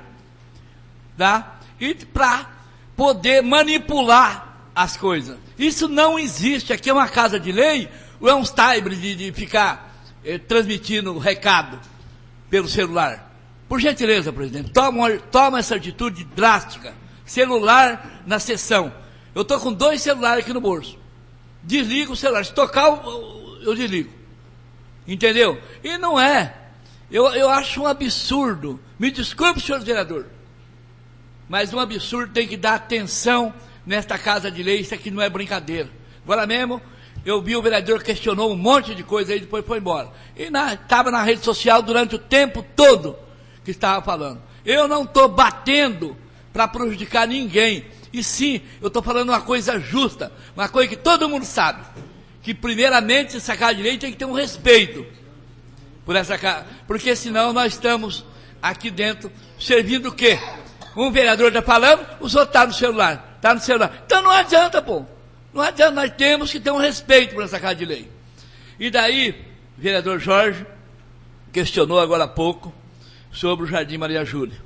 tá? E para poder manipular as coisas. Isso não existe. Aqui é uma casa de lei, ou é um time de, de ficar eh, transmitindo recado pelo celular. Por gentileza, presidente, toma, toma essa atitude drástica. Celular na sessão. Eu estou com dois celulares aqui no bolso. Desligo o celular. Se tocar, eu, eu desligo. Entendeu? E não é. Eu, eu acho um absurdo. Me desculpe, senhor vereador. Mas um absurdo, tem que dar atenção nesta casa de lei. Isso aqui não é brincadeira. Agora mesmo, eu vi o vereador questionou um monte de coisa aí, depois foi embora. E estava na, na rede social durante o tempo todo que estava falando. Eu não estou batendo para prejudicar ninguém. E sim, eu estou falando uma coisa justa, uma coisa que todo mundo sabe. Que primeiramente essa casa de lei tem que ter um respeito por essa casa, porque senão nós estamos aqui dentro servindo o quê? Um vereador está falando, os outros estão tá no celular, está no celular. Então não adianta, pô. Não adianta, nós temos que ter um respeito por essa casa de lei. E daí, o vereador Jorge questionou agora há pouco sobre o Jardim Maria Júlia.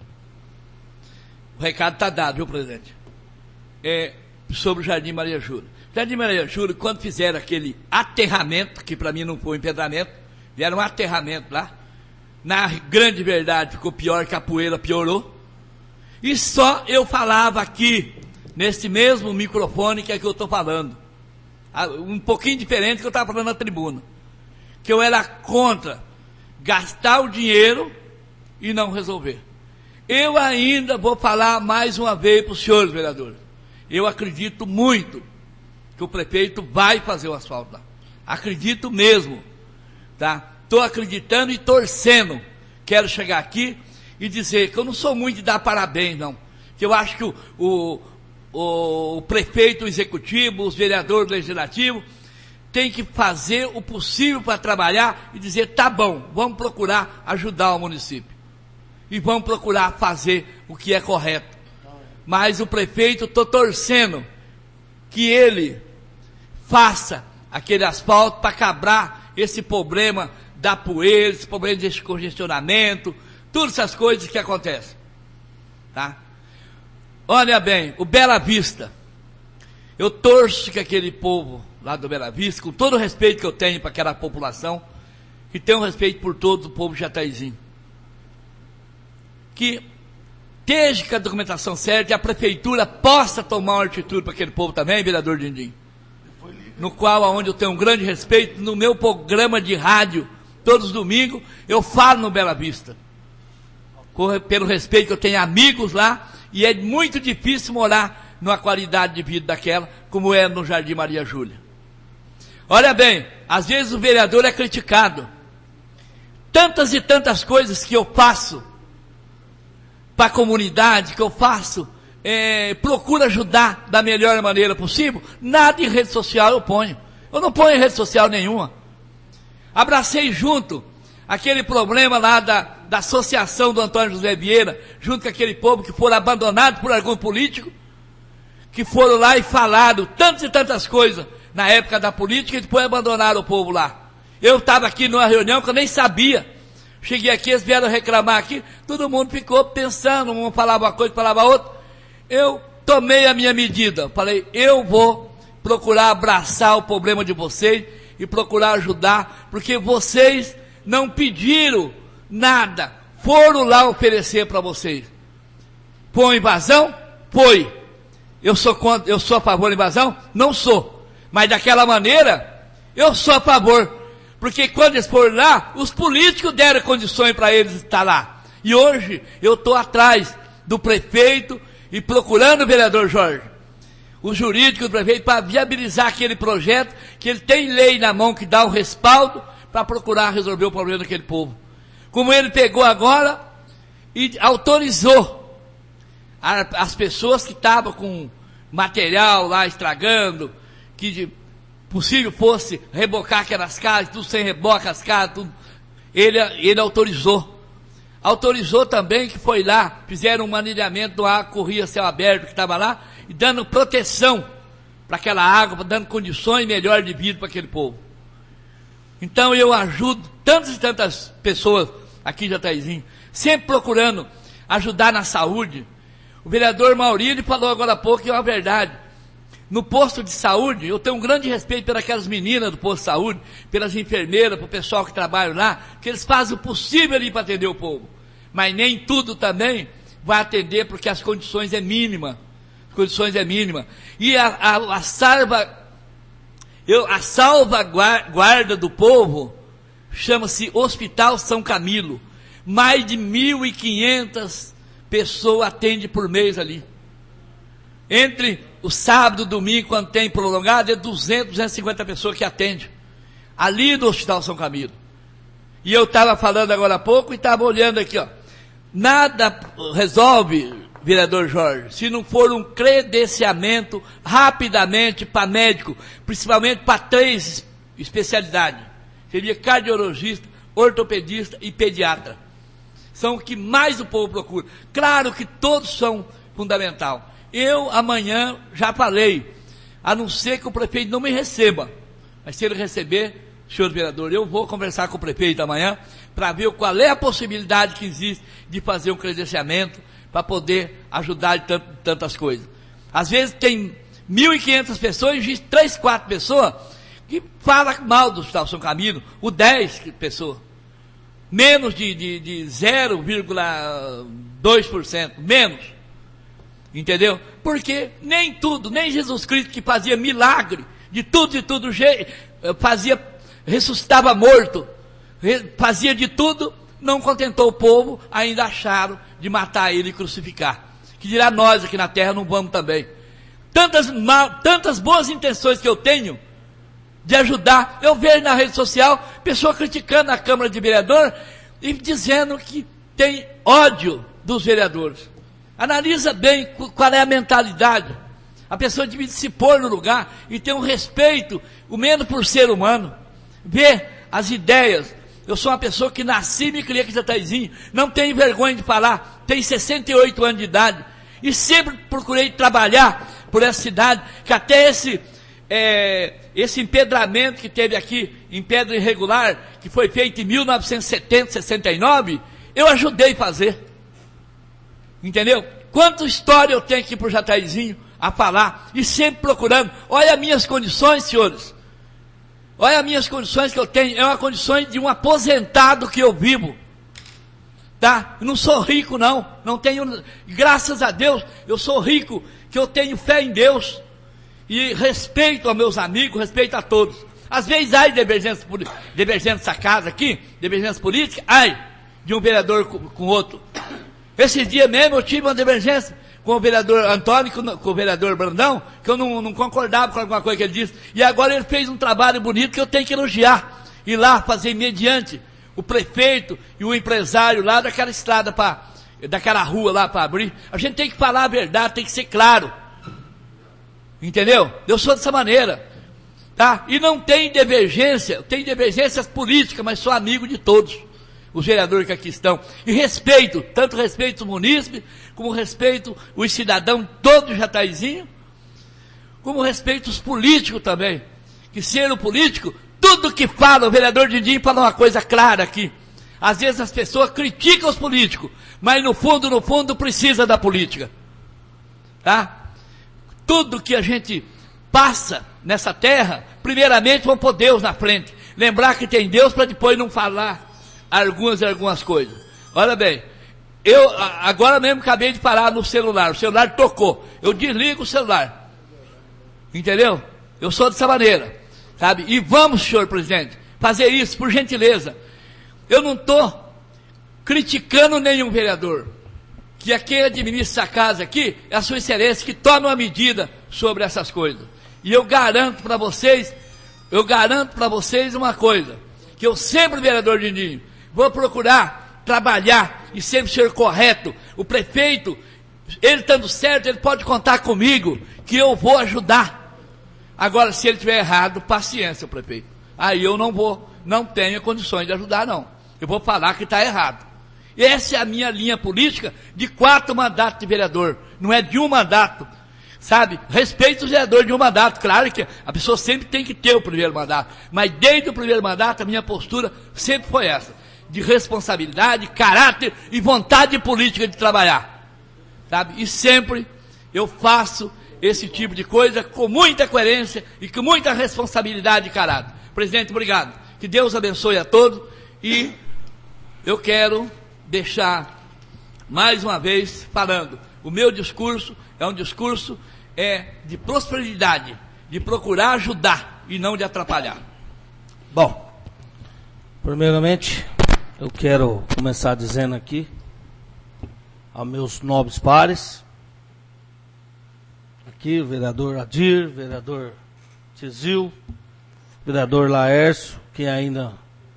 O recado está dado, viu, presidente? É, sobre o Jardim Maria Júlia. Jardim Maria Júlia, quando fizeram aquele aterramento, que para mim não foi um empedramento, fizeram um aterramento lá, na grande verdade ficou pior que a poeira piorou, e só eu falava aqui, nesse mesmo microfone que é que eu estou falando, um pouquinho diferente do que eu estava falando na tribuna, que eu era contra gastar o dinheiro e não resolver. Eu ainda vou falar mais uma vez para os senhores vereadores, eu acredito muito que o prefeito vai fazer o asfalto lá. Acredito mesmo, tá? Estou acreditando e torcendo. Quero chegar aqui e dizer que eu não sou muito de dar parabéns, não. Que eu acho que o, o, o, o prefeito, o executivo, os vereadores legislativos têm que fazer o possível para trabalhar e dizer, tá bom, vamos procurar ajudar o município. E vamos procurar fazer o que é correto. Mas o prefeito, estou torcendo que ele faça aquele asfalto para quebrar esse problema da poeira, esse problema desse congestionamento, todas essas coisas que acontecem. Tá? Olha bem, o Bela Vista. Eu torço que aquele povo lá do Bela Vista, com todo o respeito que eu tenho para aquela população, que tem um respeito por todo o povo de Jataizinho, que esteja com a documentação certa e a prefeitura possa tomar uma atitude para aquele povo também, vereador Dindim. No qual, aonde eu tenho um grande respeito, no meu programa de rádio, todos os domingos, eu falo no Bela Vista. Pelo respeito que eu tenho amigos lá, e é muito difícil morar numa qualidade de vida daquela, como é no Jardim Maria Júlia. Olha bem, às vezes o vereador é criticado. Tantas e tantas coisas que eu faço para a comunidade, que eu faço, é, procuro ajudar da melhor maneira possível, nada em rede social eu ponho. Eu não ponho em rede social nenhuma. Abracei junto aquele problema lá da, da associação do Antônio José Vieira, junto com aquele povo que foram abandonados por algum político, que foram lá e falaram tantas e tantas coisas na época da política e depois abandonaram o povo lá. Eu estava aqui numa reunião que eu nem sabia. Cheguei aqui, eles vieram reclamar aqui, todo mundo ficou pensando, um falava uma coisa, falava outra. Eu tomei a minha medida, falei, eu vou procurar abraçar o problema de vocês e procurar ajudar, porque vocês não pediram nada, foram lá oferecer para vocês. Foi invasão? Foi. Eu sou contra, eu sou a favor da invasão? Não sou. Mas daquela maneira, eu sou a favor. Porque quando eles foram lá, os políticos deram condições para eles estar lá. E hoje, eu estou atrás do prefeito e procurando o vereador Jorge, o jurídico do prefeito, para viabilizar aquele projeto, que ele tem lei na mão que dá o respaldo para procurar resolver o problema daquele povo. Como ele pegou agora e autorizou a, as pessoas que estavam com material lá estragando, que de possível fosse rebocar aquelas casas, tudo sem reboque, as casas, tudo. Ele, ele autorizou. Autorizou também que foi lá, fizeram um manilhamento do ar, corria céu aberto que estava lá, e dando proteção para aquela água, dando condições melhores de vida para aquele povo. Então eu ajudo tantas e tantas pessoas aqui de Jataizinho, sempre procurando ajudar na saúde. O vereador Maurílio falou agora há pouco que é uma verdade. No posto de saúde, eu tenho um grande respeito pelas aquelas meninas do posto de saúde, pelas enfermeiras, pelo pessoal que trabalha lá, que eles fazem o possível ali para atender o povo. Mas nem tudo também vai atender, porque as condições é mínima. As condições é mínima. E a, a, a, salva, eu, a salvaguarda do povo chama-se Hospital São Camilo. Mais de mil e quinhentas pessoas atende por mês ali. Entre o sábado e o domingo, quando tem prolongado, é duzentas, duzentas e cinquenta pessoas que atende. Ali no Hospital São Camilo. E eu estava falando agora há pouco e estava olhando aqui, ó. Nada resolve, vereador Jorge, se não for um credenciamento rapidamente para médico, principalmente para três especialidades. Seria cardiologista, ortopedista e pediatra. São o que mais o povo procura. Claro que todos são fundamentais. Eu, amanhã, já falei, a não ser que o prefeito não me receba, mas se ele receber, senhor vereador, eu vou conversar com o prefeito amanhã, para ver qual é a possibilidade que existe de fazer um credenciamento, para poder ajudar em tant, tantas coisas. Às vezes tem mil e quinhentas pessoas, e existe três, quatro pessoas, que falam mal do Hospital São Camilo, o dez pessoas, menos de, de, de zero vírgula dois por cento, menos. Entendeu? Porque nem tudo, nem Jesus Cristo que fazia milagre, de tudo e tudo, fazia, ressuscitava morto, fazia de tudo, não contentou o povo, ainda acharam de matar ele e crucificar. Que dirá nós aqui na terra não vamos também. Tantas, mal, tantas boas intenções que eu tenho de ajudar, eu vejo na rede social, pessoa criticando a Câmara de Vereador e dizendo que tem ódio dos vereadores. Analisa bem qual é a mentalidade. A pessoa deve se pôr no lugar e ter um respeito, o menos por ser humano. Ver as ideias. Eu sou uma pessoa que nasci e me criei aqui em Jataizinho. Não tenho vergonha de falar. Tenho sessenta e oito anos de idade. E sempre procurei trabalhar por essa cidade, que até esse, é, esse empedramento que teve aqui, em pedra irregular, que foi feito em mil novecentos e setenta, sessenta e nove, eu ajudei a fazer. Entendeu? Quanta história eu tenho aqui por Jataizinho a falar, e sempre procurando. Olha as minhas condições, senhores. Olha as minhas condições que eu tenho. É uma condição de um aposentado que eu vivo. Tá? Eu não sou rico, não. Não tenho, graças a Deus, eu sou rico, que eu tenho fé em Deus. E respeito aos meus amigos, respeito a todos. Às vezes, ai, divergência, divergência dessa casa aqui, divergência política, ai, de um vereador com, com outro. Esse dia mesmo eu tive uma divergência com o vereador Antônio, com, com o vereador Brandão, que eu não, não concordava com alguma coisa que ele disse. E agora ele fez um trabalho bonito que eu tenho que elogiar. Ir lá fazer mediante o prefeito e o empresário lá daquela estrada para daquela rua lá para abrir. A gente tem que falar a verdade, tem que ser claro. Entendeu? Eu sou dessa maneira. Tá? E não tem divergência, tem divergências políticas, mas sou amigo de todos os vereadores que aqui estão. E respeito, tanto respeito os munícipes, como respeito os cidadãos todos de Jataizinho, como respeito os políticos também. Que sendo político, tudo que fala, o vereador Dindinho fala uma coisa clara aqui. Às vezes as pessoas criticam os políticos, mas no fundo, no fundo, precisa da política. Tá? Tudo que a gente passa nessa terra, primeiramente vamos pôr Deus na frente. Lembrar que tem Deus para depois não falar algumas e algumas coisas. Olha bem, eu agora mesmo acabei de parar no celular, o celular tocou, eu desligo o celular. Entendeu? Eu sou dessa maneira, sabe? E vamos, senhor presidente, fazer isso, por gentileza. Eu não estou criticando nenhum vereador. Que quem administra essa casa aqui é a sua excelência que toma uma medida sobre essas coisas. E eu garanto para vocês, eu garanto para vocês uma coisa, que eu sempre, vereador Dindinho, vou procurar trabalhar e sempre ser correto. O prefeito, ele estando certo, ele pode contar comigo, que eu vou ajudar. Agora, se ele estiver errado, paciência, prefeito. Aí eu não vou, não tenho condições de ajudar, não. Eu vou falar que está errado. Essa é a minha linha política de quatro mandatos de vereador, não é de um mandato, sabe? Respeito os vereadores de um mandato, claro que a pessoa sempre tem que ter o primeiro mandato, mas desde o primeiro mandato a minha postura sempre foi essa, de responsabilidade, caráter e vontade política de trabalhar, sabe? E sempre eu faço esse tipo de coisa com muita coerência e com muita responsabilidade e caráter. Presidente, obrigado. Que Deus abençoe a todos e eu quero deixar mais uma vez falando, o meu discurso é um discurso é, de prosperidade, de procurar ajudar e não de atrapalhar. Bom, primeiramente eu quero começar dizendo aqui aos meus nobres pares, aqui o vereador Adir, vereador Tizil, vereador Laércio, que ainda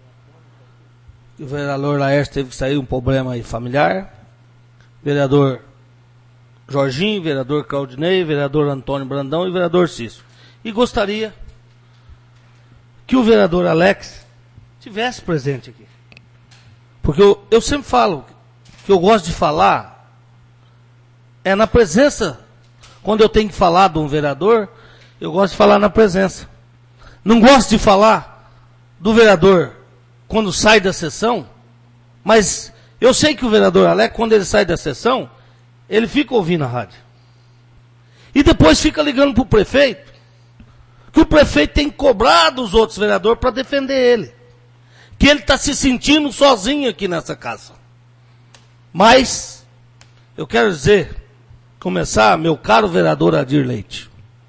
o vereador Laércio teve que sair, um problema aí familiar, vereador Jorginho, vereador Claudinei, vereador Antônio Brandão e vereador Cício. E gostaria que o vereador Alex tivesse presente aqui. Porque eu, eu sempre falo que eu gosto de falar é na presença. Quando eu tenho que falar de um vereador, eu gosto de falar na presença. Não gosto de falar do vereador quando sai da sessão, mas eu sei que o vereador Alex, quando ele sai da sessão, ele fica ouvindo a rádio. E depois fica ligando para o prefeito, que o prefeito tem cobrado os outros vereadores para defender ele. Que ele está se sentindo sozinho aqui nessa casa. Mas, eu quero dizer, começar, meu caro vereador Adir Leite.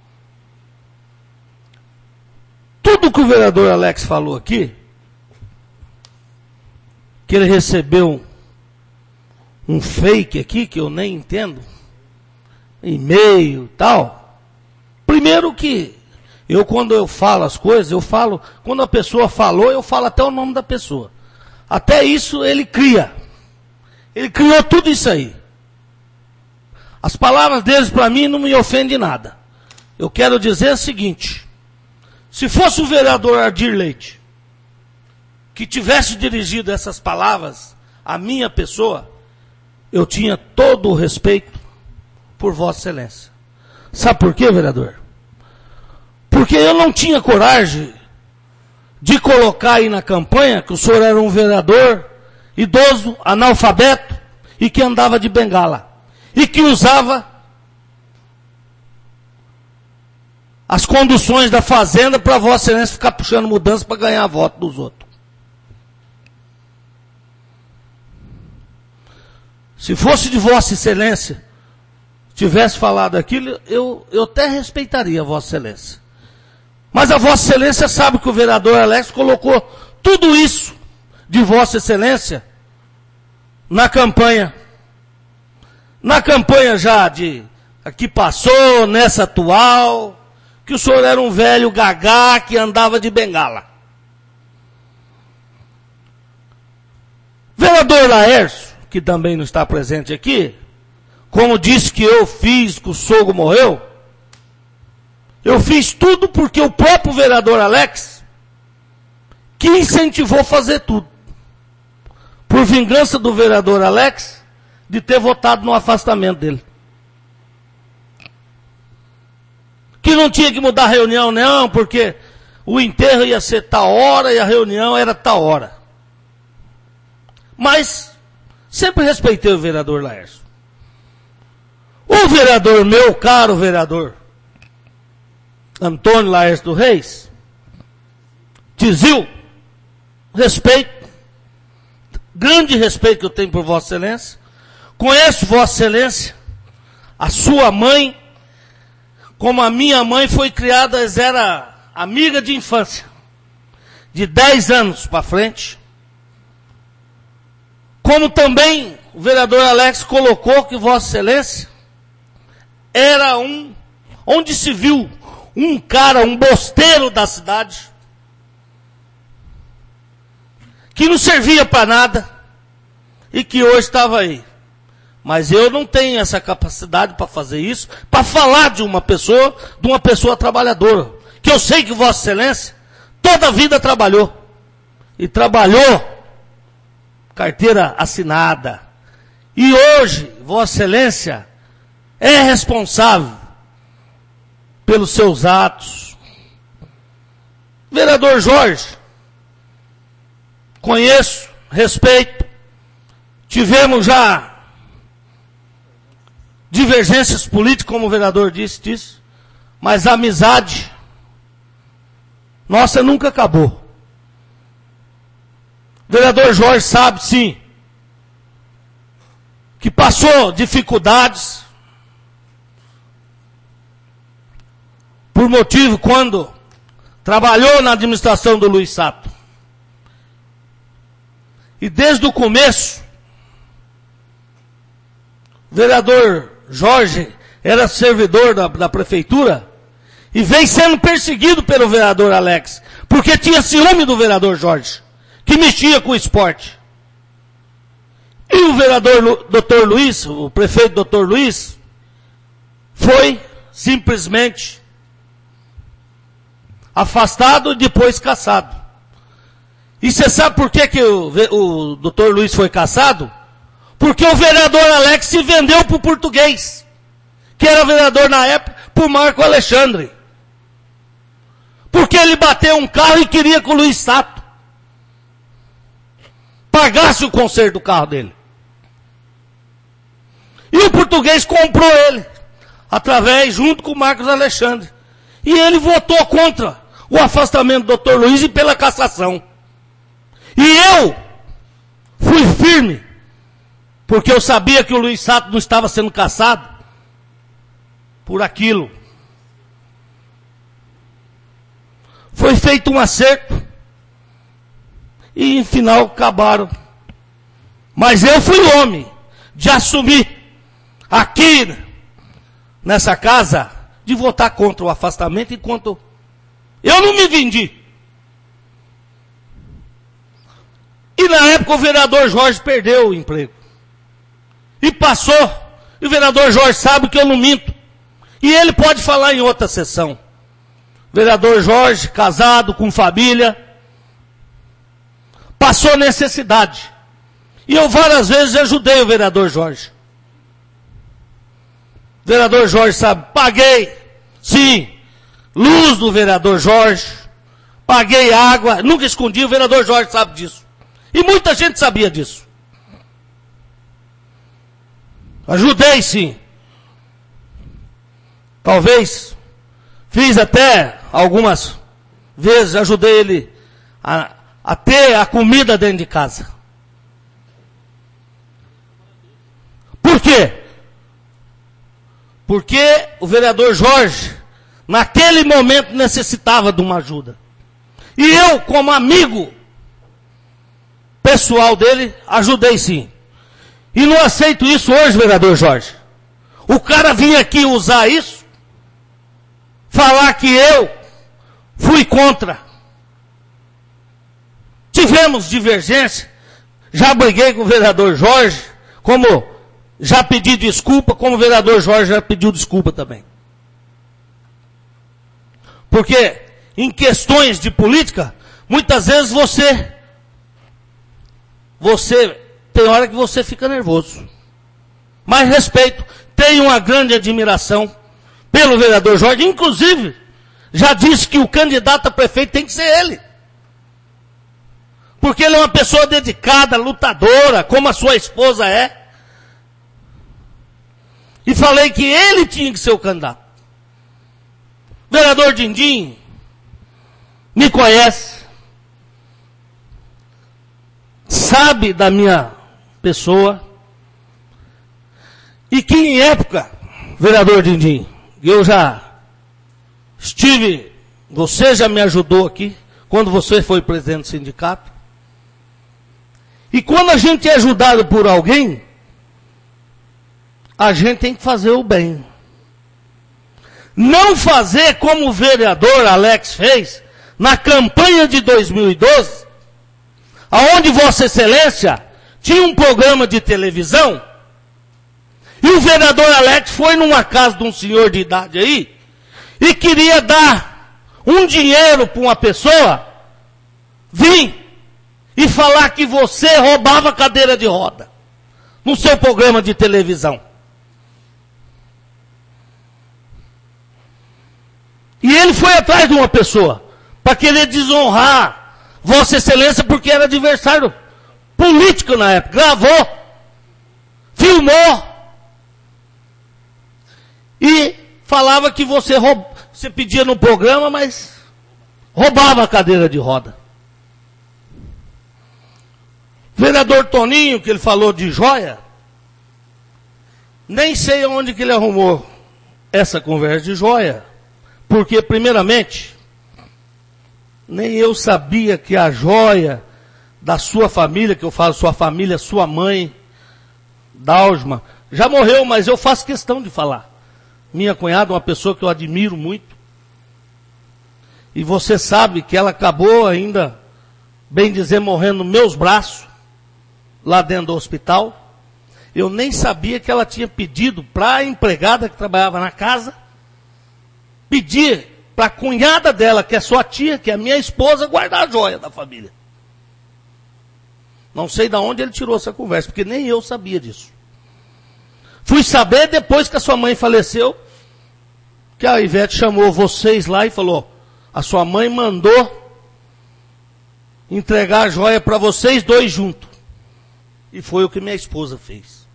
Tudo que o vereador Alex falou aqui, que ele recebeu um fake aqui, que eu nem entendo, e-mail e tal. Primeiro que, eu quando eu falo as coisas, eu falo, quando a pessoa falou, eu falo até o nome da pessoa. Até isso ele cria. Ele criou tudo isso aí. As palavras deles para mim não me ofendem nada. Eu quero dizer o seguinte, se fosse o vereador Adir Leite, que tivesse dirigido essas palavras à minha pessoa, eu tinha todo o respeito por Vossa Excelência. Sabe por quê, vereador? Porque eu não tinha coragem de colocar aí na campanha que o senhor era um vereador idoso, analfabeto e que andava de bengala. E que usava as conduções da fazenda para Vossa Excelência ficar puxando mudança para ganhar voto dos outros. Se fosse de Vossa Excelência, tivesse falado aquilo, eu, eu até respeitaria a Vossa Excelência. Mas a Vossa Excelência sabe que o vereador Alex colocou tudo isso de Vossa Excelência na campanha. Na campanha já de a que passou, nessa atual, que o senhor era um velho gagá que andava de bengala. Vereador Laércio, que também não está presente aqui, como disse que eu fiz, que o sogro morreu, eu fiz tudo porque o próprio vereador Alex que incentivou a fazer tudo. Por vingança do vereador Alex de ter votado no afastamento dele. Que não tinha que mudar a reunião, não, porque o enterro ia ser tal hora e a reunião era tal hora. Mas sempre respeitei o vereador Laércio. O vereador, meu caro vereador, Antônio Laércio dos Reis, Tizil, respeito, grande respeito que eu tenho por Vossa Excelência, conheço Vossa Excelência, a sua mãe, como a minha mãe foi criada, era amiga de infância, de dez anos para frente, como também o vereador Alex colocou que Vossa Excelência era um, onde se viu um cara, um bosteiro da cidade, que não servia para nada, e que hoje estava aí. Mas eu não tenho essa capacidade para fazer isso, para falar de uma pessoa, de uma pessoa trabalhadora, que eu sei que Vossa Excelência toda a vida trabalhou, e trabalhou, carteira assinada, e hoje Vossa Excelência é responsável pelos seus atos. Vereador Jorge, conheço, respeito, tivemos já divergências políticas, como o vereador disse disso, mas a amizade nossa nunca acabou. O vereador Jorge sabe, sim, que passou dificuldades, por motivo quando trabalhou na administração do Luiz Sato. E desde o começo, o vereador Jorge era servidor da, da prefeitura e veio sendo perseguido pelo vereador Alex, porque tinha ciúme do vereador Jorge, que mexia com o esporte. E o vereador doutor Luiz, o prefeito doutor Luiz, foi simplesmente afastado e depois cassado. E você sabe por que, que o, o doutor Luiz foi cassado? Porque o vereador Alex se vendeu para o português, que era vereador na época, por Marco Alexandre. Porque ele bateu um carro e queria que o Luiz Sato pagasse o conserto do carro dele. E o português comprou ele, através, junto com o Marcos Alexandre. E ele votou contra o afastamento do doutor Luiz e pela cassação. E eu fui firme, porque eu sabia que o Luiz Sato não estava sendo cassado por aquilo. Foi feito um acerto e, em final, acabaram. Mas eu fui homem de assumir aqui, nessa casa, de votar contra o afastamento, enquanto eu não me vendi. E na época o vereador Jorge perdeu o emprego. E passou. E o vereador Jorge sabe que eu não minto. E ele pode falar em outra sessão. Vereador Jorge, casado, com família, passou necessidade. E eu várias vezes ajudei o vereador Jorge. O vereador Jorge sabe, paguei, sim, luz do vereador Jorge, paguei água, nunca escondi, o vereador Jorge sabe disso. E muita gente sabia disso. Ajudei, sim. Talvez, fiz até algumas vezes, ajudei ele a, a ter a comida dentro de casa. Por quê? Porque o vereador Jorge, naquele momento, necessitava de uma ajuda. E eu, como amigo pessoal dele, ajudei sim. E não aceito isso hoje, vereador Jorge. O cara vinha aqui usar isso, falar que eu fui contra. Tivemos divergência, já briguei com o vereador Jorge, como já pedi desculpa, como o vereador Jorge já pediu desculpa também. Porque em questões de política, muitas vezes você, você, tem hora que você fica nervoso. Mas respeito, tenho uma grande admiração pelo vereador Jorge, inclusive, já disse que o candidato a prefeito tem que ser ele. Porque ele é uma pessoa dedicada, lutadora, como a sua esposa é. E falei que ele tinha que ser o candidato. Vereador Dindim me conhece, sabe da minha pessoa, e que em época, vereador Dindim, eu já estive, você já me ajudou aqui, quando você foi presidente do sindicato, e quando a gente é ajudado por alguém, a gente tem que fazer o bem. Não fazer como o vereador Alex fez na campanha de dois mil e doze, aonde Vossa Excelência tinha um programa de televisão, e o vereador Alex foi numa casa de um senhor de idade aí, e queria dar um dinheiro para uma pessoa, vir e falar que você roubava cadeira de roda, no seu programa de televisão. E ele foi atrás de uma pessoa, para querer desonrar Vossa Excelência, porque era adversário político na época. Gravou, filmou, e falava que você, roub... você pedia no programa, mas roubava a cadeira de roda. Vereador Toninho, que ele falou de joia, nem sei onde que ele arrumou essa conversa de joia. Porque, primeiramente, nem eu sabia que a joia da sua família, que eu falo sua família, sua mãe, Dalsma, já morreu, mas eu faço questão de falar. Minha cunhada, uma pessoa que eu admiro muito. E você sabe que ela acabou ainda, bem dizer, morrendo nos meus braços, lá dentro do hospital. Eu nem sabia que ela tinha pedido para a empregada que trabalhava na casa, pedir para a cunhada dela, que é sua tia, que é minha esposa, guardar a joia da família. Não sei de onde ele tirou essa conversa, porque nem eu sabia disso. Fui saber depois que a sua mãe faleceu, que a Ivete chamou vocês lá e falou, a sua mãe mandou entregar a joia para vocês dois juntos. E foi o que minha esposa fez.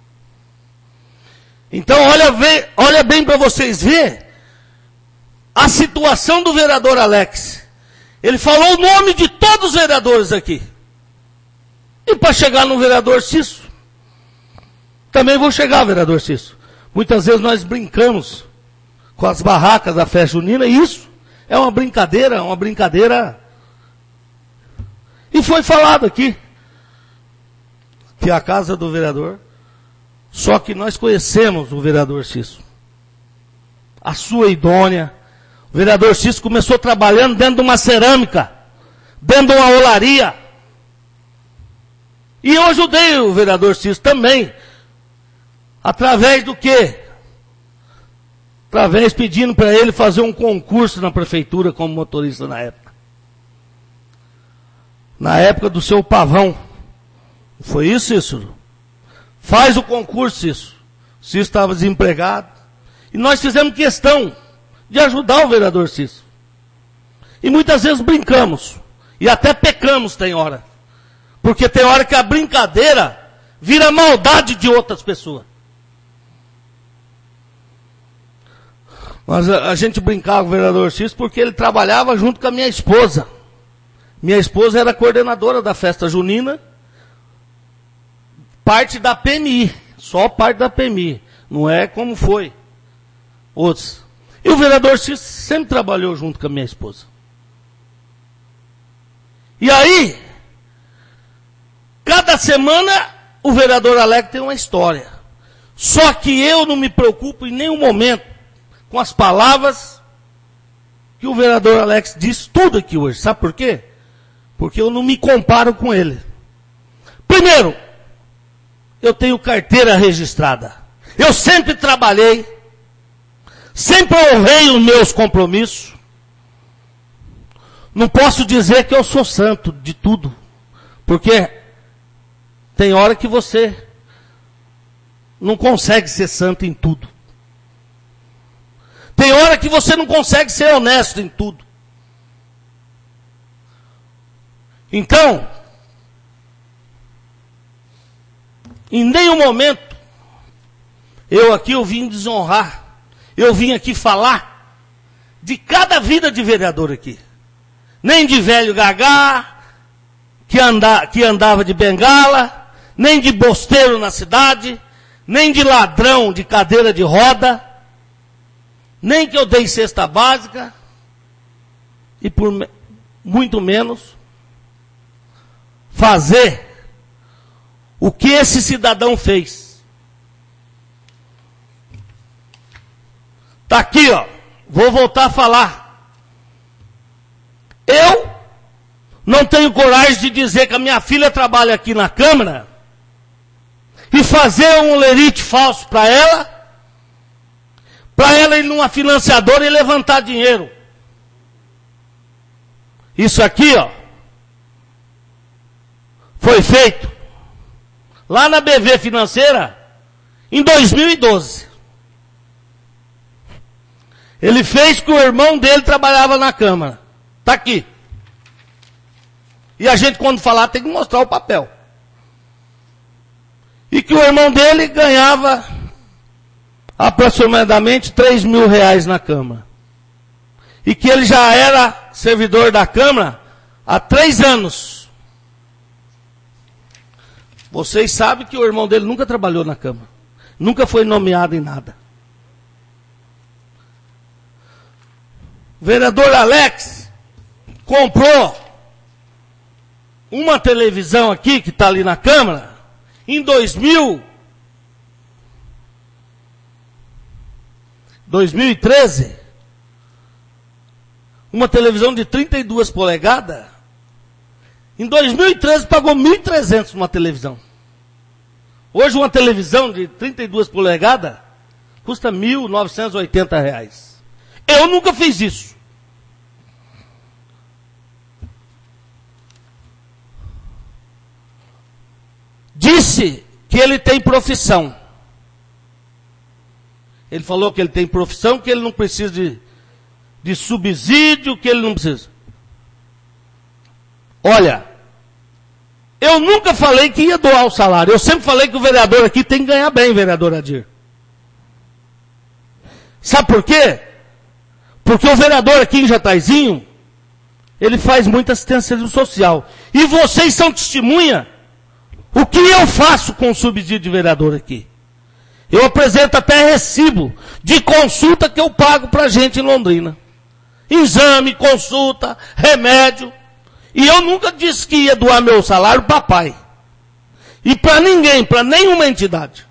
Então olha, vê, olha bem para vocês verem a situação do vereador Alex. Ele falou o nome de todos os vereadores aqui. E para chegar no vereador Cício, também vou chegar, vereador Cício. Muitas vezes nós brincamos com as barracas da festa junina, e isso é uma brincadeira, uma brincadeira. E foi falado aqui que a casa do vereador, só que nós conhecemos o vereador Cício. A sua idônea. O vereador Cício começou trabalhando dentro de uma cerâmica, dentro de uma olaria. E eu ajudei o vereador Cício também. Através do quê? Através pedindo para ele fazer um concurso na prefeitura como motorista na época. Na época do seu Pavão. Foi isso, Cícero? Faz o concurso, Cícero. O Cícero estava desempregado. E nós fizemos questão de ajudar o vereador Cícero. E muitas vezes brincamos. E até pecamos tem hora. Porque tem hora que a brincadeira vira maldade de outras pessoas. Mas a, a gente brincava com o vereador Cícero porque ele trabalhava junto com a minha esposa. Minha esposa era coordenadora da festa junina. Parte da P M I. Só parte da P M I. Não é como foi outros. E o vereador Cícero sempre trabalhou junto com a minha esposa. E aí, cada semana, o vereador Alex tem uma história. Só que eu não me preocupo em nenhum momento com as palavras que o vereador Alex diz tudo aqui hoje. Sabe por quê? Porque eu não me comparo com ele. Primeiro, eu tenho carteira registrada. Eu sempre trabalhei, sempre honrei os meus compromissos. Não posso dizer que eu sou santo de tudo, porque tem hora que você não consegue ser santo em tudo. Tem hora que você não consegue ser honesto em tudo. Então, em nenhum momento, eu aqui eu vim desonrar, eu vim aqui falar de cada vida de vereador aqui. Nem de velho gagá, que, anda, que andava de bengala, nem de bosteiro na cidade, nem de ladrão de cadeira de roda, nem que eu dei cesta básica, e por me, muito menos fazer o que esse cidadão fez. Está aqui, ó. Vou voltar a falar. Eu não tenho coragem de dizer que a minha filha trabalha aqui na Câmara e fazer um lerite falso para ela, para ela ir numa financiadora e levantar dinheiro. Isso aqui, ó, foi feito lá na B V Financeira em dois mil e doze. Ele fez que o irmão dele trabalhava na Câmara. Está aqui. E a gente, quando falar, tem que mostrar o papel. E que o irmão dele ganhava aproximadamente três mil reais na Câmara. E que ele já era servidor da Câmara há três anos. Vocês sabem que o irmão dele nunca trabalhou na Câmara. Nunca foi nomeado em nada. O vereador Alex comprou uma televisão aqui, que está ali na Câmara, em dois mil, dois mil e treze, uma televisão de trinta e duas polegadas, em dois mil e treze pagou mil e trezentos numa televisão. Hoje uma televisão de trinta e duas polegadas custa mil novecentos e oitenta reais. Eu nunca fiz isso. Disse que ele tem profissão. Ele falou que ele tem profissão, que ele não precisa de, de subsídio, que ele não precisa. Olha, eu nunca falei que ia doar o salário. Eu sempre falei que o vereador aqui tem que ganhar bem, vereador Adir. Sabe por quê? Porque o vereador aqui em Jataizinho, ele faz muita assistência social. E vocês são testemunha. O que eu faço com o subsídio de vereador aqui? Eu apresento até recibo de consulta que eu pago para gente em Londrina. Exame, consulta, remédio. E eu nunca disse que ia doar meu salário para pai. E para ninguém, para nenhuma entidade.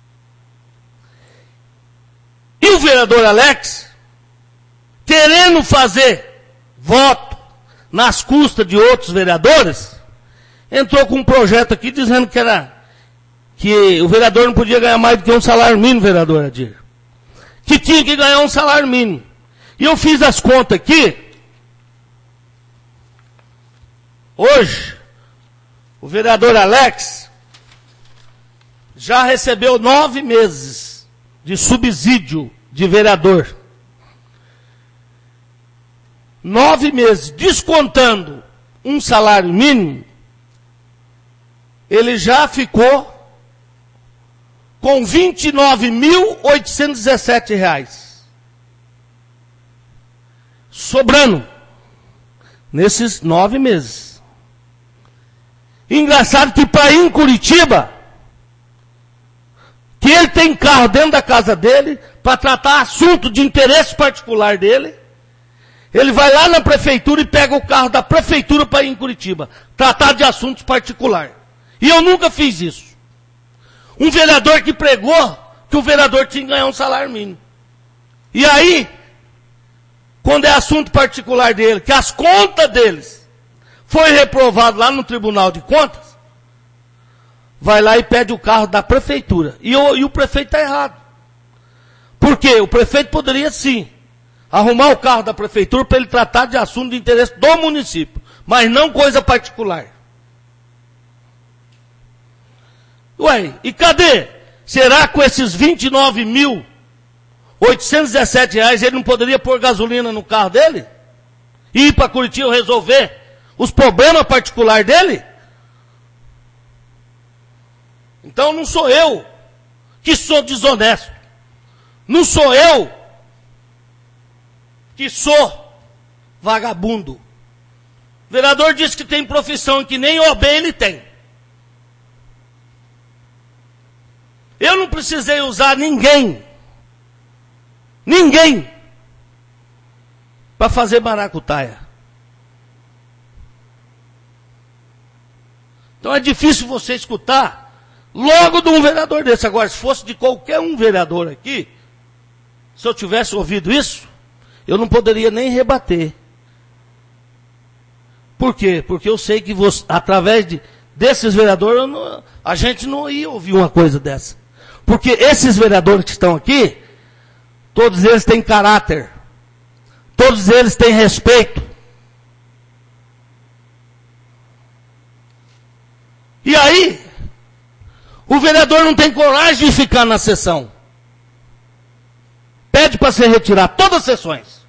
E o vereador Alex, querendo fazer voto nas custas de outros vereadores, entrou com um projeto aqui dizendo que era que o vereador não podia ganhar mais do que um salário mínimo, vereador Adir. Que tinha que ganhar um salário mínimo. E eu fiz as contas aqui. Hoje, o vereador Alex já recebeu nove meses de subsídio de vereador. Nove meses, descontando um salário mínimo, ele já ficou com vinte e nove mil oitocentos e dezessete reais. Sobrando. Nesses nove meses. Engraçado que para ir em Curitiba, que ele tem carro dentro da casa dele, para tratar assunto de interesse particular dele, ele vai lá na prefeitura e pega o carro da prefeitura para ir em Curitiba, tratar de assuntos particulares. E eu nunca fiz isso. Um vereador que pregou que o vereador tinha que ganhar um salário mínimo. E aí, quando é assunto particular dele, que as contas deles foi reprovado lá no Tribunal de Contas, vai lá e pede o carro da prefeitura. E o, e o prefeito está errado. Por quê? O prefeito poderia sim arrumar o carro da prefeitura para ele tratar de assunto de interesse do município, mas não coisa particular. Ué, e cadê? Será que com esses vinte e nove mil oitocentos e dezessete reais ele não poderia pôr gasolina no carro dele? E ir para Curitiba resolver os problemas particulares dele? Então não sou eu que sou desonesto. Não sou eu que sou vagabundo. O vereador disse que tem profissão que nem O B ele tem. Eu não precisei usar ninguém, ninguém, para fazer maracutaia. Então é difícil você escutar logo de um vereador desse. Agora, se fosse de qualquer um vereador aqui, se eu tivesse ouvido isso, eu não poderia nem rebater. Por quê? Porque eu sei que você, através de, desses vereadores, eu não, a gente não ia ouvir uma coisa dessa. Porque esses vereadores que estão aqui, todos eles têm caráter. Todos eles têm respeito. E aí, o vereador não tem coragem de ficar na sessão. Pede para se retirar todas as sessões.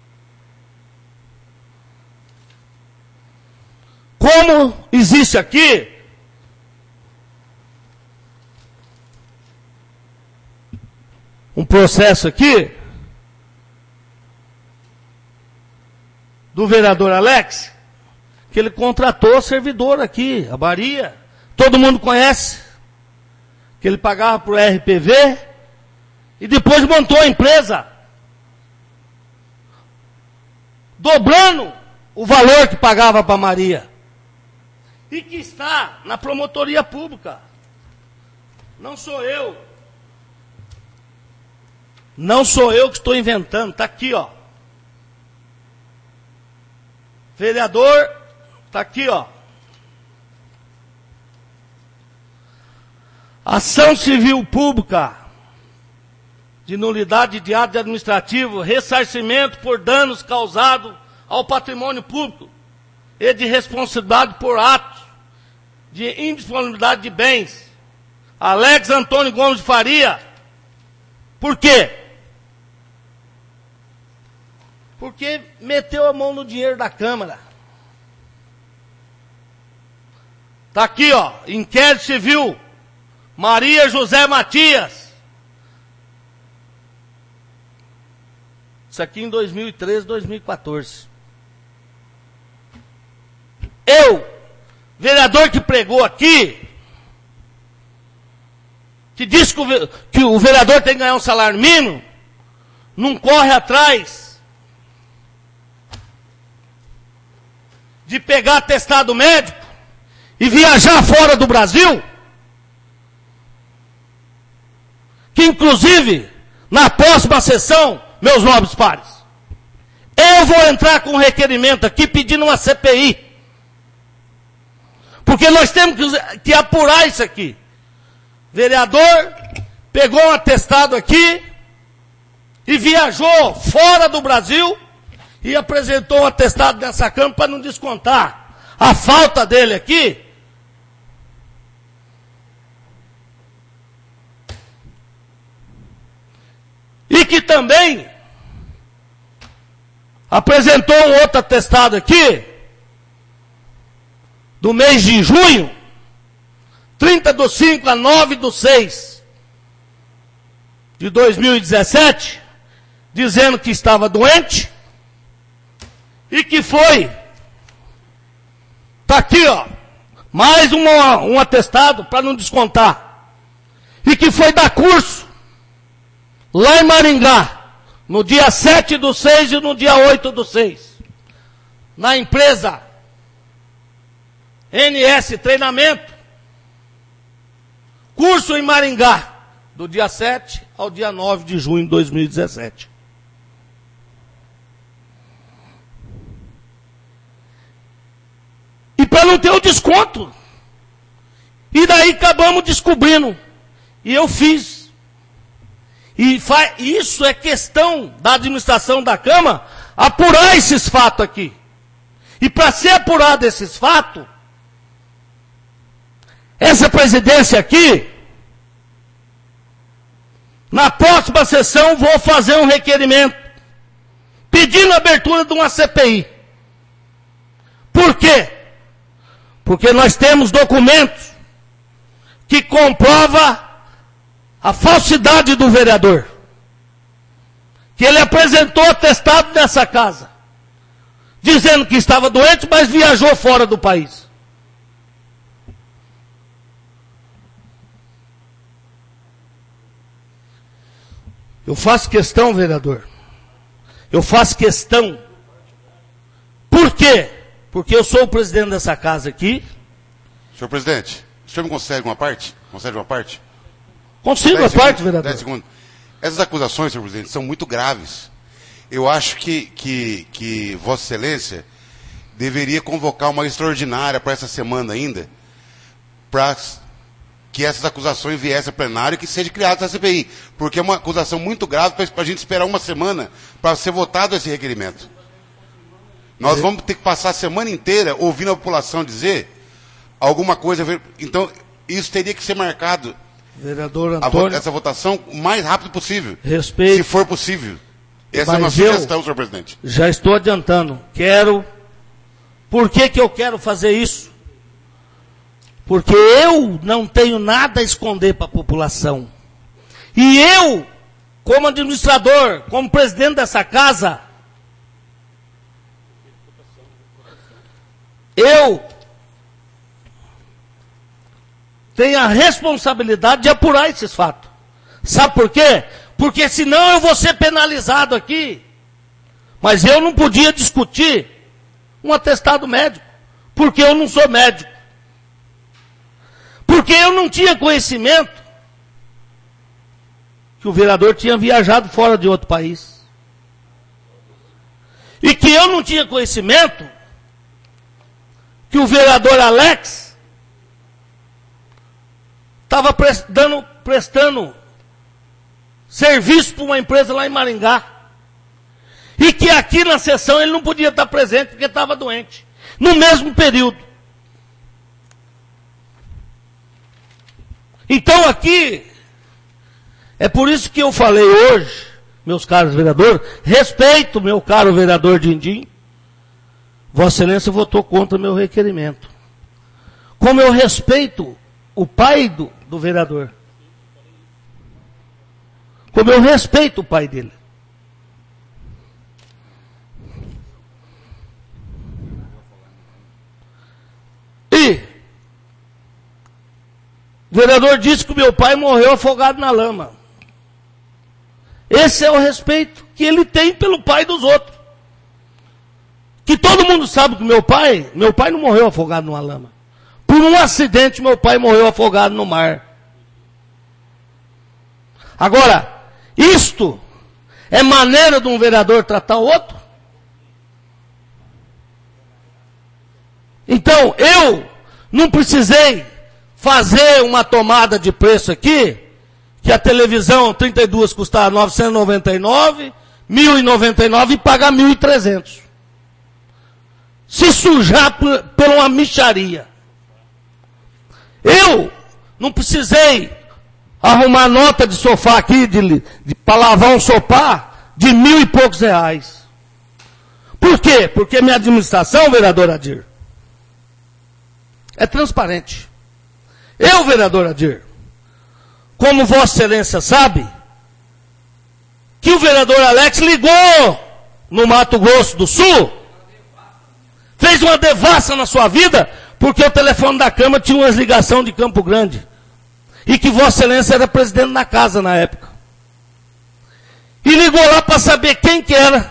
Como existe aqui um processo aqui do vereador Alex, que ele contratou servidor aqui, a Bahia. Todo mundo conhece. Que ele pagava para o R P V e depois montou a empresa, dobrando o valor que pagava para Maria. E que está na promotoria pública. Não sou eu. Não sou eu que estou inventando, está aqui, ó. Vereador, está aqui, ó. Ação civil pública de nulidade de ato administrativo, ressarcimento por danos causados ao patrimônio público e de responsabilidade por atos de indisponibilidade de bens. Alex Antônio Gomes de Faria. Por quê? Porque meteu a mão no dinheiro da Câmara. Está aqui, ó, inquérito civil, Maria José Matias. Isso aqui em dois mil e treze, dois mil e quatorze. Eu, vereador que pregou aqui, que disse que o, que o vereador tem que ganhar um salário mínimo, não corre atrás de pegar atestado médico e viajar fora do Brasil, que inclusive, na próxima sessão, meus nobres pares, eu vou entrar com um requerimento aqui pedindo uma C P I. Porque nós temos que, que apurar isso aqui. Vereador pegou um atestado aqui e viajou fora do Brasil e apresentou um atestado nessa Câmara para não descontar a falta dele aqui. E que também apresentou um outro atestado aqui, do mês de junho, trinta do cinco a nove do seis de dois mil e dezessete, dizendo que estava doente e que foi, está aqui, ó, mais uma, um atestado para não descontar, e que foi dar curso lá em Maringá, no dia sete do seis e no dia oito do seis, na empresa N S Treinamento, curso em Maringá, do dia sete ao dia nove de junho de dois mil e dezessete. E para não ter o desconto. E daí acabamos descobrindo. E eu fiz. E fa- isso é questão da administração da Câmara apurar esses fatos aqui. E para ser apurado esses fatos, essa presidência aqui, na próxima sessão vou fazer um requerimento pedindo a abertura de uma C P I. Por quê? Porque nós temos documentos que comprovam a falsidade do vereador. Que ele apresentou atestado nessa casa, dizendo que estava doente, mas viajou fora do país. Eu faço questão, vereador. Eu faço questão. Por quê? Porque eu sou o presidente dessa casa aqui. Senhor presidente, o senhor me consegue uma parte? Consegue uma parte? Consigo a parte, vereador. dez segundos. Essas acusações, senhor presidente, são muito graves. Eu acho que, que, que Vossa Excelência deveria convocar uma extraordinária para essa semana ainda, para que essas acusações viessem a plenário e que seja criada essa C P I. Porque é uma acusação muito grave para a gente esperar uma semana para ser votado esse requerimento. Nós vamos ter que passar a semana inteira ouvindo a população dizer alguma coisa. Então, isso teria que ser marcado, vereador Antônio, a, essa votação, o mais rápido possível. Respeito. Se for possível. Essa Mas é uma sugestão, senhor presidente. Já estou adiantando. Quero. Por que que eu quero fazer isso? Porque eu não tenho nada a esconder para a população. E eu, como administrador, como presidente dessa casa, eu tenho a responsabilidade de apurar esses fatos. Sabe por quê? Porque senão eu vou ser penalizado aqui. Mas eu não podia discutir um atestado médico, porque eu não sou médico. Porque eu não tinha conhecimento que o vereador tinha viajado fora de outro país. E que eu não tinha conhecimento que o vereador Alex estava prestando, prestando serviço para uma empresa lá em Maringá. E que aqui na sessão ele não podia estar presente porque estava doente. No mesmo período. Então aqui, é por isso que eu falei hoje, meus caros vereadores, respeito meu caro vereador Dindim, Vossa Excelência votou contra meu requerimento. Como eu respeito o pai do, do vereador. Como eu respeito o pai dele. E o vereador disse que o meu pai morreu afogado na lama. Esse é o respeito que ele tem pelo pai dos outros. Que todo mundo sabe que meu pai, meu pai não morreu afogado numa lama. Por um acidente, meu pai morreu afogado no mar. Agora, isto é maneira de um vereador tratar o outro? Então, eu não precisei fazer uma tomada de preço aqui, que a televisão trinta e duas custava novecentos e noventa e nove, mil e noventa e nove e pagar mil e trezentos. Se sujar por, por uma mixaria. Eu não precisei arrumar nota de sofá aqui, de, de, para lavar um sofá, de mil e poucos reais. Por quê? Porque minha administração, vereador Adir, é transparente. Eu, vereador Adir, como Vossa Excelência sabe, que o vereador Alex ligou no Mato Grosso do Sul, fez uma devassa na sua vida, porque o telefone da Câmara tinha umas ligações de Campo Grande. E que Vossa Excelência era presidente da casa na época. E ligou lá para saber quem que era.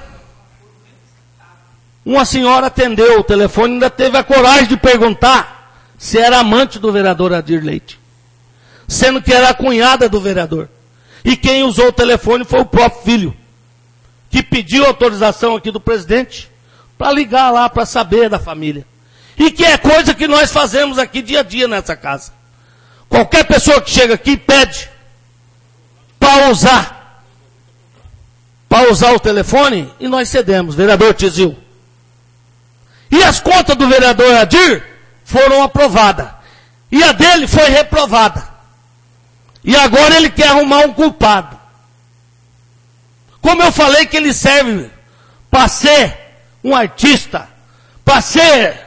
Uma senhora atendeu o telefone e ainda teve a coragem de perguntar se era amante do vereador Adir Leite. Sendo que era a cunhada do vereador. E quem usou o telefone foi o próprio filho. Que pediu autorização aqui do presidente para ligar lá para saber da família. E que é coisa que nós fazemos aqui dia a dia nessa casa. Qualquer pessoa que chega aqui pede para usar, para usar o telefone, e nós cedemos, vereador Tizil. E as contas do vereador Adir foram aprovadas. E a dele foi reprovada. E agora ele quer arrumar um culpado. Como eu falei que ele serve para ser um artista, para ser,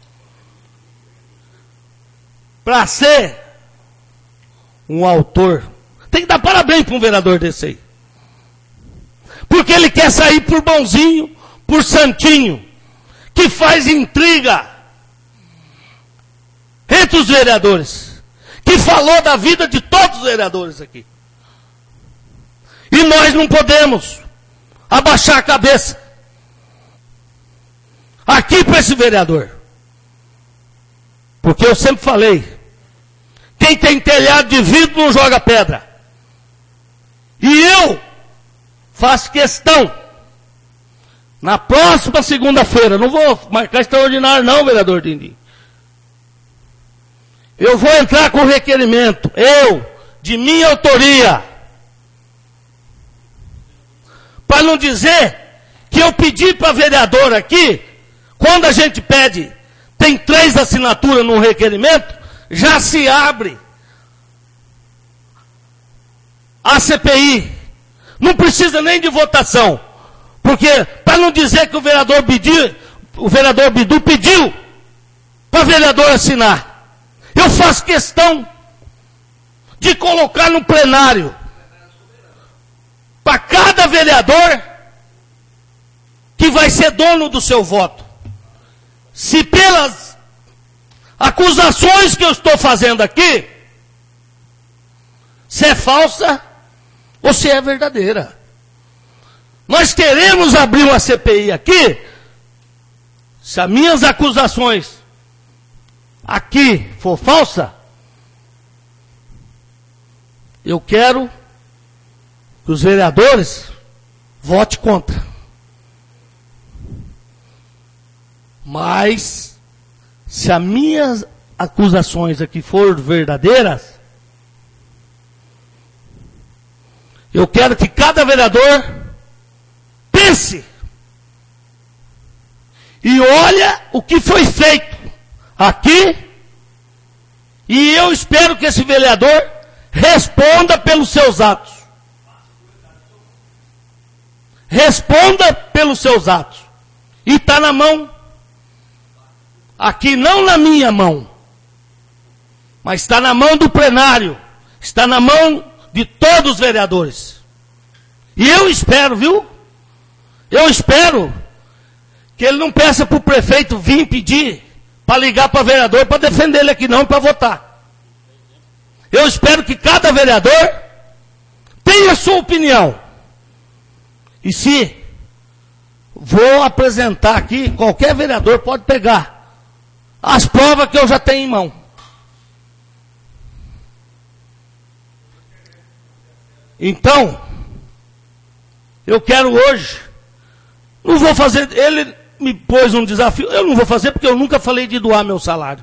para ser um autor. Tem que dar parabéns para um vereador desse aí. Porque ele quer sair por bonzinho, por santinho, que faz intriga entre os vereadores, que falou da vida de todos os vereadores aqui. E nós não podemos abaixar a cabeça aqui para esse vereador. Porque eu sempre falei, quem tem telhado de vidro não joga pedra. E eu faço questão, na próxima segunda-feira, não vou marcar extraordinário não, vereador Dindim. Eu vou entrar com requerimento, eu, de minha autoria, para não dizer que eu pedi para vereador aqui, quando a gente pede, tem três assinaturas no requerimento, já se abre a C P I. Não precisa nem de votação. Porque, para não dizer que o vereador Bidu, o vereador Bidu pediu para o vereador assinar. Eu faço questão de colocar no plenário para cada vereador que vai ser dono do seu voto. Se pelas acusações que eu estou fazendo aqui, se é falsa ou se é verdadeira. Nós queremos abrir uma C P I aqui, se as minhas acusações aqui for falsa, eu quero que os vereadores votem contra. Mas, se as minhas acusações aqui forem verdadeiras, eu quero que cada vereador pense e olha o que foi feito aqui, e eu espero que esse vereador responda pelos seus atos. Responda pelos seus atos. E está na mão, aqui não na minha mão, mas está na mão do plenário, está na mão de todos os vereadores. E eu espero, viu? Eu espero que ele não peça para o prefeito vir pedir para ligar para o vereador para defender ele aqui não e para votar. Eu espero que cada vereador tenha a sua opinião. E se vou apresentar aqui, qualquer vereador pode pegar as provas que eu já tenho em mão. Então, eu quero hoje, não vou fazer, ele me pôs um desafio, eu não vou fazer porque eu nunca falei de doar meu salário.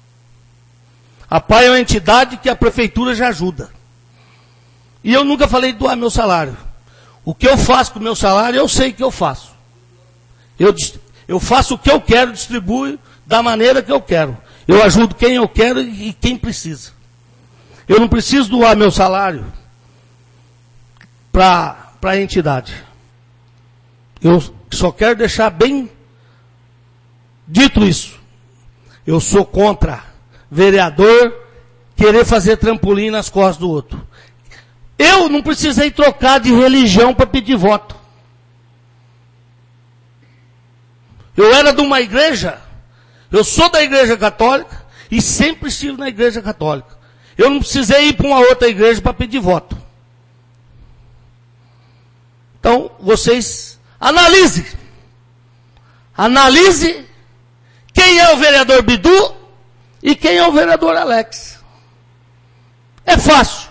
A P A I é uma entidade que a prefeitura já ajuda. E eu nunca falei de doar meu salário. O que eu faço com o meu salário, eu sei que eu faço. Eu, eu faço o que eu quero, distribuo da maneira que eu quero. Eu ajudo quem eu quero e quem precisa. Eu não preciso doar meu salário para a entidade. Eu só quero deixar bem dito isso. Eu sou contra vereador querer fazer trampolim nas costas do outro. Eu não precisei trocar de religião para pedir voto. Eu era de uma igreja, eu sou da igreja católica e sempre estive na igreja católica. Eu não precisei ir para uma outra igreja para pedir voto. Então, vocês analisem. Analise quem é o vereador Bidu e quem é o vereador Alex. É fácil.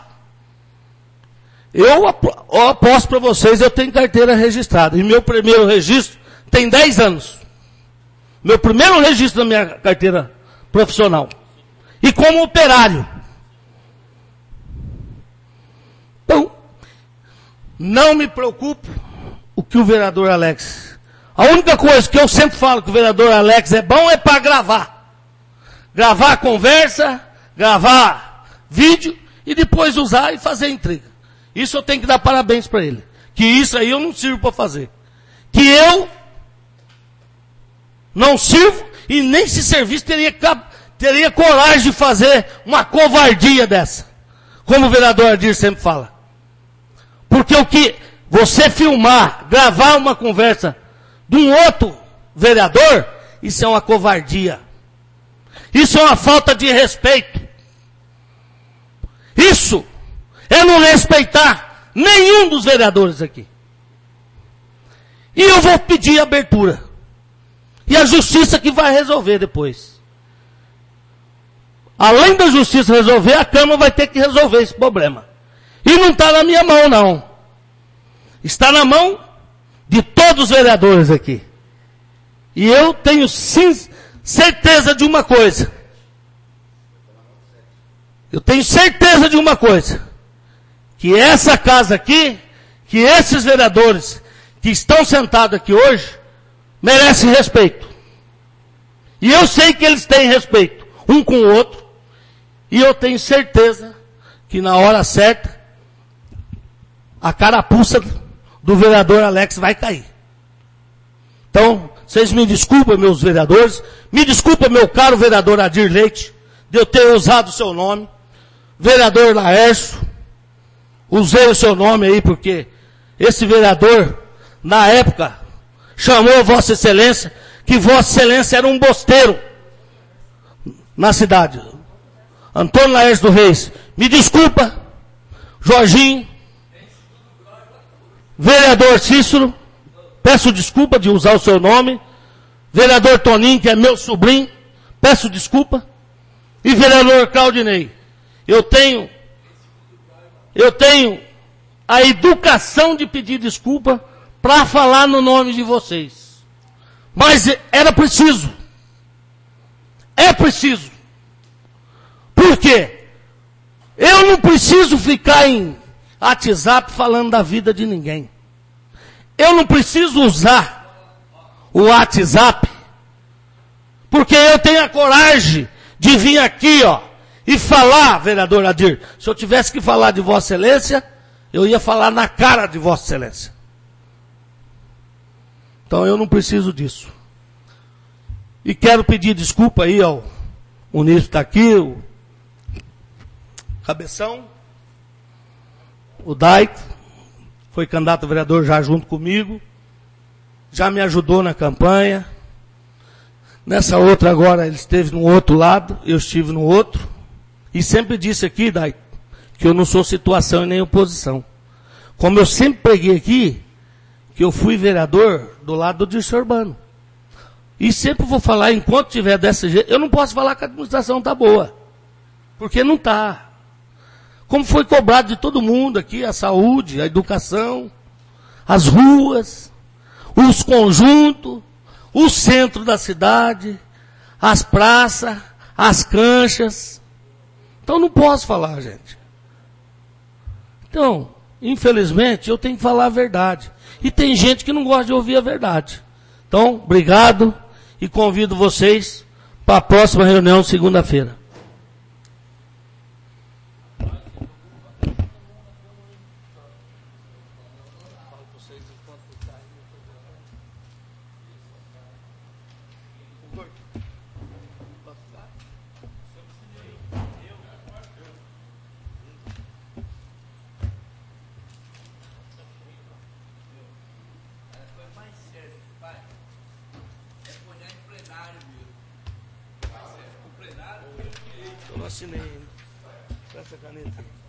Eu aposto para vocês, eu tenho carteira registrada. E meu primeiro registro tem dez anos. Meu primeiro registro da minha carteira profissional. E como operário. Não me preocupo o que o vereador Alex... A única coisa que eu sempre falo que o vereador Alex é bom é para gravar. Gravar a conversa, gravar vídeo e depois usar e fazer entrega. Isso eu tenho que dar parabéns para ele. Que isso aí eu não sirvo para fazer. Que eu não sirvo e nem se serviço teria, teria coragem de fazer uma covardia dessa. Como o vereador Adir sempre fala. Porque o que você filmar, gravar uma conversa de um outro vereador, isso é uma covardia. Isso é uma falta de respeito. Isso é não respeitar nenhum dos vereadores aqui. E eu vou pedir abertura. E a justiça que vai resolver depois. Além da justiça resolver, a Câmara vai ter que resolver esse problema. E não está na minha mão, não. Está na mão de todos os vereadores aqui. E eu tenho sim, certeza de uma coisa. Eu tenho certeza de uma coisa. Que essa casa aqui, que esses vereadores que estão sentados aqui hoje, merecem respeito. E eu sei que eles têm respeito um com o outro. E eu tenho certeza que na hora certa, a carapuça do vereador Alex vai cair. Então, vocês me desculpem, meus vereadores, me desculpa, meu caro vereador Adir Leite, de eu ter usado o seu nome, vereador Laércio, usei o seu nome aí porque esse vereador, na época, chamou Vossa Excelência, que Vossa Excelência era um bosteiro na cidade. Antônio Laércio do Reis, me desculpa, Jorginho, vereador Cícero, peço desculpa de usar o seu nome, vereador Toninho, que é meu sobrinho, peço desculpa, e vereador Claudinei, eu tenho, eu tenho a educação de pedir desculpa para falar no nome de vocês. Mas era preciso. É preciso. Por quê? Eu não preciso ficar em WhatsApp falando da vida de ninguém. Eu não preciso usar o WhatsApp porque eu tenho a coragem de vir aqui, ó, e falar, vereador Adir. Se eu tivesse que falar de Vossa Excelência, eu ia falar na cara de Vossa Excelência. Então eu não preciso disso. E quero pedir desculpa aí ao munícipe que está aqui, o Cabeção, o Daito, foi candidato a vereador já junto comigo, já me ajudou na campanha. Nessa outra agora ele esteve no outro lado, eu estive no outro. E sempre disse aqui, Daito, que eu não sou situação e nem oposição. Como eu sempre preguei aqui, que eu fui vereador do lado do Dirceu Urbano. E sempre vou falar, enquanto tiver desse jeito, eu não posso falar que a administração está boa. Porque não está. Como foi cobrado de todo mundo aqui, a saúde, a educação, as ruas, os conjuntos, o centro da cidade, as praças, as canchas. Então não posso falar, gente. Então, infelizmente, eu tenho que falar a verdade. E tem gente que não gosta de ouvir a verdade. Então, obrigado e convido vocês para a próxima reunião, segunda-feira. Eu não assinei ainda. Essa caneta aí.